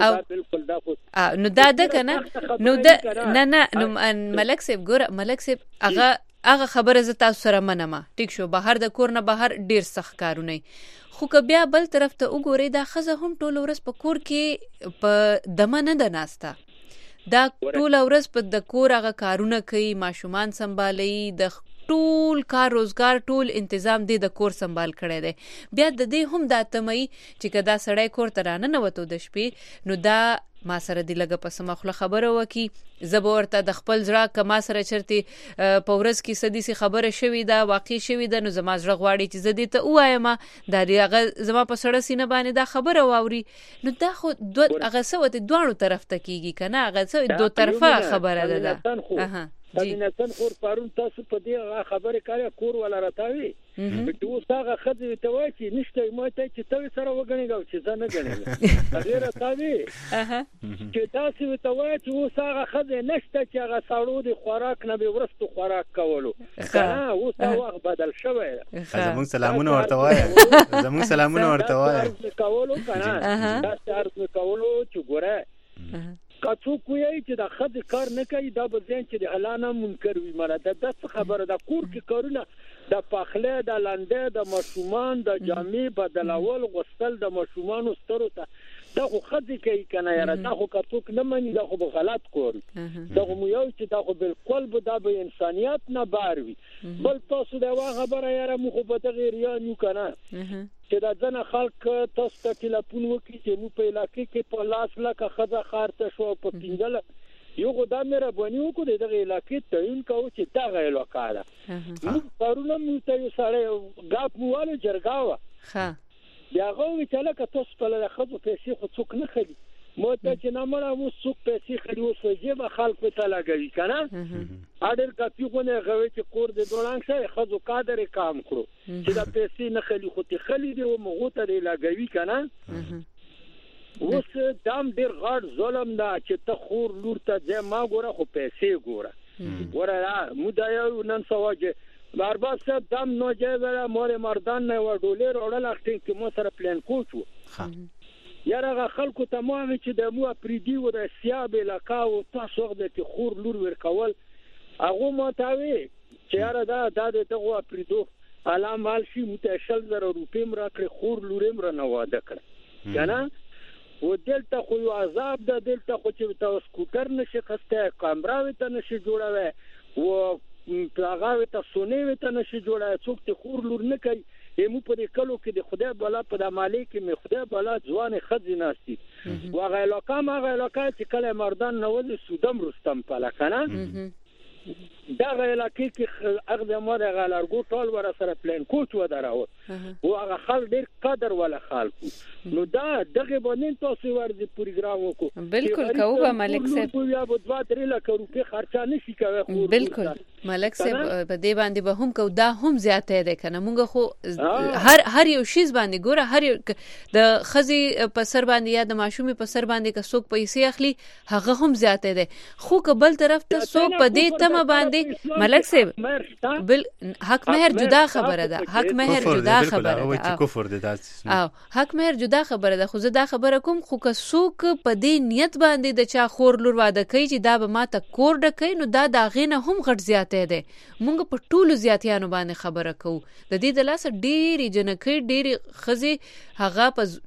او نو دا ده کنه نو دا نه ملک صاحب ګور ملک صاحب هغه خبره ز تاسو سره منما ټیک شو بهر د کور نه بهر ډیر سخت کارونه خو که بیا بل طرف ته وګورئ دا خزه هم ټول ورځ په کور کې په دمه نه ده ناسته دا ټول ورځ په د کور هغه کارونه کوي ماشومان سنبالي د ټول کار روزګار ټول تنظیم د کور سنبال کړي دي بیا د دې هم د اتمي چې کدا سړی کور ترانه نه وته د شپې نو دا ما سره دی لګه په سمخله خبره وکي زبورته د خپل ځړه کما سره چرتي پورس کې سدي سي خبره شوي دا واقع شوي دا نو زما ځړه غواړي چې زدي ته وایم دا هغه زما په سړه سینه باندې دا خبره واوري نو دا خو هغه سوته دوه طرف ته کیږي کنه هغه سو دوه طرفه خبره ده اها تاسو خور پرون تاسو په دې خبره کړه کور ولا راتاوي چې وساغه خځې ته وای چې نشته مو ته چې تاسو سره وګڼیږي چې ځنه غنیږي هغه راتاوي چې تاسو ته وای چې وساغه خځې نشته چې هغه ساړو د خوراک نه به ورستو خوراک کولو کنه وساغه وخت بدل شوی زمون سلامونه ورته وای زمون سلامونه ورته وای کولو کنه تاسو ارزو کولو چې ګوره کڅو کوی چې د خد کار نه کوي دا به ځین چې د اعلان منکر وي مړه د خبره د کور کې کارونه د پخله د لاندې د مشومان د جامې بدلول غسل د مشومان سترو ته دا خو خدي کوي کنه یاره دا خو کڅوک نه مني دا خو غلط کور دا خو یو چې دا خو بالکل به دا به انسانيت نه باروي بل تاسو دا خبره یاره مخ په تغیر یا نو کنه چې دا ځنه خلک تاسو ته ټلیفون وکړي چې مو په علاقې کې په لاس لکه خزه خارته شو په پینګل یو خدای مې ربونی وکړي دغه علاقې ته یې کوو چې دا غیر وکړه نو پرونه مو ته یو سره غاپ مواله جرګاوه ها بیا غوې چې لکه تاسو په لاره خزو پیسې خو څوک نه خلی مو ته چې نه مړه مو څوک پیسې خلی اوس یې به خلک ته لګوي کنه اړ کافي خو نه غوي چې کور د دولان شه خزو قادر کام کړو چې دا پیسې نه خلی خو ته خلی دی او مغو ته لګوي کنه اوس دام ډیر غړ ظلم دا چې ته خور لور ته ځه ما ګوره خو پیسې ګوره مو دا یو نن سواجه باربا صاحب دام نو جایزه مور مردان نه و ډولر اورل اخته کې مو سره پلان کوچو یاره خلکو ته مو چې د مو پریدي و د سیاب علاقه او تاسو د خور لور ورکول هغه متاوي چې یاره دا د تغو پریدو علامه مال شي متشل زره روپې مر کړ خور لورم را نه واده کړ کنه و دلته خو عذاب د دلته خو چې تاسو سکوټر نشي خسته کامراوي ته نشي جوړاوي و هغه ته سونې وته نشي جوړای څوک ته خور لور نه کوي همو په کلو کې د خدای بالا په د مالک کې خدای بالا ځوان خځې ناشتي واغه علاقه چې کله مردان نه ولې سودم رستم په لکنه دا علاقه کې هغه مره غلارګو ټول ور سره پلان کوچ و دراو او هغه خل ډیر قدر ولا خالکو نو دا دغه باندې تاسو ورځي پروګرام وکړو بالکل کوه ملک صاحب بیا به 2-3 لک روپې خرچه نشي کوي بالکل ملک صاحب په دې باندې به هم کو دا هم زیاته ده کنه مونږ خو هر یو شیز باندې ګوره هر د خزي په سر باندې یا د ماشومې په سر باندې که څوک پیسې اخلي هغه هم زیاته ده خو کبل طرف ته څوک په دې تمه باندې ملک صاحب بل حق مہر جدا خبره ده حق مہر جدا خبره ده کفر ده او حق مہر جدا خبره ده خو زه دا خبره کوم خو که څوک په دې نیت باندې د چا خور لور واده کوي چې دا به ماته کور ډکې نو دا غینه هم غټ زیاته ده مونږ په ټولو زیاتیانو باندې خبره کوو د دې د لاس ډېری جنکې ډېری خزي هغه په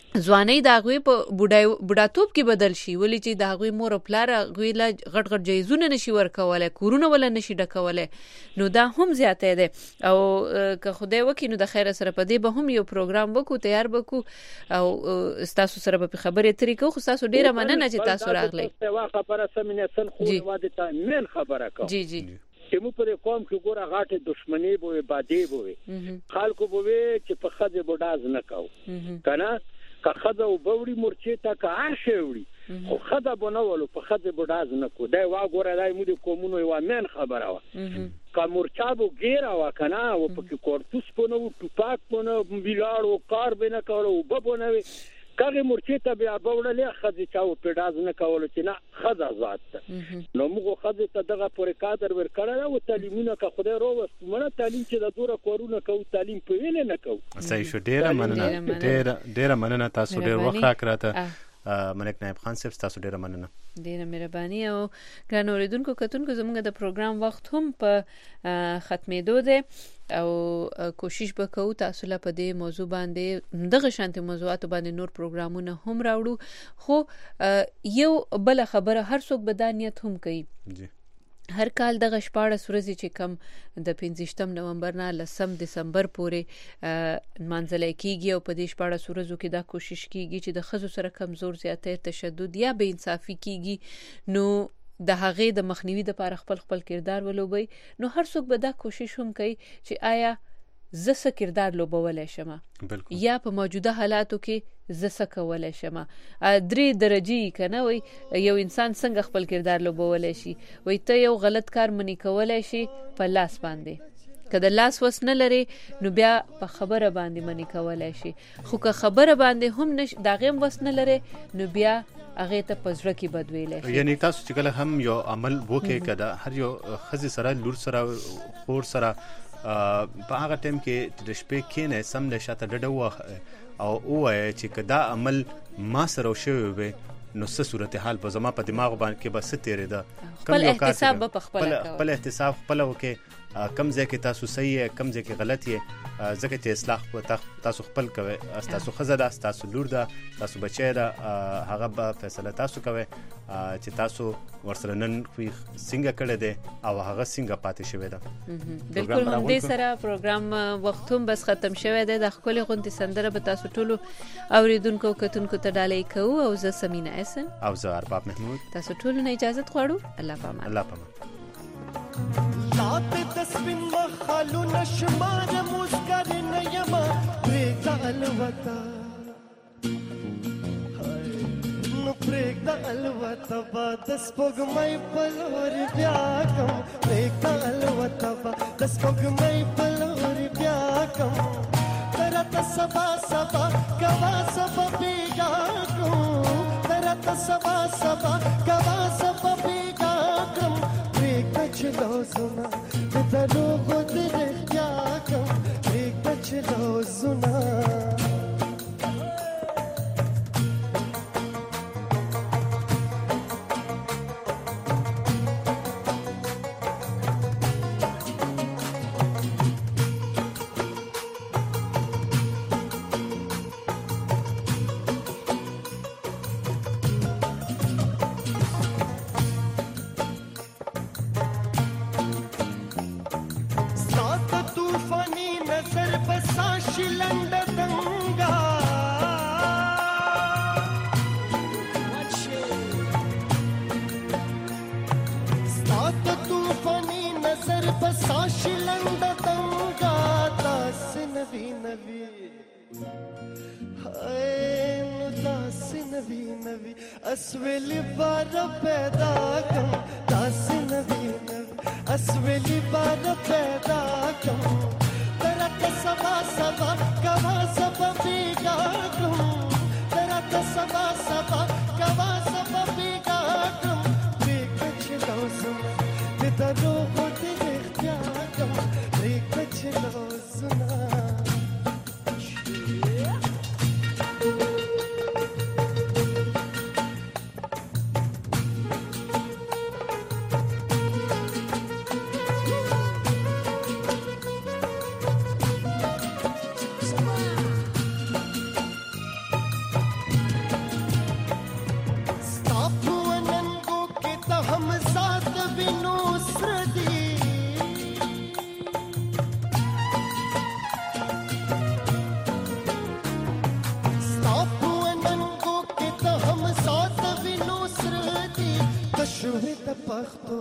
ځواني د هغوی په بوډاتوب کې بدل شي، ولې چې د هغوی مور او پلار هغوی له غټ غټ جایزونه نشي ورکولی، کورونه ولا نشي ډکولی، نو دا هم زیاتی دی. او که خدای وکړي نو د خیره سره په دې به هم یو پروګرام وکړو، تیار به کړو او ستاسو سره به خبرې اترې کوو. خو ستاسو ډېره مننه چې تاسو راغلی. خبره سمینه سن خو واده ته من خبره کوم. جی جی چې مو پر قوم کې ګوره غاټه دښمنی بوي بادې بوي، خلکو بوي چې په خځه بډاز نه کاو کنه، که خځه او بوري مرچې ته که عاشه وړي، خو خځه بنولو په خځه بډاز نه کو. دا وا ګوره دای مو د کومونو یو من خبره وا، که مرچا بو ګیرا وا کنه او په کې کورتوس پونه او ټوپاک پونه بیلاړو کار به نه کولو وبونه وي، کله مرچې ته بیا بوړلې خځه چاو پیډاز نه کولو چې نه خځه ذات ته. نو موږ خځه ته دغه پورې کادر ورکړل او تعلیمونه که خدای روست مړه تعلیم چې د دوره کورونه کو تعلیم په ویل نه کو. صحیح شو، ډیره مننه، ډیره مننه، تاسو ډیر وخت راکړه. ملک نایب خان صاحب تاسو ډیره مننه، ډیره مهرباني. او ګران اوریدونکو کتونکو زموږ د پروګرام وخت هم په ختمېدو دی او کوشش وکړو تاسو له په دې موضوع باندې دغه شانتي موضوعات باندې نور پروګرامونه هم راوړو. خو یو بل خبره هر څوک بدانیت هم کوي. هر کال دغه 14 ورځې چې کم د 15 نومبر نه 10 دسمبر پورې منځلای کیږي او په دې 14 ورځو کې دا کوشش کیږي چې د خزو سره کمزور زیاته تشدد یا بے انصافي کیږي، نو د هغې د مخنیوي لپاره خپل کردار ولوبي. نو هر څوک به دا کوشش هم کوي چې آیا زه څه کردار لوبولای شم یا په موجوده حالاتو کې زه څه کولای شم. 3 درجې کنه وي یو انسان څنګه خپل کردار لوبولای شي. وي ته یو غلط کار منی کولای شي په لاس باندې، که د لاس وس نه لري نو بیا په خبره باندې منی کولای شي، خو که خبره باندې هم داغه وس نه لري نو بیا هغه ته پزړه کې بدویل شي. یعنی تاسو چې کله هم یو عمل وکړي کده هر یو خزي سره لور سره خور سره په هغه ټیم کې د شپې کې نه سم نشاته ډډه او وای چې کدا عمل ما سره شوی وي نو څه صورتحال په زما په دماغ باندې کې بس تیرې ده. خپل احتساب په خپل احتساب خپل وکي کم ځای کې تاسو صحیح کم ځای کې غلط یې ځکه چې اصلاح تاسو خپل کوي، تاسو خزه ده، تاسو لور ده، تاسو بچی ده، هغه به فیصله تاسو کوي چې تاسو ورسره نن څنګه کړی دی او هغه څنګه پاتې شوی ده. بالکل همدې سره پروګرام وخت هم بس ختم شوی دی. د ښکلې غونډې سندره به تاسو ټولو اوریدونکو کتونکو ته ډالۍ کوو او زه سمینا احسن او زه ارباب محمود تاسو ټولو نه اجازه غواړو. الله پامان. الله پامان. لات تسبین مخالو نشمار مسکر نیما پریکتا الوطا نو پریکتا الوطا باد سپوږمۍ پلور بیا کم پریکتا الوطا باد سپوږمۍ پلور بیا کم ترت سبا سبا کوا سبا بیگا کم ترت سبا سبا کوا سبا بیگا کم چلو سنا تدرو خود رخیا کم ایک چلو سنا اسویلی بارا پیدا کم داس نبی نبی اسویلی بارا پیدا کم ترک سبا سبا کوا سبا بیگا کم ترک سبا سبا کوا سبا بیگا کم بیگ چلو سنا تدرو خود رختیا کم بیگ چلو سنا پختو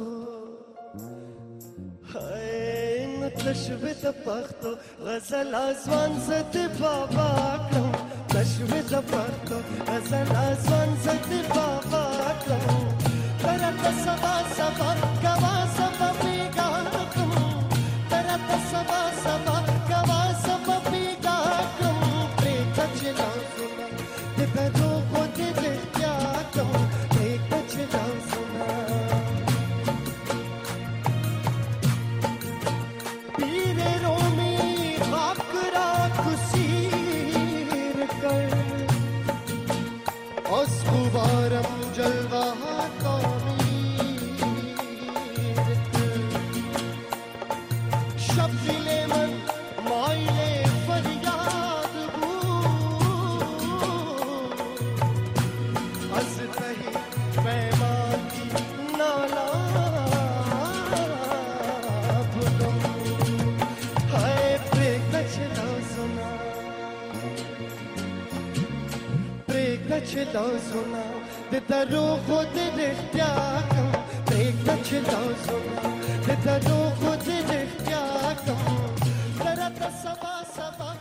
هاي تشوي د پختو غزل ازوان زت بابا کړم تشوي د پختو غزل ازوان زت بابا کړم ترت سبا سبا کوا سبا پیګا کړم ترت سبا سبا کوا سبا پیګا کړم پرې کچلا سنا د بدو کو دې کیا کړم پرې کچلا سنا پیر رومی خاکرا کسیر کر اسکوبارم جلوہ شبیل من مائل فریاد از تہی پیمان کی نالا بھلم ہائے پریکچلا سنا پریکچلا سنا درو خود رختیا کم پریکچلا سنا درو خود رختیا کم درت سبا سبا